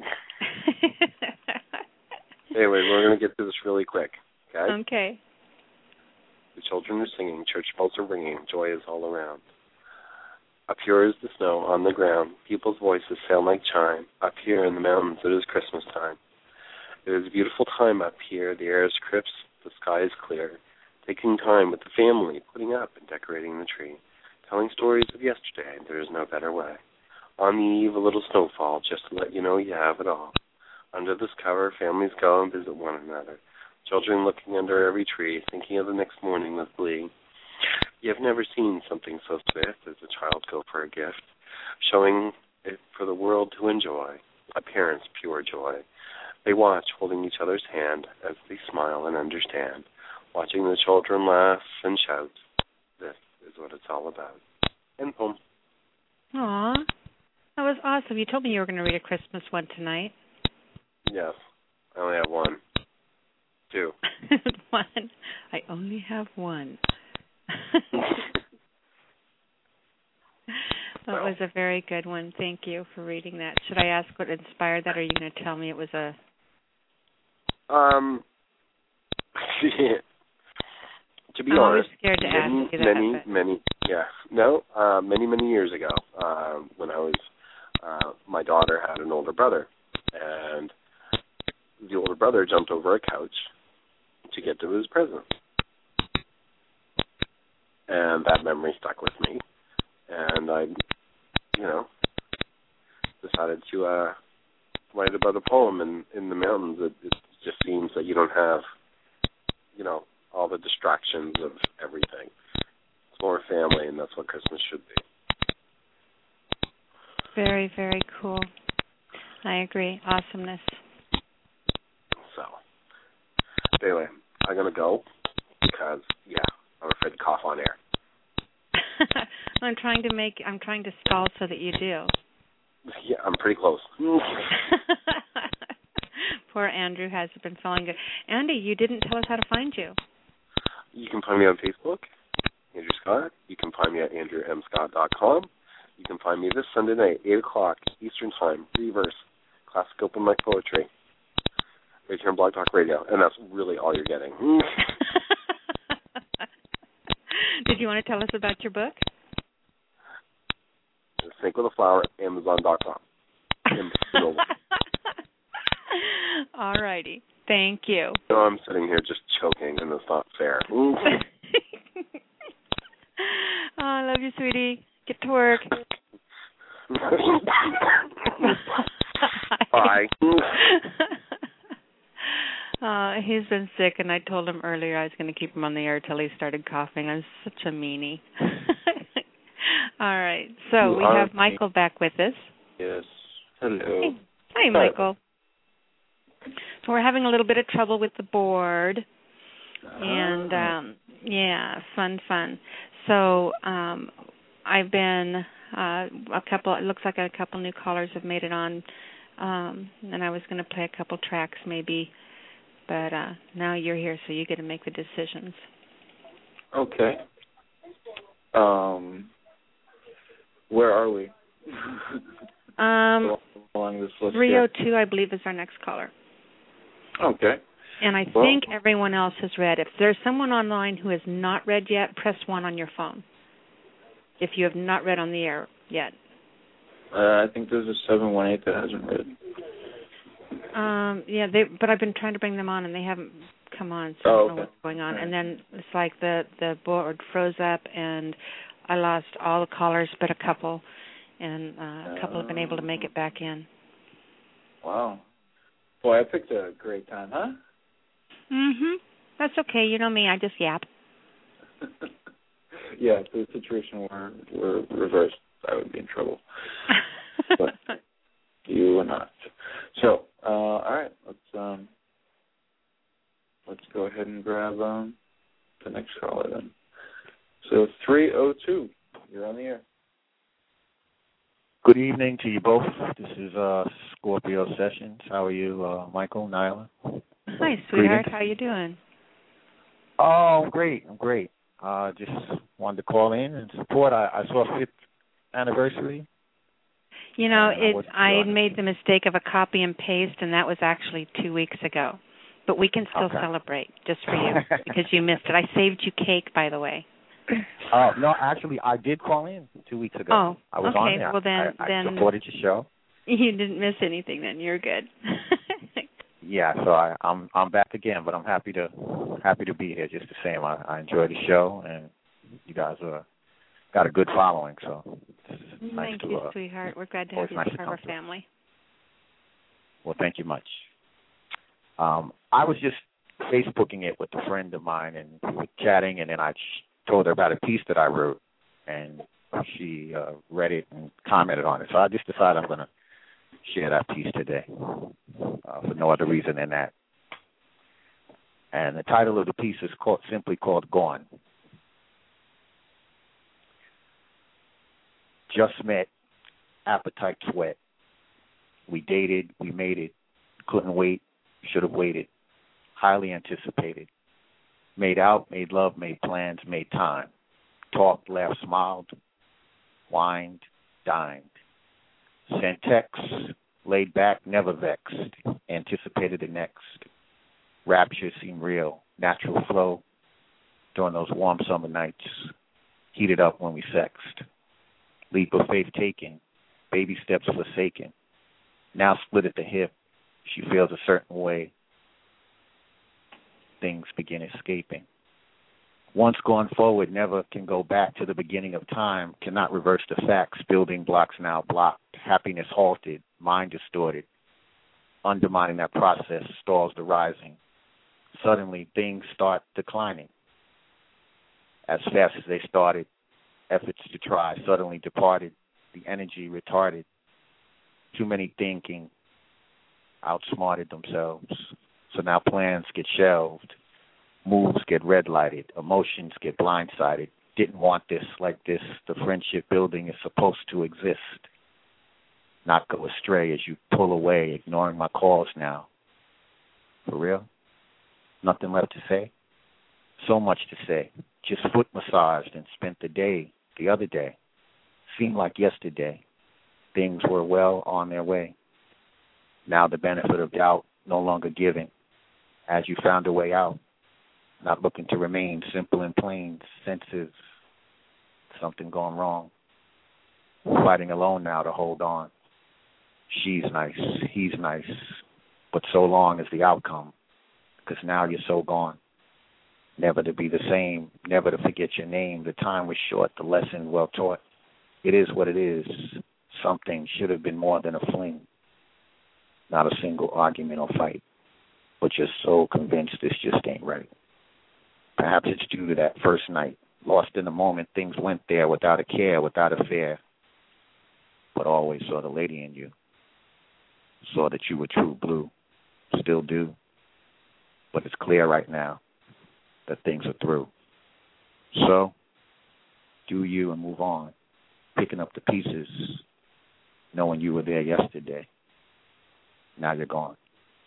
Anyway, we're going to get through this really quick, okay? Okay. The children are singing, church bells are ringing, joy is all around. Up here is the snow on the ground, people's voices sound like chime. Up here in the mountains it is Christmas time. It is a beautiful time up here, the air is crisp, the sky is clear. Taking time with the family, putting up and decorating the tree. Telling stories of yesterday, there is no better way. On the eve, a little snowfall, just to let you know you have it all. Under this cover, families go and visit one another. Children looking under every tree, thinking of the next morning with glee. You have never seen something so swift as a child go for a gift, showing it for the world to enjoy, a parent's pure joy. They watch, holding each other's hand, as they smile and understand, watching the children laugh and shout. This is what it's all about. And boom. Aw, that was awesome. You told me you were going to read a Christmas one tonight. Yes. I only have one. Two. One. I only have one. That was a very good one. Thank you for reading that. Should I ask what inspired that, or are you going to tell me it was a... To be honest, scared to ask you that. Many years ago, when I was, my daughter had an older brother, and the older brother jumped over a couch to get to his present. And that memory stuck with me. And I, decided to write about a poem in the mountains. It just seems that you don't have, all the distractions of everything. It's more family, and that's what Christmas should be. Very, very cool. I agree. Awesomeness. So, anyway, I'm going to go because, I'm afraid to cough on air. I'm trying to stall so that you do. Yeah, I'm pretty close. Poor Andrew hasn't been feeling good. Andy, you didn't tell us how to find you. You can find me on Facebook, Andrew Scott. You can find me at andrewmscott.com. You can find me this Sunday night, 8 o'clock Eastern Time, Reverse, Classic Open Mic Poetry, right here on Blog Talk Radio. And that's really all you're getting. Did you want to tell us about your book? Snake with a Flower, Amazon.com. All righty. Thank you. I'm sitting here just choking, and it's not fair. I love you, sweetie. Get to work. Bye. He's been sick, and I told him earlier I was going to keep him on the air till he started coughing. I'm such a meanie. All right. So we have Michael back with us. Yes. Hello. Hi, Michael. So we're having a little bit of trouble with the board. And fun. So I've been it looks like a couple new callers have made it on, and I was going to play a couple tracks maybe, but now you're here, so you get to make the decisions. Okay. Where are we? Along this list 302, I believe, is our next caller. Okay. And I think everyone else has read. If there's someone online who has not read yet, press 1 on your phone. If you have not read on the air yet. I think there's a 718 that hasn't read. But I've been trying to bring them on, and they haven't come on, so I don't know what's going on. And then it's like the board froze up, and I lost all the callers but a couple, and a couple have been able to make it back in. Wow. Boy, I picked a great time, huh? That's okay. You know me. I just yap. Yeah, if the situation were reversed, I would be in trouble. But you are not. So, all right, let's go ahead and grab the next caller then. So 302, you're on the air. Good evening to you both. This is Scorpio Sessions. How are you, Michael, Nyla? Hi, sweetheart. How you doing? Oh, I'm great. Just wanted to call in and support. I saw 5th anniversary. You know, I made the mistake of a copy and paste, and that was actually 2 weeks ago. But we can still celebrate just for you because you missed it. I saved you cake, by the way. No, actually, I did call in 2 weeks ago. Oh, I was on there. Well, then I supported your show. You didn't miss anything. Then you're good. Yeah, so I'm back again, but I'm happy to be here. Just the same, I enjoy the show, and you guys got a good following. So it's nice thank you, sweetheart. We're glad to have you as part of our family. Well, thank you much. I was just Facebooking it with a friend of mine, and we were chatting, and then I told her about a piece that I wrote, and she read it and commented on it. So I just decided I'm going to share that piece today for no other reason than that. And the title of the piece is simply called Gone. Just met, appetite's wet. We dated, we made it, couldn't wait, should have waited, highly anticipated. Made out, made love, made plans, made time. Talked, laughed, smiled, wined, dined. Sent texts, laid back, never vexed. Anticipated the next. Rapture seemed real, natural flow during those warm summer nights. Heated up when we sexed. Leap of faith taken, baby steps forsaken. Now split at the hip, she feels a certain way. Things begin escaping. Once gone forward, never can go back to the beginning of time, cannot reverse the facts, building blocks now blocked, happiness halted, mind distorted. Undermining that process stalls the rising. Suddenly, things start declining. As fast as they started, efforts to try suddenly departed, the energy retarded. Too many thinking outsmarted themselves. So now plans get shelved, moves get red lighted, emotions get blindsided. Didn't want this like this. The friendship building is supposed to exist. Not go astray as you pull away, ignoring my calls now. For real? Nothing left to say? So much to say. Just foot massaged and spent the other day. Seemed like yesterday. Things were well on their way. Now the benefit of doubt no longer given. As you found a way out, not looking to remain simple and plain, senses, something gone wrong. Fighting alone now to hold on. She's nice, he's nice, but so long is the outcome, because now you're so gone. Never to be the same, never to forget your name. The time was short, the lesson well taught. It is what it is. Something should have been more than a fling. Not a single argument or fight. But you're so convinced this just ain't right. Perhaps it's due to that first night. Lost in the moment, things went there without a care, without a fear. But always saw the lady in you. Saw that you were true blue. still do. But it's clear right now that things are through. So, do you and move on, picking up the pieces, knowing you were there yesterday. Now you're gone.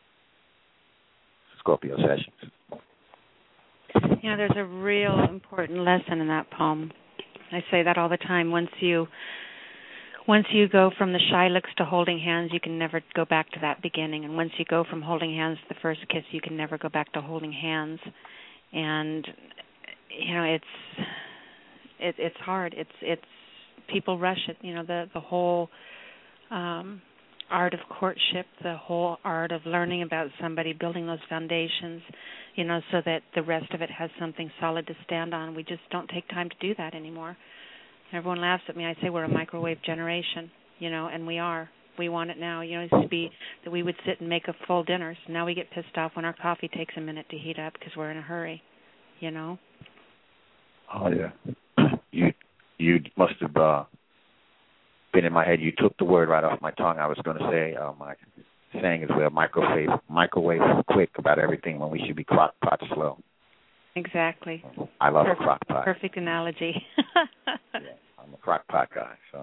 Scorpio Sessions. You know, there's a real important lesson in that poem. I say that all the time. Once you go from the shy looks to holding hands, you can never go back to that beginning. And once you go from holding hands to the first kiss, you can never go back to holding hands. And you know, it's hard. It's people rush it. You know, the whole art of courtship, the whole art of learning about somebody, building those foundations, you know, so that the rest of it has something solid to stand on. We just don't take time to do that anymore. Everyone laughs at me. I say we're a microwave generation, you know, and we are. We want it now. You know, it used to be that we would sit and make a full dinner. So now we get pissed off when our coffee takes a minute to heat up because we're in a hurry, you know. Oh, yeah. You must have been in my head. You took the word right off my tongue. I was going to say, my saying is we're microwave quick about everything when we should be crock pot slow. Exactly. I love a crock pot. Perfect analogy. Yeah, I'm a crock pot guy. So,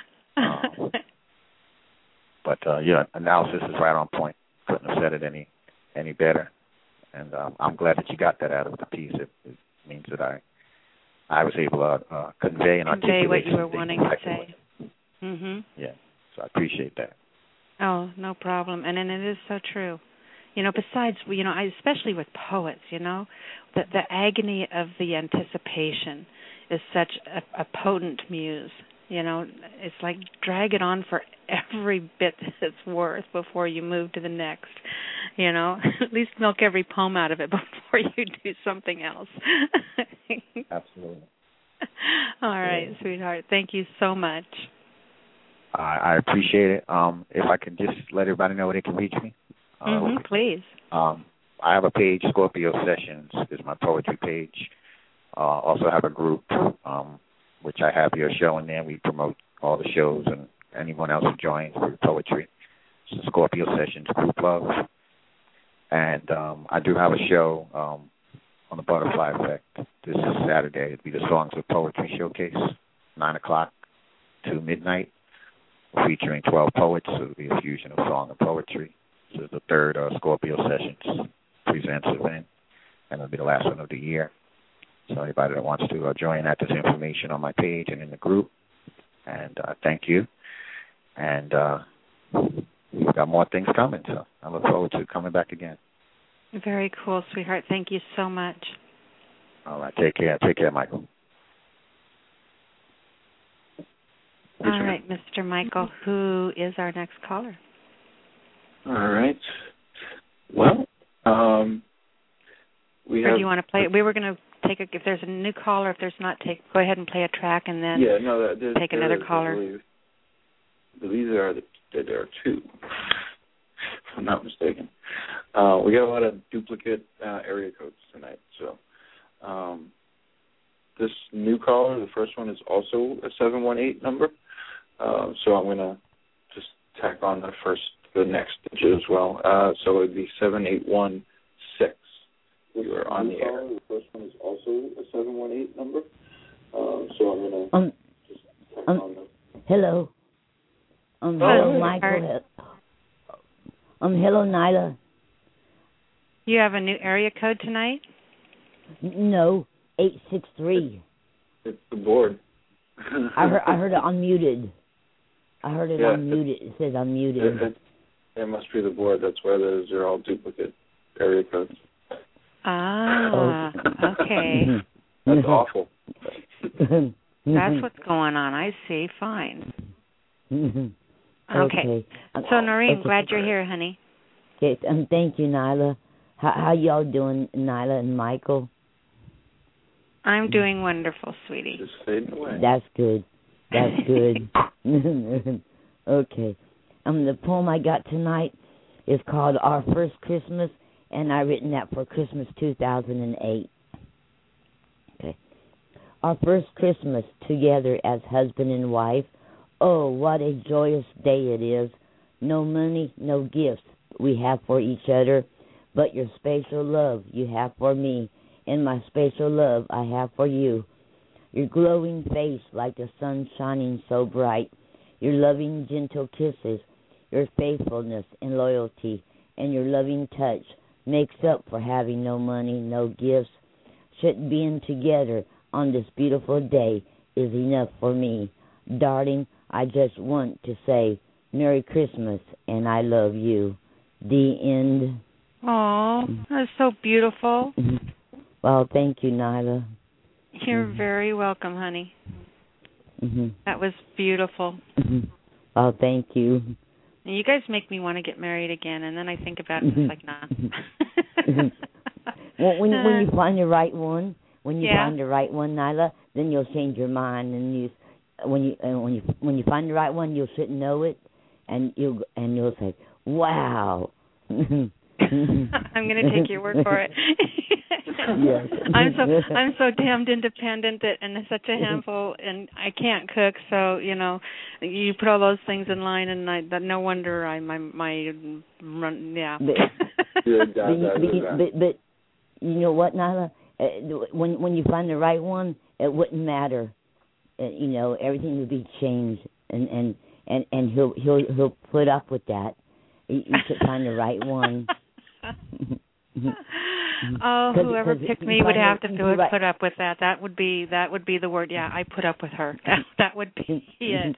but yeah, analysis is right on point. Couldn't have said it any better. And I'm glad that you got that out of the piece. It means that I was able to convey and articulate what you were wanting to say. Mhm. Yeah. So I appreciate that. Oh, no problem. And it is so true. You know, besides, you know, especially with poets, you know, the agony of the anticipation is such a potent muse. You know, it's like drag it on for every bit that it's worth before you move to the next. You know, at least milk every poem out of it before you do something else. Absolutely. All right, sweetheart. Thank you so much. I appreciate it. If I can just let everybody know where they can reach me. Please. I have a page, Scorpio Sessions is my poetry page. Also have a group, which I have your show in there. We promote all the shows and anyone else who joins with poetry. It's the Scorpio Sessions Group Love. And I do have a show on the Butterfly Effect. This is Saturday. It'll be the Songs of Poetry Showcase, 9 o'clock to midnight, featuring 12 poets. So it'll be a fusion of song and poetry. This is the third Scorpio Sessions presents event, and it'll be the last one of the year. So anybody that wants to join that, there's information on my page and in the group. And thank you. And we've got more things coming, so I look forward to coming back again. Very cool, sweetheart. Thank you so much. All right. Take care. Take care, Michael. All right, Mr. Michael, who is our next caller? All right. Well, we have. Or do you want to play? We were going to take if there's a new caller. If there's not, go ahead and play a track, and then take another caller. I believe there are two, if I'm not mistaken. We got a lot of duplicate area codes tonight, so this new caller, the first one, is also a 718 number. So I'm going to just tack on the next digit as well. So it would be 7816. We were on the air. The first one is also a 718 number. So I'm going to just tack on the... Hello. Hello, Michael. Hello, Nyla. You have a new area code tonight? No, 863. It's the board. I heard it unmuted. Unmuted. It says unmuted. It must be the board. That's why they're all duplicate area codes. Ah, okay. That's awful. That's what's going on. I see. Fine. Okay. So, Noreen, glad you're here, honey. Okay, thank you, Nyla. How y'all doing, Nyla and Michael? I'm doing wonderful, sweetie. Just fading away. That's good. Okay. The poem I got tonight is called Our First Christmas, and I written that for Christmas 2008. Okay. Our first Christmas together as husband and wife. Oh, what a joyous day it is. No money, no gifts, we have for each other, but your special love you have for me, and my special love I have for you. Your glowing face like the sun shining so bright, your loving gentle kisses, your faithfulness and loyalty, and your loving touch makes up for having no money, no gifts. Should being together on this beautiful day is enough for me. Darling, I just want to say Merry Christmas and I love you. The end. Oh, that's so beautiful. Well, thank you, Nyla. You're very welcome, honey. That was beautiful. Oh, thank you. And you guys make me want to get married again, and then I think about it, it's like, nah. When you find the right one, find the right one, Nyla, then you'll change your mind, and when you find the right one, you'll sit and know it, and you'll say, "Wow." I'm going to take your word for it. Yes. I'm so damned independent and such a handful, and I can't cook. So you put all those things in line, and no wonder yeah. But you know what, Nyla? When you find the right one, it wouldn't matter. Everything would be changed, and he'll put up with that. You should find the right one. Oh, whoever picked me would have to put up with that. That would be the word. Yeah, I put up with her. That would be it.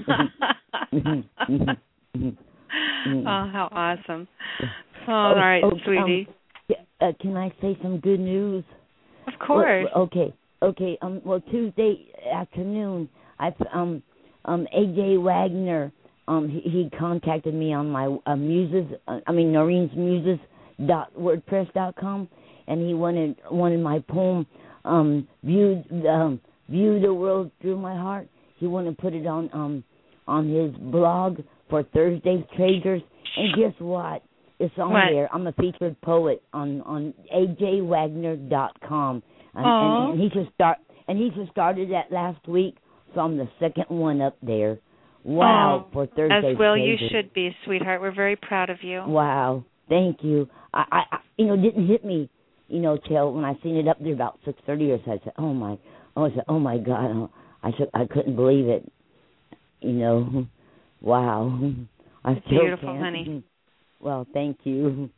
Oh, how awesome! All right, sweetie. Can I say some good news? Of course. Okay. Well, Tuesday afternoon, AJ Wagner. He contacted me on my Noreen's Muses.wordpress.com, and he wanted my poem, View the World Through My Heart. He wanted to put it on his blog for Thursday's Traders, and guess what? It's on there. I'm a featured poet on ajwagner.com, and he just started that last week, so I'm the second one up there. Wow, for Thursday's as well Traders. You should be, sweetheart. We're very proud of you. Wow, thank you. I didn't hit me, till when I seen it up there about 6:30 or so. I said, oh my God, I couldn't believe it. Wow. I still beautiful, can't. honey. Well, thank you.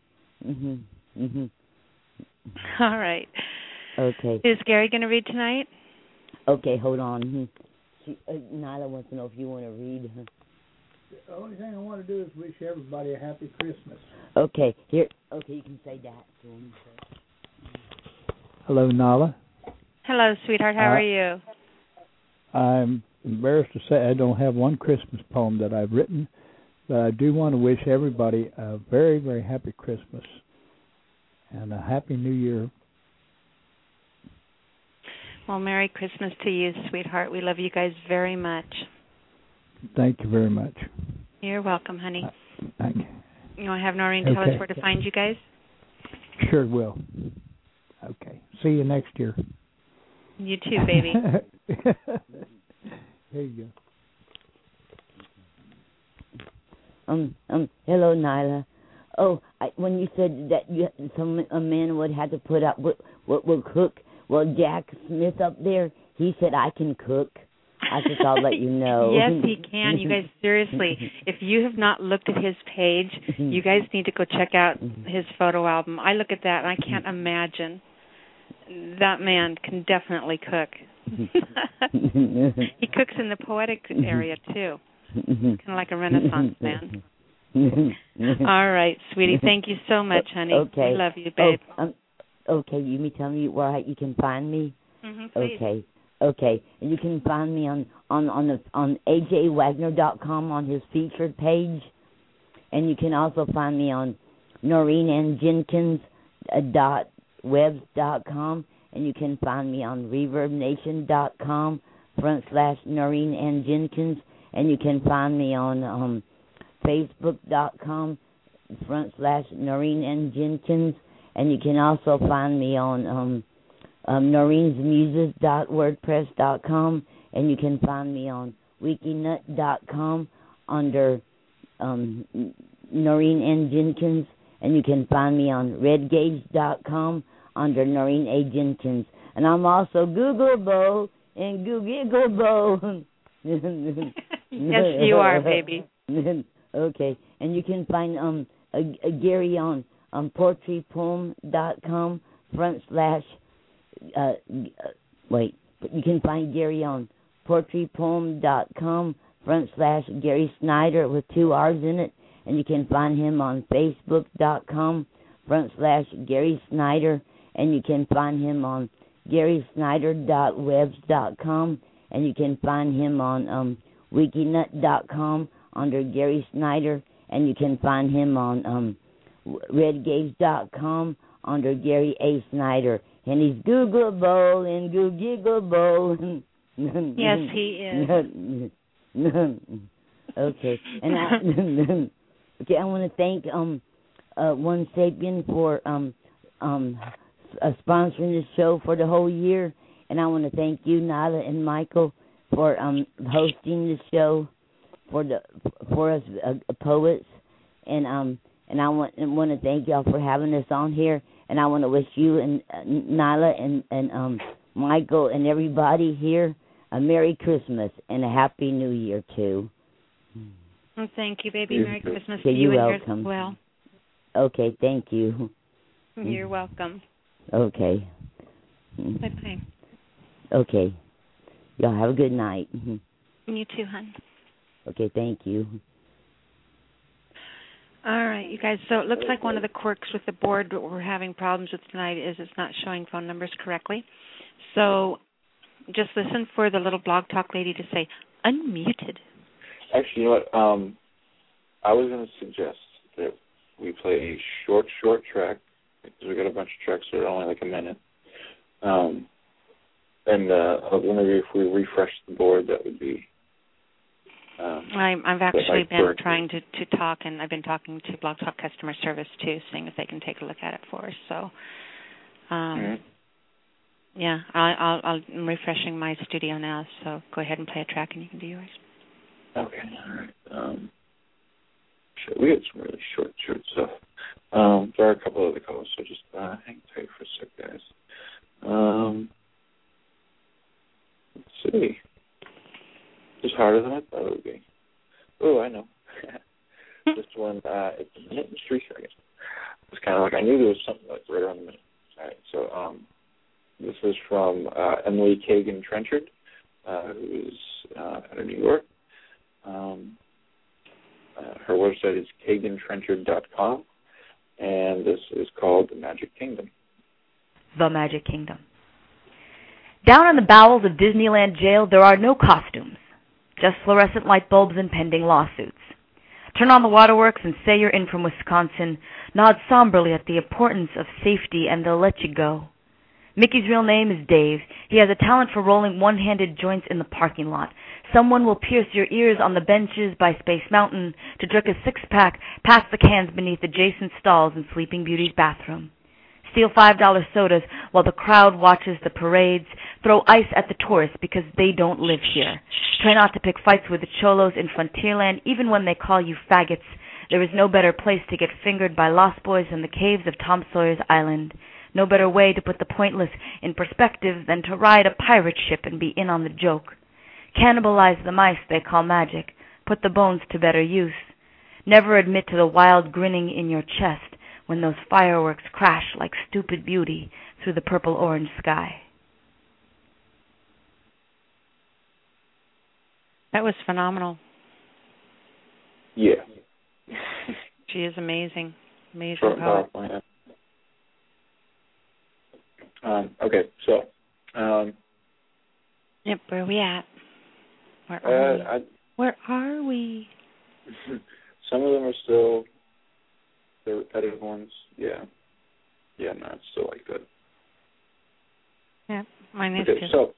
All right. Okay. Is Gary going to read tonight? Okay, hold on. Nyla wants to know if you want to read. The only thing I want to do is wish everybody a happy Christmas. Okay, here. Okay, you can say that to him. Hello, Nyla. Hello, sweetheart. How are you? I'm embarrassed to say I don't have one Christmas poem that I've written, but I do want to wish everybody a very, very happy Christmas and a happy New Year. Well, Merry Christmas to you, sweetheart. We love you guys very much. Thank you very much. You're welcome, honey. Thank you. You want to have Noreen tell us where to find you guys? Sure will. Okay. See you next year. You too, baby. There you go. Hello, Nyla. When you said that a man would have to put up would cook. Well, Jack Smith up there, he said I can cook. I just thought I'd let you know. Yes, he can. You guys, seriously, if you have not looked at his page, you guys need to go check out his photo album. I look at that and I can't imagine. That man can definitely cook. He cooks in the poetic area, too. Kind of like a Renaissance man. All right, sweetie. Thank you so much, honey. Okay. We love you, babe. Okay, you tell me where you can find me? Please. Okay. And you can find me on ajwagner.com on his featured page. And you can also find me on NoreenandJenkins.webs.com. And you can find me on ReverbNation.com/NoreenandJenkins. And you can find me on Facebook.com/NoreenandJenkins. And you can also find me on NoreensMuses.wordpress.com, and you can find me on Wikinut.com under Noreen N. Jenkins, and you can find me on redgage.com under Noreen A. Jenkins. And I'm also Googleable and Googleable. Yes, you are, baby. Okay, and you can find Gary on poetrypoem.com you can find Gary on poetrypoem.com /Gary Snyder with 2 R's in it, and you can find him on facebook.com /Gary Snyder, and you can find him on GarySnyder.webs.com, and you can find him on wikinut.com under Gary Snyder, and you can find him on redgage.com under Gary A. Snyder, and he's Googleable and Googleable. Yes, he is. Okay, and I want to thank One Sapien for sponsoring this show for the whole year, and I want to thank you, Nyla and Michael, for hosting the show for us poets, and I want to thank y'all for having us on here, and I want to wish you and Nyla and Michael and everybody here a Merry Christmas and a Happy New Year too. Well, thank you, baby. Merry Christmas Okay, to you and you're yours welcome. as well. Okay, thank you. You're welcome. Okay. Bye-bye. Okay. Y'all have a good night. You too, hon. Okay, thank you. All right, you guys. So it looks like one of the quirks with the board that we're having problems with tonight is it's not showing phone numbers correctly. So just listen for the little Blog Talk lady to say, unmuted. Actually, you know what? I was going to suggest that we play a short track, because we got a bunch of tracks that are only like a minute. And whenever if we refresh the board, that would be. I've actually been trying to talk, and I've been talking to Blog Talk customer service too, seeing if they can take a look at it for us. So, yeah, I'm refreshing my studio now. So go ahead and play a track, and you can do yours. Okay, all right. We had some really short stuff. There are a couple other calls, so just hang tight for a sec, guys. Let's see. It's harder than I thought it would be. Oh, I know. This one, it's a minute and 3 seconds. It's kind of like I knew there was something like right around the minute. All right, so this is from Emily Kagan Trenchard, who is out of New York. Her website is KaganTrenchard.com, and this is called The Magic Kingdom. The Magic Kingdom. Down in the bowels of Disneyland jail, there are no costumes, just fluorescent light bulbs and pending lawsuits. Turn on the waterworks and say you're in from Wisconsin, nod somberly at the importance of safety, and they'll let you go. Mickey's real name is Dave. He has a talent for rolling one-handed joints in the parking lot. Someone will pierce your ears on the benches by Space Mountain to jerk a six-pack past the cans beneath adjacent stalls in Sleeping Beauty's bathroom. Steal $5 sodas while the crowd watches the parades. Throw ice at the tourists because they don't live here. Try not to pick fights with the cholos in Frontierland even when they call you faggots. There is no better place to get fingered by Lost Boys than the caves of Tom Sawyer's Island. No better way to put the pointless in perspective than to ride a pirate ship and be in on the joke. Cannibalize the mice they call magic. Put the bones to better use. Never admit to the wild grinning in your chest when those fireworks crash like stupid beauty through the purple-orange sky. That was phenomenal. Yeah. She is amazing. Amazing Short poet. and powerful, yeah. Okay, so. Yep, where are we at? Where are we? Some of them are still the repetitive ones. Yeah. Yeah, no, it's still like good. Yeah, mine is okay, too. So,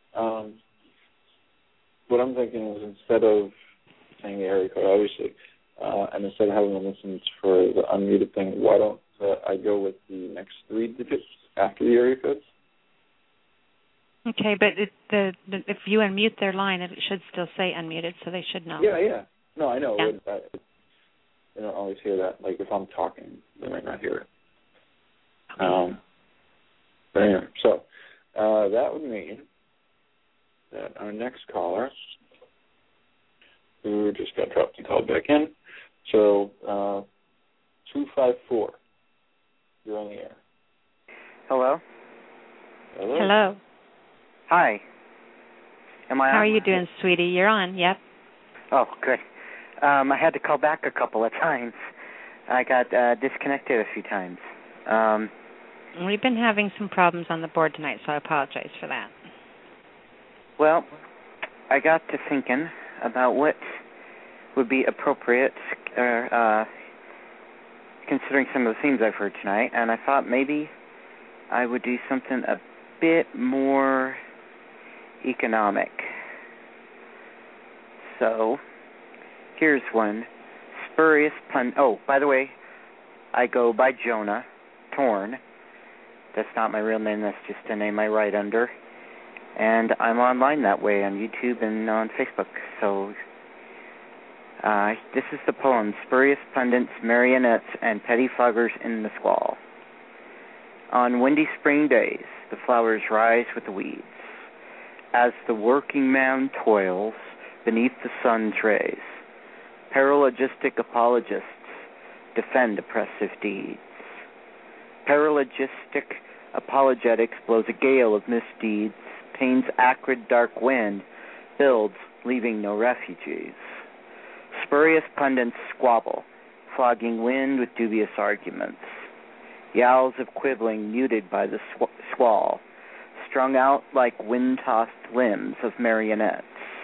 what I'm thinking is instead of saying the area code, obviously, and instead of having them listen for the unmuted thing, why don't I go with the next 3 digits after the area code? Okay, but if you unmute their line, it should still say unmuted, so they should know. Yeah. No, I know. Yeah. they don't always hear that. Like if I'm talking, they might not hear it. But anyway, so that would mean that our next caller, who just got dropped and called back in, so 254, you're on the air. Hello? Hello. Hi. Am I on? How are you doing, sweetie? You're on, yep. Oh, good. I had to call back a couple of times. I got disconnected a few times. We've been having some problems on the board tonight, so I apologize for that. Well, I got to thinking about what would be appropriate, considering some of the themes I've heard tonight, and I thought maybe I would do something a bit more economic. So, here's one. Spurious pun... Oh, by the way, I go by Jonah Torn. That's not my real name, that's just a name I write under. And I'm online that way on YouTube and on Facebook. So, this is the poem, Spurious Pundits, Marionettes, and Pettifoggers in the Squall. On windy spring days, the flowers rise with the weeds. As the working man toils beneath the sun's rays, paralogistic apologists defend oppressive deeds. Paralogistic apologetics blows a gale of misdeeds. Pain's acrid dark wind builds, leaving no refugees. Spurious pundits squabble, flogging wind with dubious arguments. Yowls of quibbling muted by the squall, strung out like wind-tossed limbs of marionettes.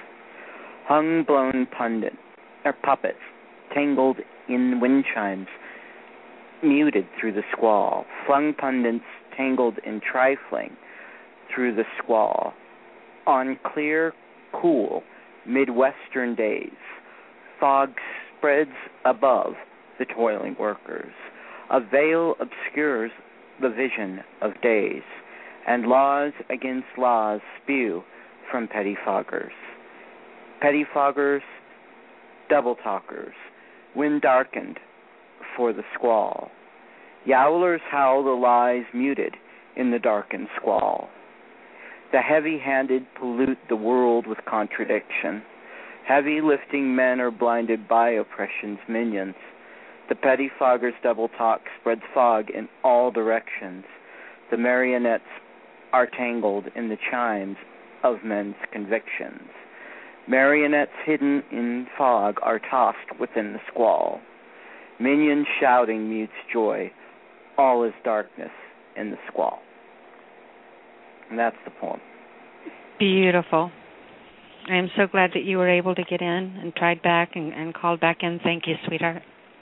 Hung-blown puppets, tangled in wind chimes, muted through the squall. Flung pundits tangled in trifling through the squall. On clear, cool, Midwestern days, fog spreads above the toiling workers. A veil obscures the vision of days, and laws against laws spew from pettifoggers. Pettifoggers, double-talkers, wind darkened for the squall. Yowlers howl the lies muted in the darkened squall. The heavy-handed pollute the world with contradiction. Heavy-lifting men are blinded by oppression's minions. The pettifoggers' double talk spreads fog in all directions. The marionettes are tangled in the chimes of men's convictions. Marionettes hidden in fog are tossed within the squall. Minions shouting mutes joy. All is darkness in the squall. And that's the poem. Beautiful. I am so glad that you were able to get in and tried back and called back in. Thank you, sweetheart.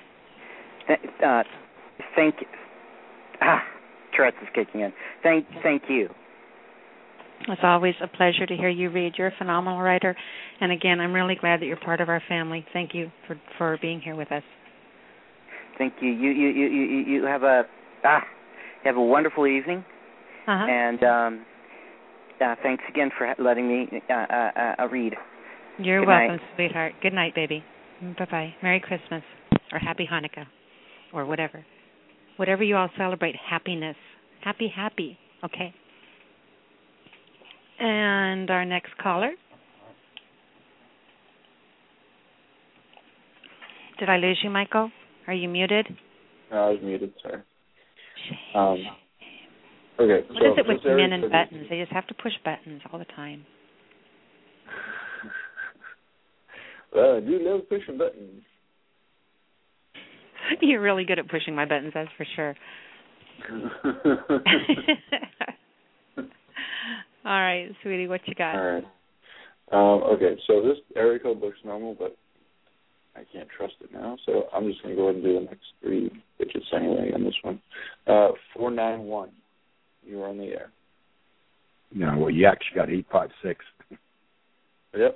Thank you. Tourette's is kicking in. Thank you. It's always a pleasure to hear you read. You're a phenomenal writer. And again, I'm really glad that you're part of our family. Thank you for being here with us. Thank you. You have a wonderful evening. Uh-huh. And thanks again for letting me read. You're Good welcome, night. sweetheart. Good night, baby. Bye-bye. Merry Christmas or Happy Hanukkah or whatever. Whatever you all celebrate, happiness. Happy. Okay. And our next caller. Did I lose you, Michael? Are you muted? No, I was muted, sorry. Okay. What is it with men and buttons? They just have to push buttons all the time. Well, I do love pushing buttons. You're really good at pushing my buttons, that's for sure. All right, sweetie, what you got? All right. Okay, so this area code looks normal, but I can't trust it now, so I'm just going to go ahead and do the next three digits anyway on this one. 491. You are on the air. No, well, you actually got 856. Yep.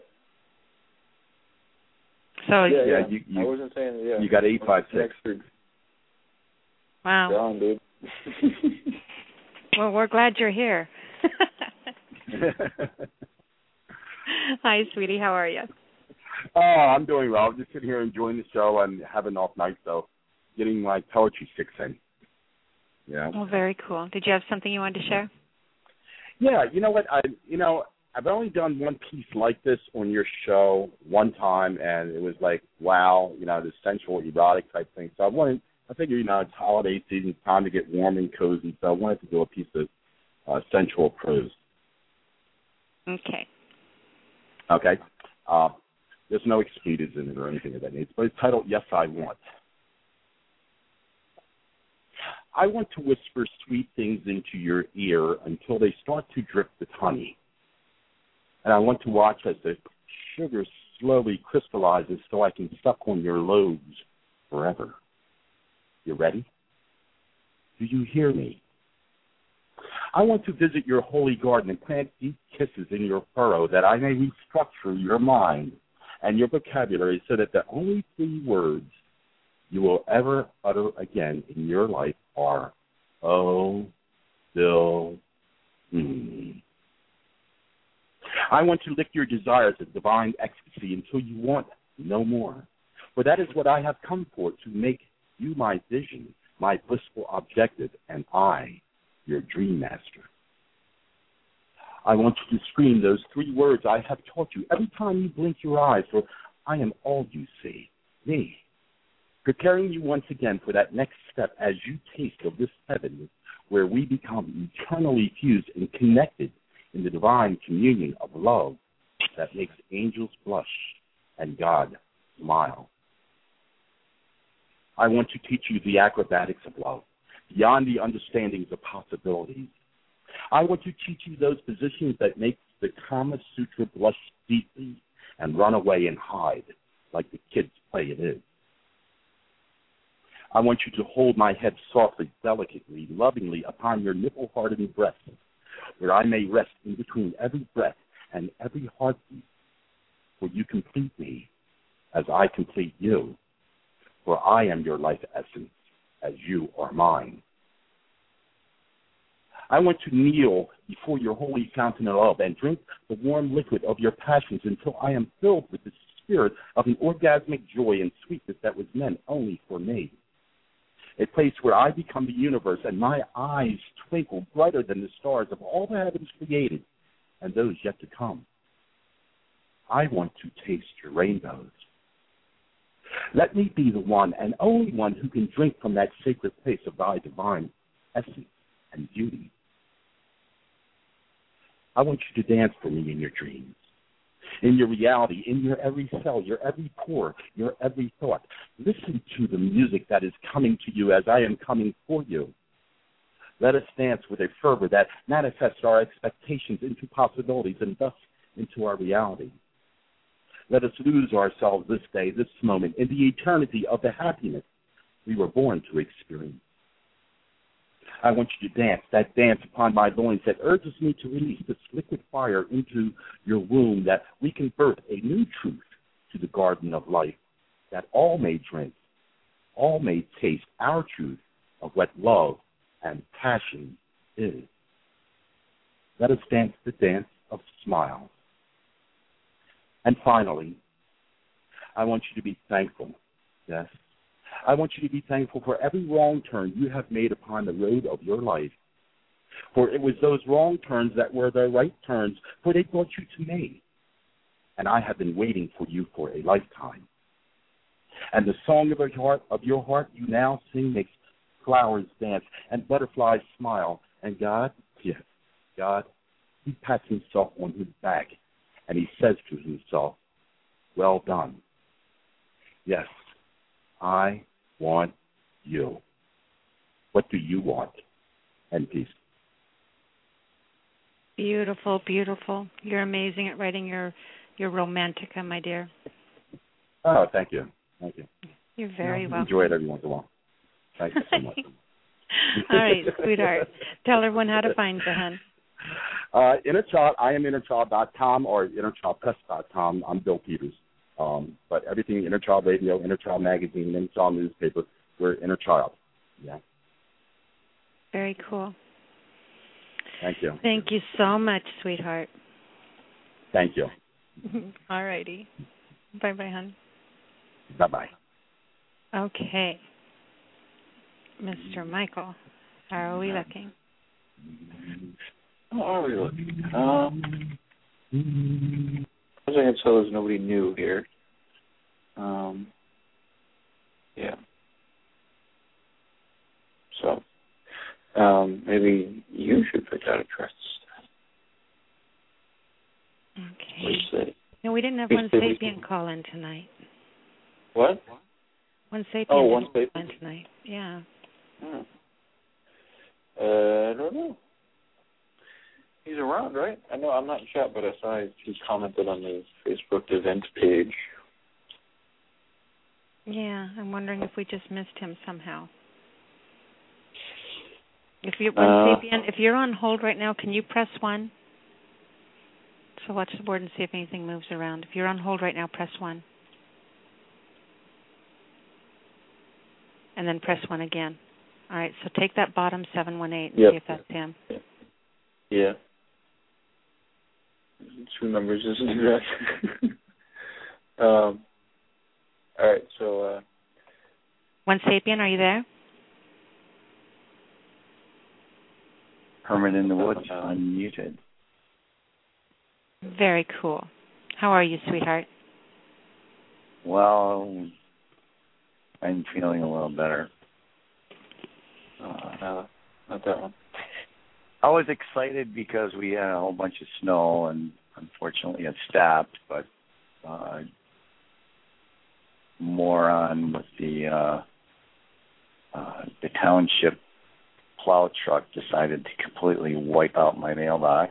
So yeah. You I wasn't saying yeah. You got 856. Wow. Down, dude. Well, we're glad you're here. Hi, sweetie. How are you? Oh, I'm doing well. Just sitting here enjoying the show and having an off night, so getting my poetry fix in. Yeah. Well, very cool. Did you have something you wanted to share? Yeah, you know what? I've only done one piece like this on your show one time, and it was like, wow, the sensual, erotic type thing. So I figured, it's holiday season, it's time to get warm and cozy, so I wanted to do a piece of sensual prose. Okay. Okay. There's no expletives in it or anything of that nature, but it's titled Yes, I Want. I want to whisper sweet things into your ear until they start to drip with honey. And I want to watch as the sugar slowly crystallizes so I can suck on your lobes forever. You ready? Do you hear me? I want to visit your holy garden and plant deep kisses in your furrow that I may restructure your mind and your vocabulary so that the only 3 words you will ever utter again in your life are, oh, Bill, I want to lick your desires of divine ecstasy until you want no more. For that is what I have come for, to make you my vision, my blissful objective, and I, your dream master. I want you to scream those 3 words I have taught you every time you blink your eyes, for I am all you see, me, preparing you once again for that next step as you taste of this heaven where we become eternally fused and connected in the divine communion of love that makes angels blush and God smile. I want to teach you the acrobatics of love, beyond the understandings of possibilities. I want to teach you those positions that make the Kama Sutra blush deeply and run away and hide like the kids' play it is. I want you to hold my head softly, delicately, lovingly upon your nipple-hardened breast, where I may rest in between every breath and every heartbeat, for you complete me as I complete you, for I am your life essence as you are mine. I want to kneel before your holy fountain of love and drink the warm liquid of your passions until I am filled with the spirit of an orgasmic joy and sweetness that was meant only for me. A place where I become the universe and my eyes twinkle brighter than the stars of all the heavens created and those yet to come. I want to taste your rainbows. Let me be the one and only one who can drink from that sacred place of thy divine essence and beauty. I want you to dance for me in your dreams, in your reality, in your every cell, your every pore, your every thought. Listen to the music that is coming to you as I am coming for you. Let us dance with a fervor that manifests our expectations into possibilities and thus into our reality. Let us lose ourselves this day, this moment, in the eternity of the happiness we were born to experience. I want you to dance, that dance upon my loins that urges me to release this liquid fire into your womb, that we can birth a new truth to the garden of life, that all may drink, all may taste our truth of what love and passion is. Let us dance the dance of smiles. And finally, I want you to be thankful, yes. I want you to be thankful for every wrong turn you have made upon the road of your life. For it was those wrong turns that were the right turns, for they brought you to me. And I have been waiting for you for a lifetime. And the song of your heart you now sing makes flowers dance and butterflies smile. And God, yes, God, he pats himself on his back and he says to himself, well done. Yes, I want you. What do you want? And peace. Beautiful, beautiful. You're amazing at writing your romantica, my dear. Oh, thank you. Thank you. You're very welcome. Enjoy it every once in a while. Thank you so much. All right, sweetheart. Tell everyone how to find you, hon. Inner Child, I am InnerChild.com or InnerChildPress.com. I'm Bill Peters. But everything, Inner Child Radio, Inner Child Magazine, Inner Child Newspaper, we're Inner Child. Yeah. Very cool. Thank you. Thank you so much, sweetheart. Thank you. All righty. Bye-bye, hon. Bye-bye. Okay. Mr. Michael, how are we looking? How are we looking? As I can tell, there's nobody new here. Yeah. So, maybe you should pick out a dress. Okay. No, we didn't have one sapient call in tonight. What? One sapient one call in sapient tonight. Yeah. I don't know. He's around, right? I know I'm not in chat, but I saw he commented on the Facebook event page. Yeah, I'm wondering if we just missed him somehow. If you're on hold right now, can you press 1? So watch the board and see if anything moves around. If you're on hold right now, press 1. And then press 1 again. All right, so take that bottom 718 and see if that's him. Yeah. 2 numbers isn't exact. All right, so... One sapient, are you there? Hermit in the Woods, unmuted. Very cool. How are you, sweetheart? Well, I'm feeling a little better. Not that one. I was excited because we had a whole bunch of snow, and unfortunately it stopped, but more on with the township plow truck decided to completely wipe out my mailbox.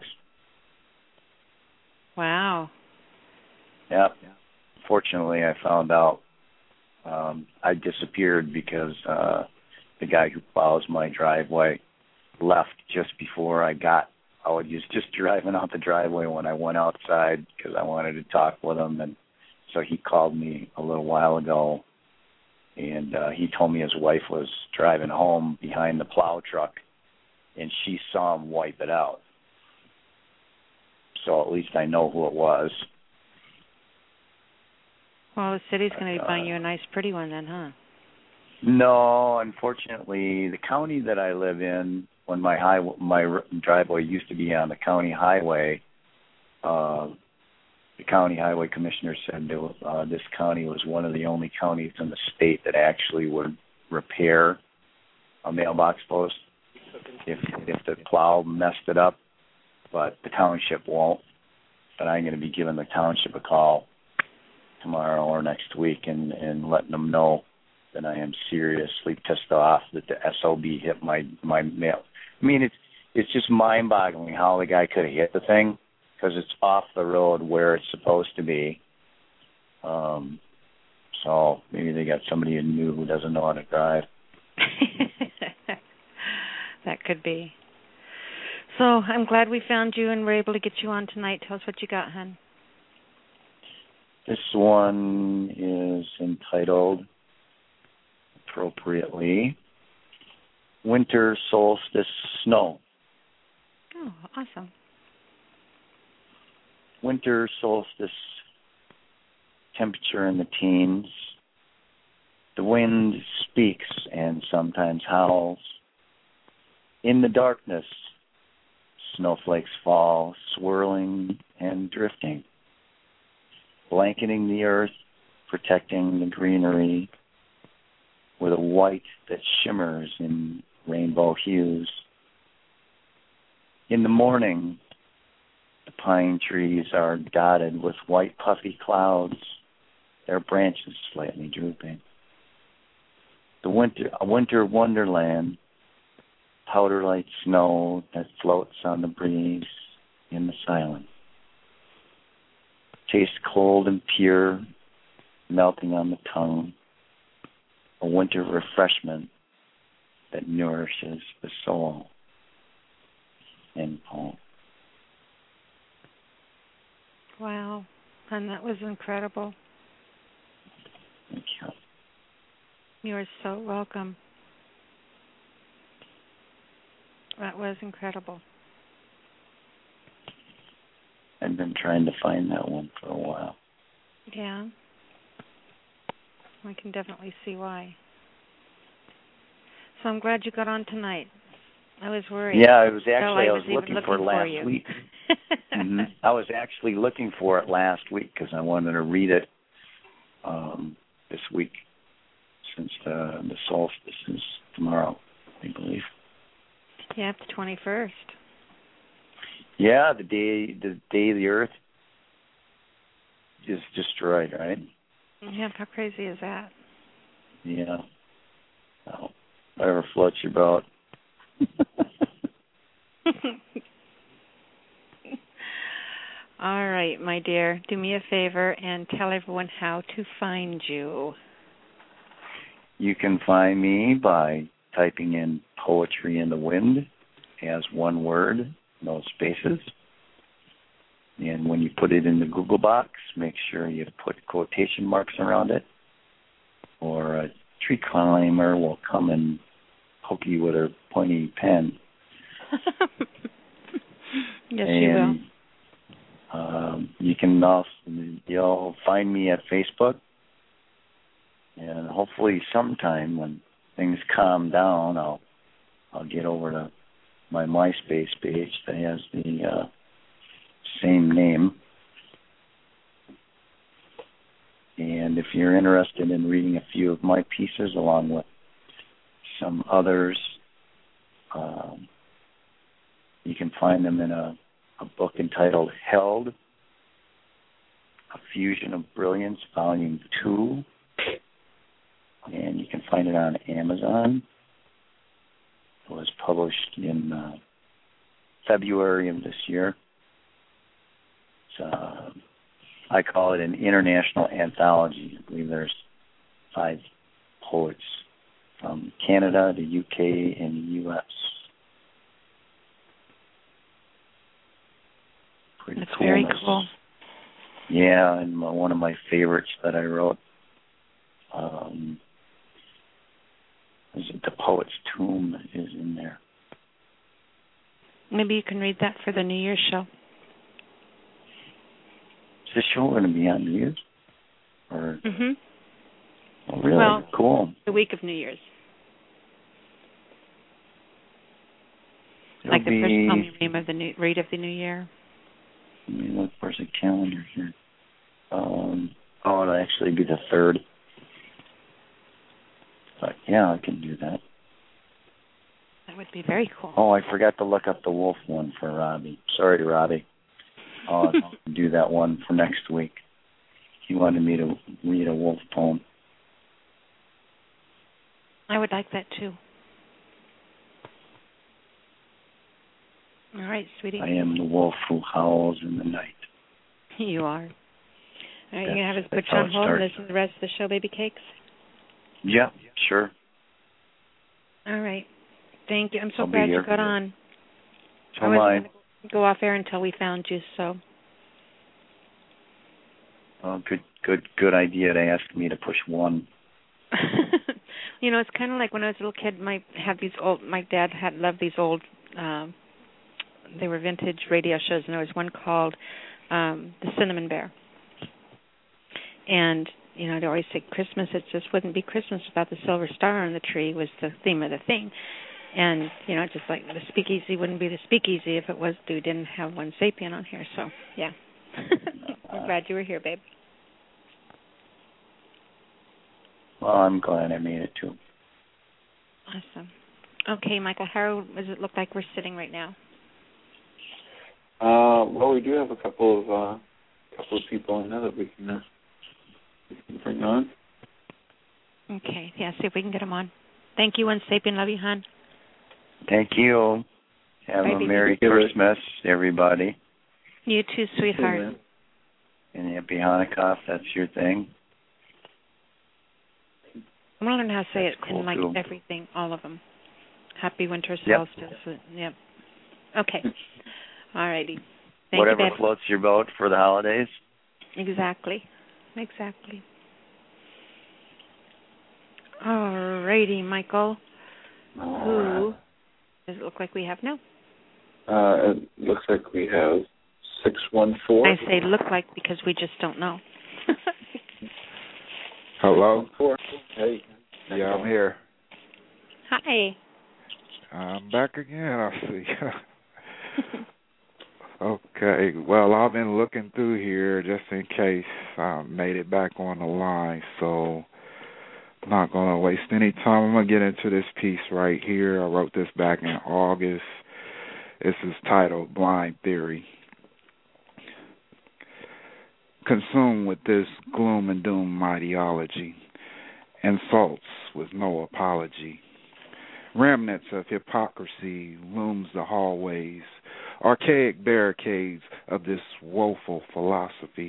Wow. Yep. Fortunately, I found out I disappeared because the guy who plows my driveway left just before I was just driving out the driveway when I went outside because I wanted to talk with him, and so he called me a little while ago, and he told me his wife was driving home behind the plow truck, and she saw him wipe it out. So at least I know who it was. Well, the city's going to be buying you a nice, pretty one then, huh? No, unfortunately, the county that I live in, when my driveway used to be on the county highway, the county highway commissioner said this county was one of the only counties in the state that actually would repair a mailbox post if the plow messed it up, but the township won't. But I'm going to be giving the township a call tomorrow or next week and letting them know that I am seriously pissed off that the SOB hit my mail. I mean, it's just mind-boggling how the guy could have hit the thing because it's off the road where it's supposed to be. So maybe they got somebody new who doesn't know how to drive. That could be. So I'm glad we found you and were able to get you on tonight. Tell us what you got, hon. This one is entitled, appropriately, Winter Solstice Snow. Oh, awesome. Winter solstice, temperature in the teens. The wind speaks and sometimes howls. In the darkness, snowflakes fall, swirling and drifting, blanketing the earth, protecting the greenery with a white that shimmers in rainbow hues. In the morning, the pine trees are dotted with white puffy clouds, their branches slightly drooping. A winter wonderland, powder light snow that floats on the breeze in the silence. Tastes cold and pure, melting on the tongue. A winter refreshment that nourishes the soul. End poem. Wow. And that was incredible. Thank you. You are so welcome. That was incredible. I've been trying to find that one for a while. Yeah. I can definitely see why. So I'm glad you got on tonight. I was worried. Yeah, I was looking for it last week. Mm-hmm. I was actually looking for it last week because I wanted to read it this week, since the solstice is tomorrow, I believe. Yeah, it's the 21st. Yeah, the day the Earth is destroyed, right? Yeah, how crazy is that? Yeah. Well, whatever floats your boat. All right, my dear. Do me a favor and tell everyone how to find you. You can find me by typing in Poetry in the Wind as one word, no spaces. And when you put it in the Google box, make sure you put quotation marks around it, or a tree climber will come and poke you with her pointy pen. Yes, you will. You can also, you'll find me at Facebook, and hopefully sometime when things calm down, I'll get over to my MySpace page that has the same name. And if you're interested in reading a few of my pieces along with some others, you can find them in a book entitled Held, A Fusion of Brilliance, Volume 2. And you can find it on Amazon. It was published in February of this year. I call it an international anthology. I believe there's 5 poets from Canada, the UK, and the US. Pretty That's cool. Very cool. Yeah, and one of my favorites that I wrote is The Poet's Tomb is in there. Maybe you can read that for the New Year's show. Is this show going to be on New Year's? Or? Mm-hmm. Oh, really? Well, cool. The week of New Year's. It'll like the be... first name of the read of the New Year. Let me look. Where's the calendar here? It'll actually be the 3rd. But yeah, I can do that. That would be very cool. Oh, I forgot to look up the wolf one for Robbie. Sorry to Robbie. I'll do that one for next week. He wanted me to read a wolf poem. I would like that too. All right, sweetie. I am the wolf who howls in the night. You are. All right, you're going to have us put you on hold and listen to the rest of the show, Baby Cakes? Yeah, sure. All right. Thank you. I'm so I'll glad you got on. So am I. Going to go off air until we found you, so. Oh, good idea to ask me to push 1. You know, it's kind of like when I was a little kid. My dad loved these old. They were vintage radio shows, and there was one called The Cinnamon Bear. And you know, I'd always say Christmas. It just wouldn't be Christmas without the silver star on the tree. Was the theme of the thing. And you know, just like the speakeasy wouldn't be the speakeasy if we didn't have one sapien on here. So yeah, I'm glad you were here, babe. Well, I'm glad I made it too. Awesome. Okay, Michael, how does it look like we're sitting right now? Well, we do have a couple of people in there that we can bring on. Okay, yeah, see if we can get them on. Thank you, Sapien. Love you, hon. Thank you. Have a Merry Christmas, everybody. You too, sweetheart. And Happy Hanukkah, if that's your thing. I'm going to learn how to say That's it cool in like too. everything, all of them. Happy winter solstice. Yep. Okay. All righty. Whatever you, floats your boat for the holidays. Exactly. All righty, Michael. Who does it look like we have now? It looks like we have 614. I say look like because we just don't know. Hello? Hey. Yeah, I'm here. Hi. I'm back again, I see. Okay, well, I've been looking through here just in case I made it back on the line, so I'm not going to waste any time. I'm going to get into this piece right here. I wrote this back in August. This is titled Blind Theory. Consumed with this gloom and doom ideology, insults with no apology. Remnants of hypocrisy looms the hallways, archaic barricades of this woeful philosophy.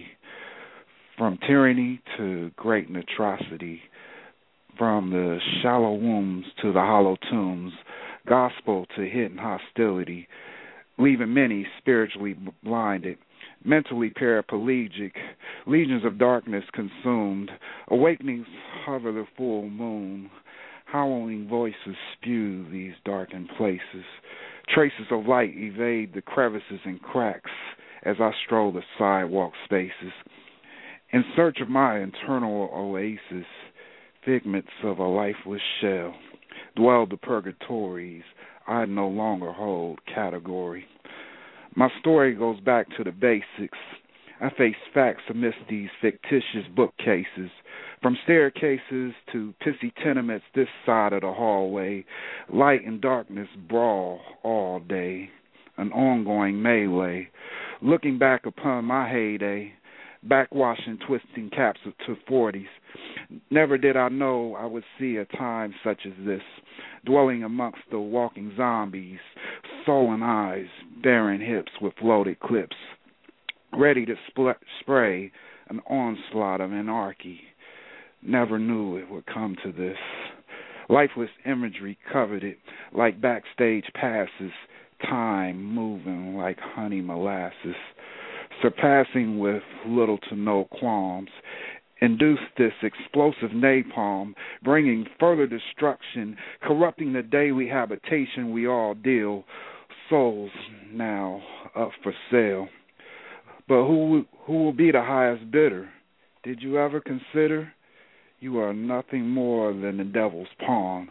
From tyranny to great atrocity, from the shallow wombs to the hollow tombs, gospel to hidden hostility, leaving many spiritually blinded, mentally paraplegic, legions of darkness consumed, awakenings hover the full moon, howling voices spew these darkened places, traces of light evade the crevices and cracks as I stroll the sidewalk spaces, in search of my internal oasis, figments of a lifeless shell, dwell the purgatories I no longer hold category. My story goes back to the basics. I face facts amidst these fictitious bookcases, from staircases to pissy tenements this side of the hallway. Light and darkness brawl all day, an ongoing melee. Looking back upon my heyday, backwashing, twisting caps to 40s. Never did I know I would see a time such as this, dwelling amongst the walking zombies, sullen eyes, barren hips with loaded clips, ready to spray an onslaught of anarchy. Never knew it would come to this. Lifeless imagery coveted like backstage passes, time moving like honey molasses, surpassing with little to no qualms, induced this explosive napalm, bringing further destruction, corrupting the daily habitation we all deal, souls now up for sale. But who will be the highest bidder? Did you ever consider? You are nothing more than the devil's pawn.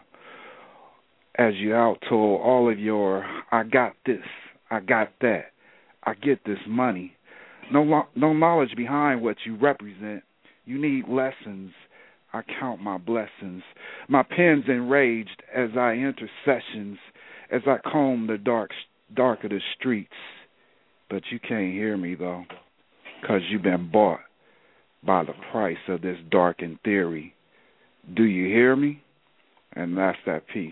As you out-toll all of your, I got this, I got that, I get this money. No knowledge behind what you represent. You need lessons. I count my blessings. My pen's enraged as I enter sessions, as I comb the dark of the streets. But you can't hear me, though, 'cause you've been bought by the price of this darkened theory. Do you hear me? And that's that piece.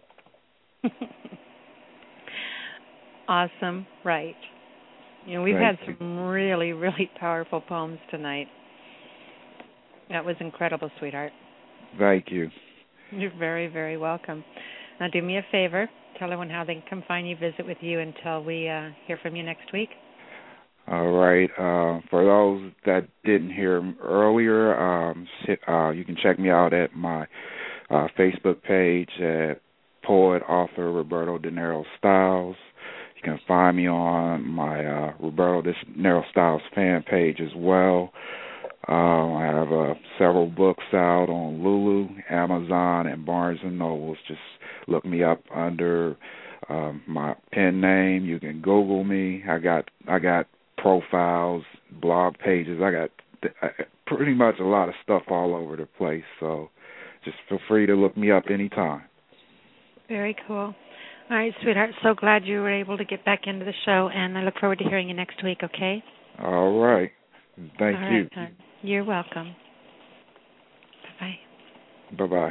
Awesome. Right. You know, we've had some really, really powerful poems tonight. That was incredible, sweetheart. Thank you. You're very, very welcome. Now, do me a favor. Tell everyone how they can come find you, visit with you until we hear from you next week. All right. For those that didn't hear earlier, you can check me out at my Facebook page at poet, author Roberto De Niro Styles. You can find me on my Roberto De Niro Styles fan page as well. I have several books out on Lulu, Amazon, and Barnes & Nobles. Just look me up under my pen name. You can Google me. I got profiles, blog pages. I got pretty much a lot of stuff all over the place. So just feel free to look me up anytime. Very cool. All right, sweetheart. So glad you were able to get back into the show, and I look forward to hearing you next week, okay? All right. Thank you. All right, you're welcome. Bye-bye. Bye-bye.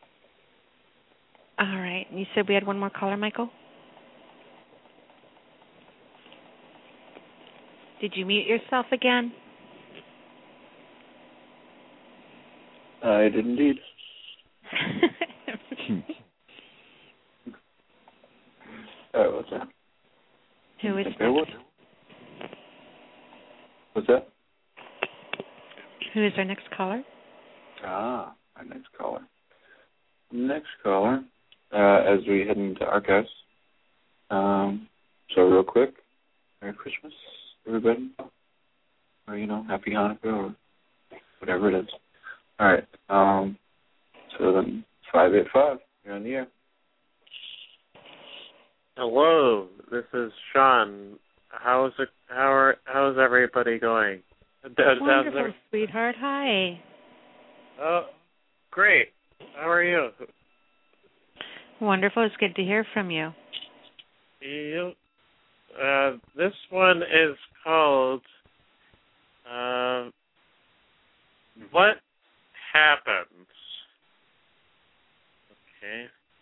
All right. You said we had one more caller, Michael? Did you mute yourself again? I did indeed. What's that? Who is that? What's that? Who is our next caller? Our next caller. Next caller, as we head into archives. So real quick, Merry Christmas, everybody. Or, Happy Hanukkah, or whatever it is. All right. So then 585, you're on the air. Hello, this is Sean. How's everybody going? Wonderful, sweetheart. Hi. Oh, great. How are you? Wonderful. It's good to hear from you. This one is called What Happens? Okay.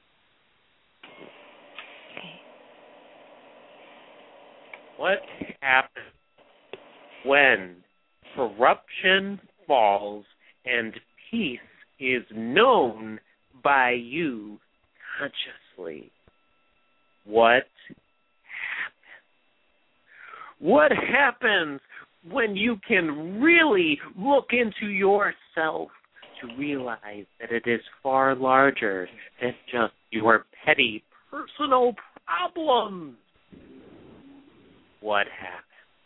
What happens when corruption falls and peace is known by you consciously? What happens? What happens when you can really look into yourself to realize that it is far larger than just your petty personal problems? What happens?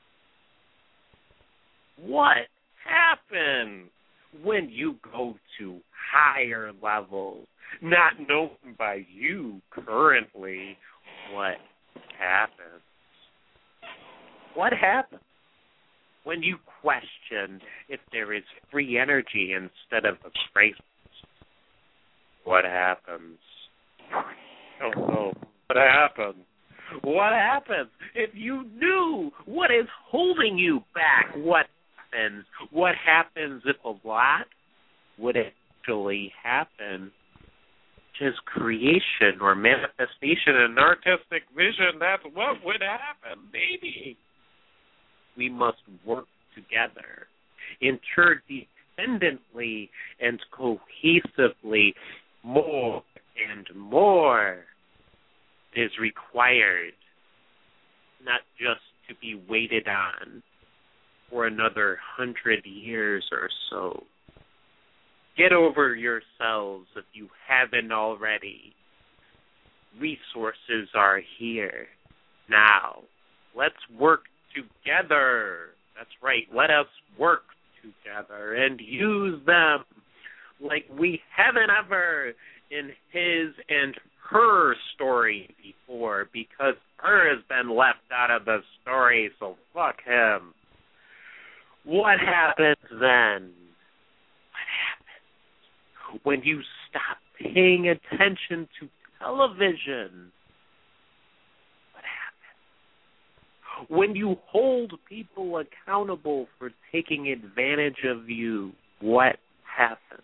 What happens when you go to higher levels, not known by you currently? What happens? What happens when you question if there is free energy instead of a crisis? What happens? Oh no, what happens? What happens if you knew what is holding you back? What happens? What happens if a lot would actually happen? Which is creation or manifestation and artistic vision. That's what would happen, baby. We must work together, interdependently and cohesively. More and more is required, not just to be waited on for another 100 years or so. Get over yourselves if you haven't already. Resources are here now. Let's work together. That's right. Let us work together and use them like we haven't ever in his and her story before, because her has been left out of the story, so fuck him. What happens then? What happens when you stop paying attention to television? What happens when you hold people accountable for taking advantage of you? What happens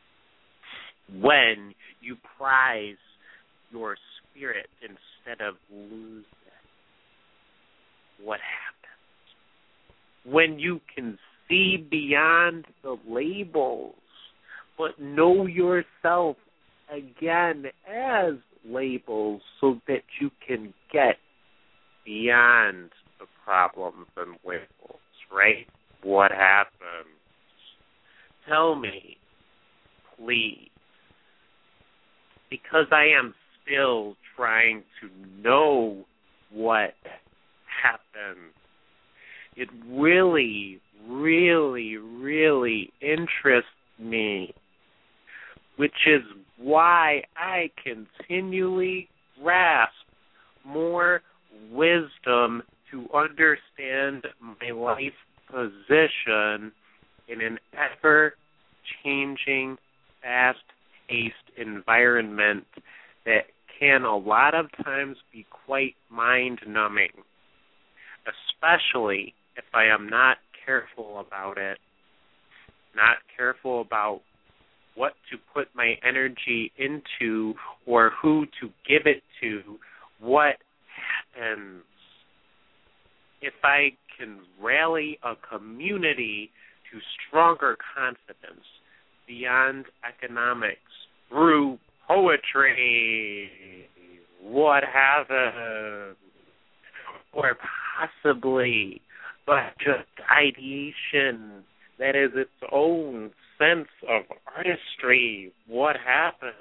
when you prize your spirit instead of lose it? What happens when you can see beyond the labels but know yourself again as labels so that you can get beyond the problems and labels, right? What happens? Tell me, please, because I am still trying to know what happened. It really, really, really interests me, which is why I continually grasp more wisdom to understand my life position in an ever-changing, fast-paced environment that can a lot of times be quite mind-numbing, especially if I am not careful about it, not careful about what to put my energy into or who to give it to. What happens if I can rally a community to stronger confidence beyond economics through poetry? What happens? Or possibly but just ideation that is its own sense of artistry. What happens?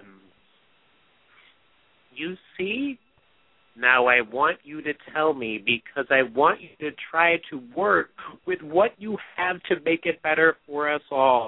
You see? Now I want you to tell me, because I want you to try to work with what you have to make it better for us all.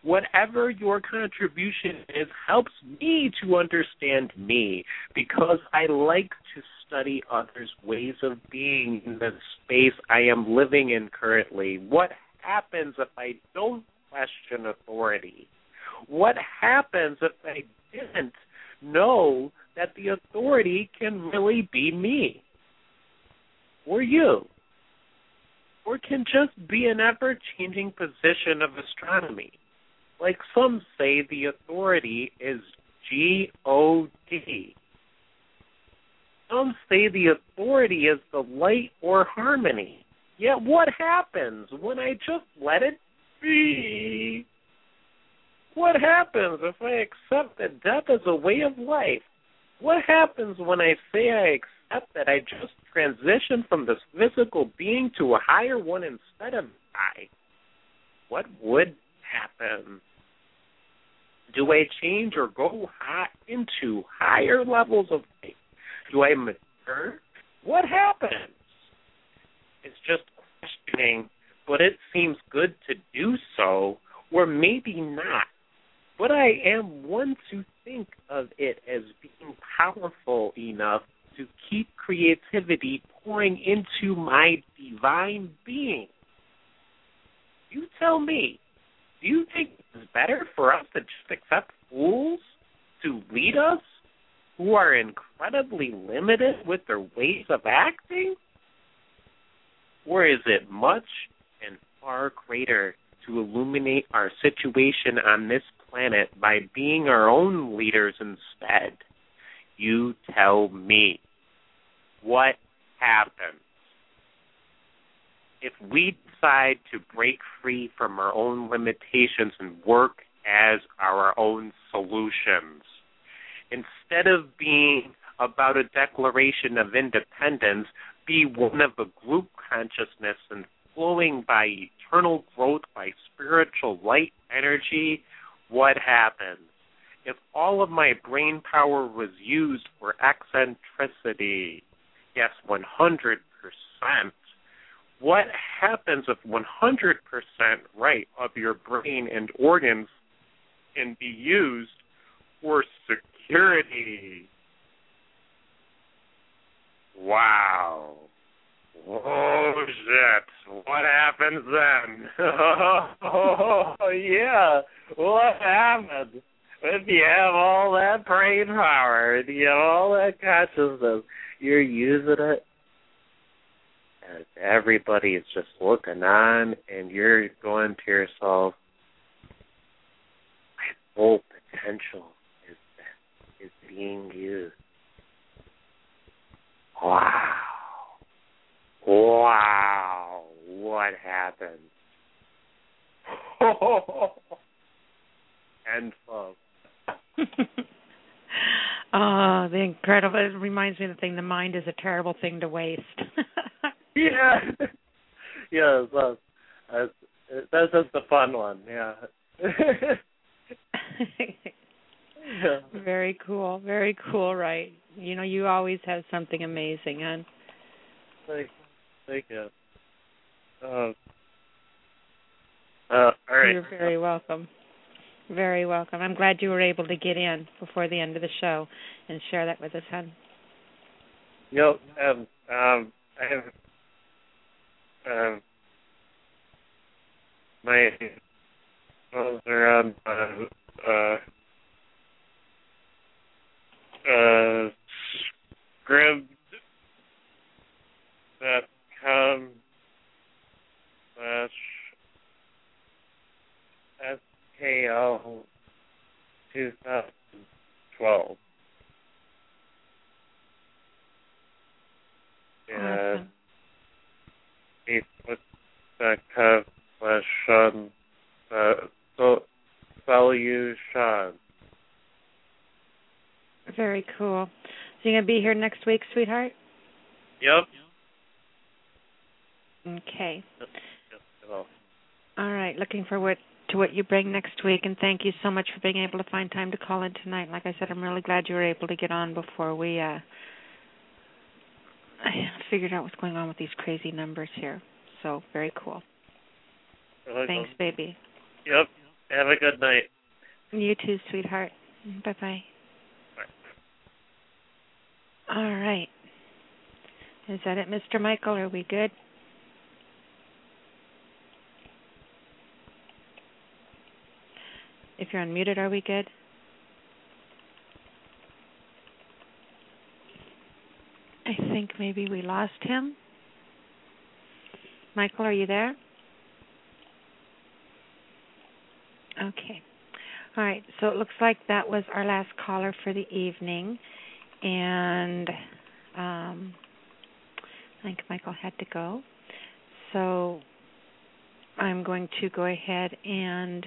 Whatever your contribution is helps me to understand me, because I like to study others' ways of being in the space I am living in currently. What happens if I don't question authority? What happens if I didn't know that the authority can really be me or you, or can just be an ever-changing position of astronomy? Like some say, the authority is G-O-D. Some say the authority is the light or harmony. Yet what happens when I just let it be? What happens if I accept that death is a way of life? What happens when I say I accept that I just transition from this physical being to a higher one instead of I? What would happen? Do I change or go into higher levels of faith? Do I mature? What happens? It's just questioning, but it seems good to do so, or maybe not. But I am one to think of it as being powerful enough to keep creativity pouring into my divine being. You tell me, do you think it's better for us to just accept fools to lead us who are incredibly limited with their ways of acting? Or is it much and far greater to illuminate our situation on this planet by being our own leaders instead? You tell me. What happens if we decide to break free from our own limitations and work as our own solutions? Instead of being about a declaration of independence, be one of a group consciousness and flowing by eternal growth, by spiritual light energy. What happens if all of my brain power was used for eccentricity? Yes, 100%. What happens if 100% right of your brain and organs can be used for security? Wow. Oh, shit. What happens then? Oh, yeah. What happens if you have all that brain power and you have all that consciousness? You're using it, and everybody is just looking on, and you're going to yourself, my full potential is being used. Wow. Wow. What happened? End of. Oh, the incredible. It reminds me of the thing, the mind is a terrible thing to waste. Yeah. Yeah, that's just the fun one, yeah. Yeah. Very cool, right. You know, you always have something amazing, hon. Thank you. All right. You're very welcome. Very welcome. I'm glad you were able to get in before the end of the show and share that with us, hon. Yep. I have my phones are on scribd.com/SKL 2012. And Facebook.com/solution. Very cool. So you're going to be here next week, sweetheart? Yep. Okay. Yep. All right. Looking forward to what you bring next week, and thank you so much for being able to find time to call in tonight. Like I said, I'm really glad you were able to get on before we I figured out what's going on with these crazy numbers here. So, very cool. Thanks, baby. Yep. Have a good night. You too, sweetheart. Bye-bye. Bye. All right. Is that it, Mr. Michael? Are we good? If you're unmuted, are we good? I think maybe we lost him. Michael, are you there? Okay. All right. So it looks like that was our last caller for the evening. And I think Michael had to go. So I'm going to go ahead and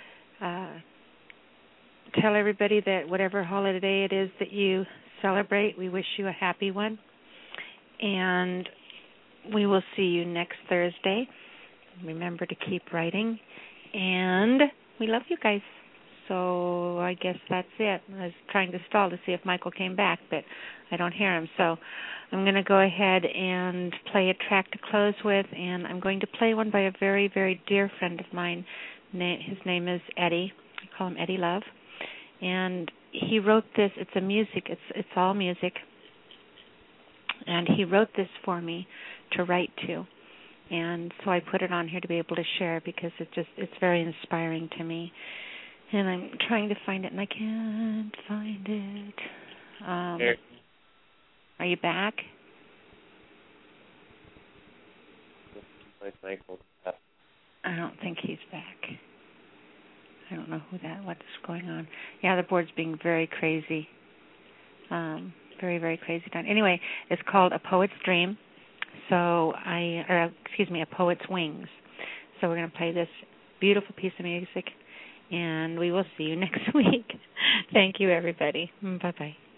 tell everybody that whatever holiday it is that you celebrate, we wish you a happy one. And we will see you next Thursday. Remember to keep writing. And we love you guys. So I guess that's it. I was trying to stall to see if Michael came back, but I don't hear him. So I'm going to go ahead and play a track to close with, and I'm going to play one by a very, very dear friend of mine. His name is Eddie. I call him Eddie Love. And he wrote this. It's a music. It's all music. And he wrote this for me to write to. And so I put it on here to be able to share because it's very inspiring to me. And I'm trying to find it, and I can't find it. Are you back? I don't think he's back. I don't know what's going on. Yeah, the board's being very crazy. Very, very crazy done. Anyway, it's called A Poet's Dream. So A Poet's Wings. So we're going to play this beautiful piece of music, and we will see you next week. Thank you, everybody. Bye-bye.